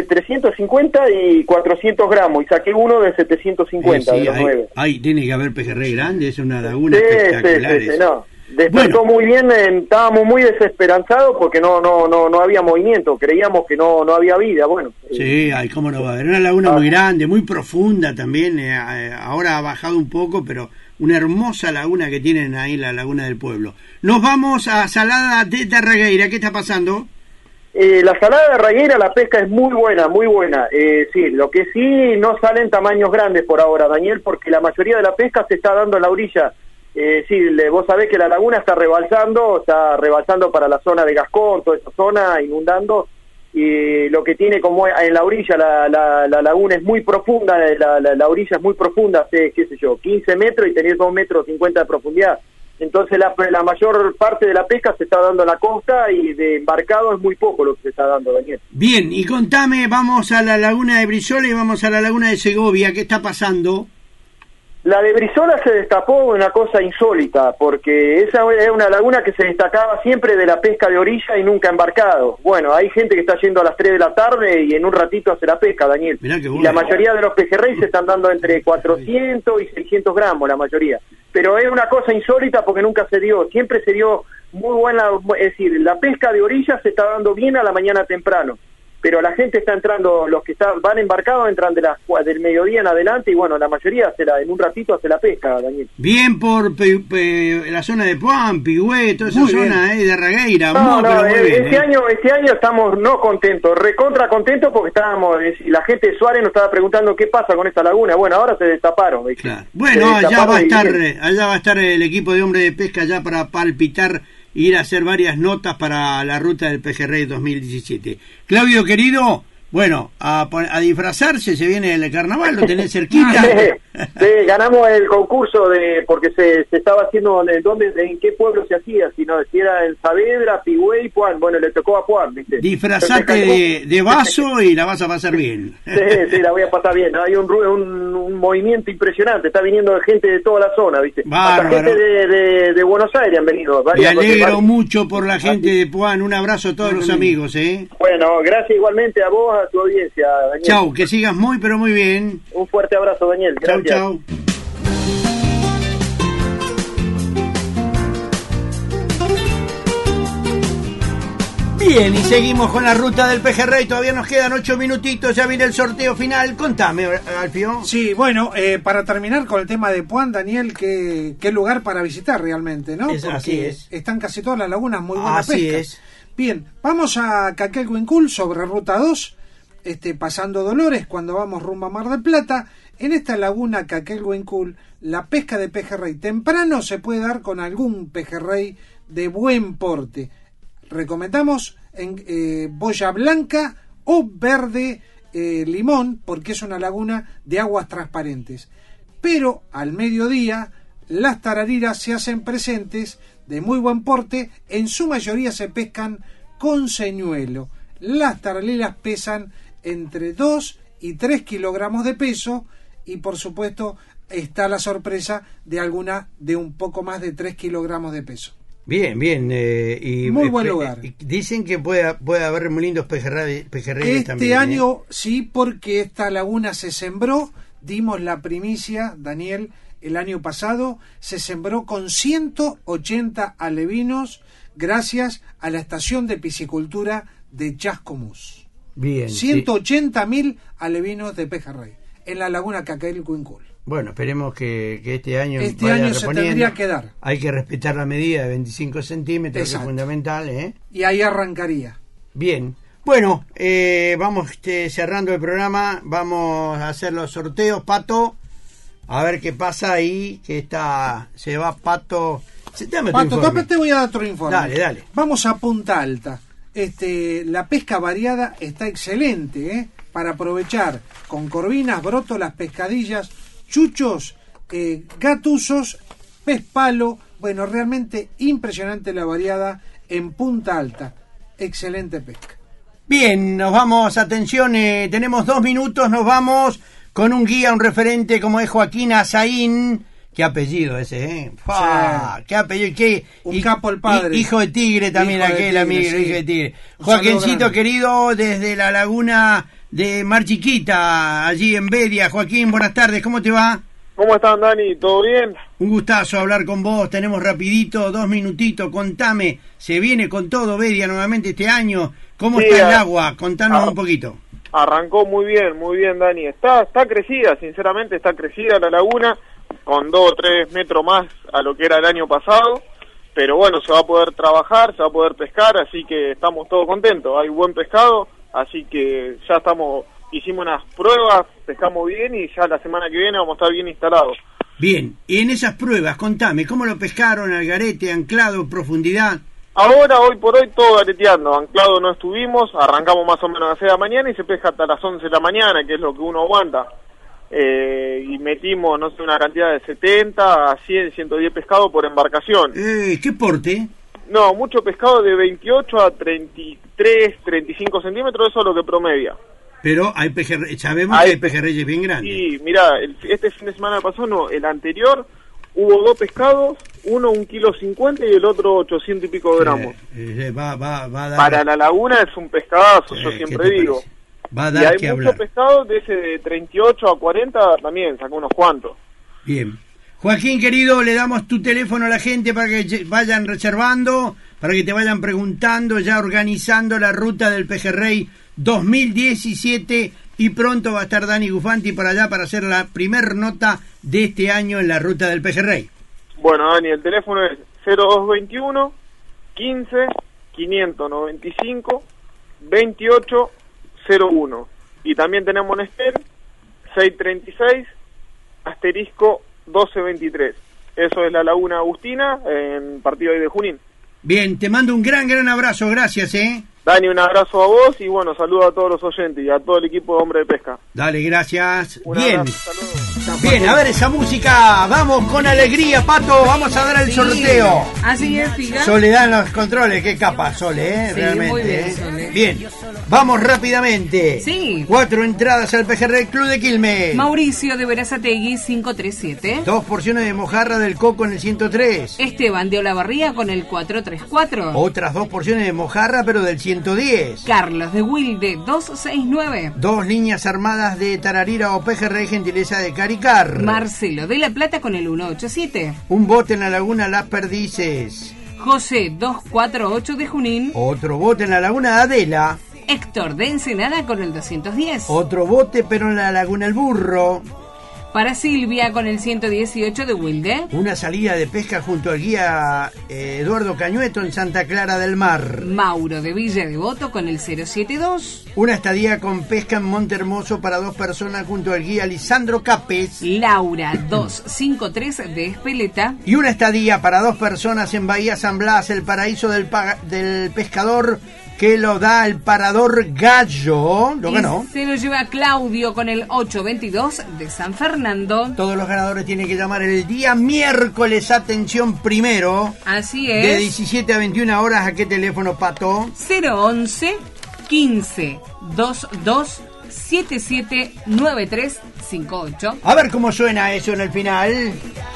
350 y 400 gramos, y saqué uno de 750 de los 9. Ahí tiene que haber pejerrey grande, es una laguna espectacular. Sí, no. Despertó muy bien, estábamos muy desesperanzados porque no había movimiento, creíamos que no había vida, bueno. Sí, cómo no va a haber, una laguna muy grande, muy profunda también, ahora ha bajado un poco, pero una hermosa laguna que tienen ahí, la Laguna del Pueblo. Nos vamos a Salada de Darregueira, ¿qué está pasando? La Salada de Darregueira, la pesca es muy buena, muy buena. Sí, lo que sí, no salen tamaños grandes por ahora, Daniel, porque la mayoría de la pesca se está dando en la orilla. Sí, vos sabés que la laguna está rebalsando para la zona de Gascón, toda esa zona, inundando, y lo que tiene como en la orilla, la laguna es muy profunda, la orilla es muy profunda, hace, qué sé yo, 15 metros y tenés 2,50 metros de profundidad. Entonces la mayor parte de la pesca se está dando en la costa, y de embarcado es muy poco lo que se está dando, Daniel. Bien, y contame, vamos a la laguna de Brizola y vamos a la laguna de Segovia, ¿qué está pasando? La de Brizola se destapó una cosa insólita, porque esa es una laguna que se destacaba siempre de la pesca de orilla y nunca embarcado. Bueno, hay gente que está yendo a las 3 de la tarde y en un ratito hace la pesca, Daniel. Y la mayoría de los pejerrey se están dando entre 400 y 600 gramos, la mayoría. Pero es una cosa insólita porque nunca se dio, siempre se dio muy buena, es decir, la pesca de orilla se está dando bien a la mañana temprano. Pero la gente está entrando, los que van embarcados entran del mediodía en adelante, y bueno, la mayoría en un ratito hace la pesca, Daniel. Bien por la zona de Puam, Pigüé, toda esa zona de Darregueira. Este año estamos no contentos, recontra contentos, porque la gente de Suárez nos estaba preguntando qué pasa con esta laguna. Bueno, ahora se destaparon. Claro. Bueno, allá va a estar el equipo de Hombres de Pesca ya para palpitar, ir a hacer varias notas para la ruta del Pejerrey 2017. Claudio, querido, Bueno, a disfrazarse, se viene el carnaval, lo tenés cerquita. Sí, ganamos el concurso porque se estaba haciendo en qué pueblo se hacía, si era en Saavedra, Pigüey, Puan. Bueno, le tocó a Puan, ¿viste? Disfrazate de vaso y la vas a pasar bien. Sí, la voy a pasar bien. Hay un movimiento impresionante, está viniendo gente de toda la zona, ¿viste? Bárbaro. Hasta gente de Buenos Aires han venido. Me alegro mucho por la gente de Puan, un abrazo a todos los amigos, Bueno, gracias igualmente a vos, a tu audiencia, Daniel. Chau, que sigas muy, pero muy bien. Un fuerte abrazo, Daniel. Gracias. Chau. Bien, y seguimos con la ruta del Pejerrey. Todavía nos quedan 8 minutitos. Ya viene el sorteo final. Contame, Alfio. Sí, bueno, para terminar con el tema de Puan, Daniel, qué lugar para visitar realmente, ¿no? Porque así es. Están casi todas las lagunas muy buena pesca. Así es. Bien, vamos a Caquelhuincul sobre ruta 2, pasando Dolores cuando vamos rumbo a Mar del Plata. En esta laguna Caquelhuincul, la pesca de pejerrey temprano se puede dar con algún pejerrey de buen porte. Recomendamos en boya blanca o verde limón, porque es una laguna de aguas transparentes. Pero al mediodía las tarariras se hacen presentes de muy buen porte, en su mayoría se pescan con señuelo. Las tarariras pesan entre 2 y 3 kilogramos de peso, y por supuesto está la sorpresa de alguna de un poco más de 3 kilogramos de peso. Bien. Y muy buen lugar. Dicen que puede haber muy lindos pejerreyes también. Este año sí, porque esta laguna se sembró, dimos la primicia, Daniel, el año pasado se sembró con 180 alevinos gracias a la estación de piscicultura de Chascomús. Bien. 180.000 alevinos de pejerrey en la laguna Caquelhuincul. Bueno, esperemos que este año se tendría que dar. Hay que respetar la medida de 25 centímetros, exacto, que es fundamental. Y ahí arrancaría. Bien. Bueno, vamos cerrando el programa. Vamos a hacer los sorteos, Pato. A ver qué pasa ahí, se va Pato. Pato, te voy a dar otro informe. Dale. Vamos a Punta Alta. La pesca variada está excelente, para aprovechar con corvinas, brótolas, pescadillas, chuchos, gatusos, pez palo. Bueno, realmente impresionante la variada en Punta Alta. Excelente pesca. Bien, nos vamos, atención, tenemos 2 minutos, nos vamos con un guía, un referente como es Joaquín Azaín. Qué apellido ese, Sí. Qué apellido, un capo el padre. Hijo de tigre también, aquel amigo, sí. Hijo de tigre. Joaquincito querido, desde la laguna de Mar Chiquita, allí en Bedia. Joaquín, buenas tardes, ¿cómo te va? ¿Cómo están, Dani? ¿Todo bien? Un gustazo hablar con vos, tenemos rapidito, 2 minutitos, contame, se viene con todo Bedia nuevamente este año, ¿cómo está el agua? Contanos un poquito. Arrancó muy bien, Dani, está crecida, sinceramente está crecida la laguna, con 2 o 3 metros más a lo que era el año pasado, pero bueno, se va a poder trabajar, se va a poder pescar, así que estamos todos contentos, hay buen pescado, así que ya hicimos unas pruebas, pescamos bien y ya la semana que viene vamos a estar bien instalados. Bien, y en esas pruebas, contame, ¿cómo lo pescaron? ¿Algarete, anclado, profundidad? Ahora, hoy por hoy, todo gareteando, anclado no estuvimos, arrancamos más o menos a las 6 de la mañana y se pesca hasta las 11 de la mañana, que es lo que uno aguanta. Y metimos, no sé, una cantidad de 70 a 100, 110 pescados por embarcación. ¿Qué porte? No, mucho pescado de 28 a 33, 35 centímetros, eso es lo que promedia. Pero hay sabemos que hay pejerreyes bien grandes. Sí, mirá, este fin de semana pasado, no, el anterior, hubo 2 pescados, uno 1,50 kg y el otro 800 y pico de gramos. Va a dar... Para la laguna es un pescadazo, yo siempre digo. Va a dar y hay que mucho hablar. pescado de ese de 38 a 40 también, sacó unos cuantos. Bien. Joaquín, querido, le damos tu teléfono a la gente para que vayan reservando, para que te vayan preguntando, ya organizando la ruta del Pejerrey 2017, y pronto va a estar Dani Gufanti para allá para hacer la primer nota de este año en la ruta del Pejerrey. Bueno, Dani, el teléfono es 0221 15 595 28 01, y también tenemos en SPEN 636 asterisco 1223. Eso es la Laguna Agustina, en partido ahí de Junín. Bien, te mando un gran abrazo, gracias, Dani, un abrazo a vos y bueno, saludo a todos los oyentes y a todo el equipo de Hombre de Pesca. Dale, gracias. Un Bien. abrazo, Bien, a ver esa música. Vamos con alegría, Pato. Vamos a dar el sorteo. Así es, Figa. Soledad en los controles. Qué capa, Sole, Sí, realmente. muy bien, Sole. Bien. Vamos rápidamente. Sí. 4 entradas al Pejerrey Club de Quilmes. Mauricio de Berazategui, 537. 2 porciones de mojarra del Coco en el 103. Esteban de Olavarría con el 434. Otras 2 porciones de mojarra, pero del 110. Carlos de Wilde, 269. 2 líneas armadas de Tararira o Pejerrey, gentileza de Caricar. Marcelo de La Plata con el 187. Un bote en la laguna Las Perdices. José, 248 de Junín. Otro bote en la laguna Adela. Héctor de Ensenada con el 210. Otro bote, pero en la laguna El Burro. Para Silvia con el 118 de Wilde. Una salida de pesca junto al guía Eduardo Cañueto en Santa Clara del Mar. Mauro de Villa Devoto con el 072. Una estadía con pesca en Monte Hermoso para 2 personas junto al guía Lisandro Capes. Laura 253 de Espeleta. Y una estadía para 2 personas en Bahía San Blas, el paraíso del pescador, que lo da el Parador Gallo. Lo ganó. Se lo lleva Claudio con el 822 de San Fernando. Todos los ganadores tienen que llamar el día miércoles, atención primero. Así es. De 17 a 21 horas. ¿A qué teléfono, Pato? 011 15 22 77 93 58. A ver cómo suena eso en el final.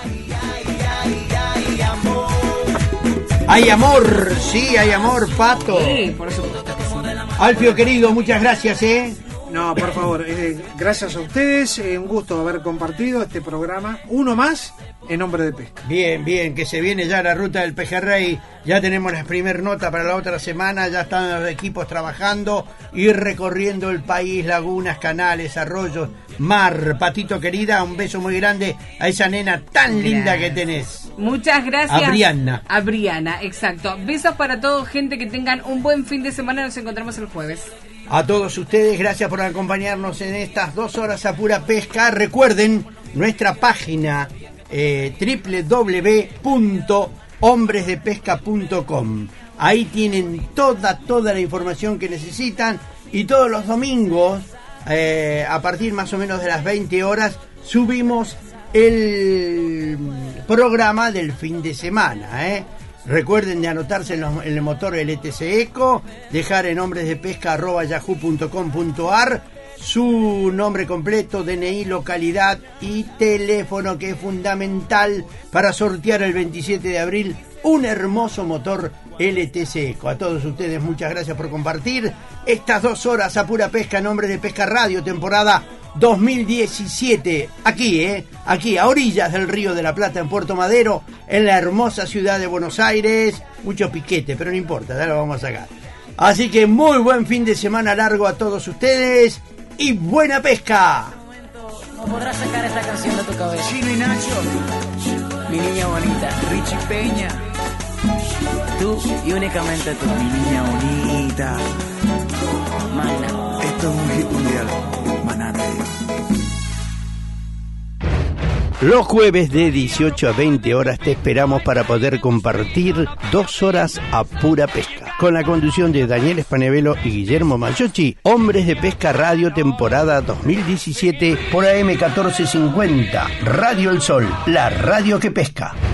Hay amor, sí, hay amor, Pato. Sí, por supuesto que sí. Alfio querido, muchas gracias, No, por favor, gracias a ustedes, un gusto haber compartido este programa, uno más en Hombre de Pesca. Bien, bien, que se viene ya la ruta del Pejerrey, ya tenemos la primer nota para la otra semana, ya están los equipos trabajando y recorriendo el país, lagunas, canales, arroyos, mar. Patito querida, un beso muy grande a esa nena tan linda que tenés. Muchas gracias. A Brianna. A Brianna, exacto. Besos para todos, gente, que tengan un buen fin de semana, nos encontramos el jueves. A todos ustedes, gracias por acompañarnos en estas 2 horas a pura pesca. Recuerden nuestra página www.hombresdepesca.com. Ahí tienen toda la información que necesitan y todos los domingos, a partir más o menos de las 20 horas, subimos el programa del fin de semana, Recuerden de anotarse en el motor LTC Eco, dejar en hombresdepesca@yahoo.com.ar su nombre completo, DNI, localidad y teléfono, que es fundamental para sortear el 27 de abril un hermoso motor LTC Eco. A todos ustedes, muchas gracias por compartir estas 2 horas a pura pesca en Hombres de Pesca Radio, temporada 2017, aquí a orillas del Río de la Plata, en Puerto Madero, en la hermosa ciudad de Buenos Aires. Mucho piquete, pero no importa, ya lo vamos a sacar. Así que muy buen fin de semana largo a todos ustedes y buena pesca. No podrás sacar esta canción de tu cabeza. Chino y Nacho, mi niña bonita, Richie Peña, tú y únicamente tú, mi niña bonita. Magna, esto es un hit mundial. Los jueves de 18 a 20 horas te esperamos para poder compartir 2 horas a pura pesca. Con la conducción de Daniel Spanevelo y Guillermo Maggiochi, Hombres de Pesca Radio, temporada 2017, por AM 1450, Radio El Sol, la radio que pesca.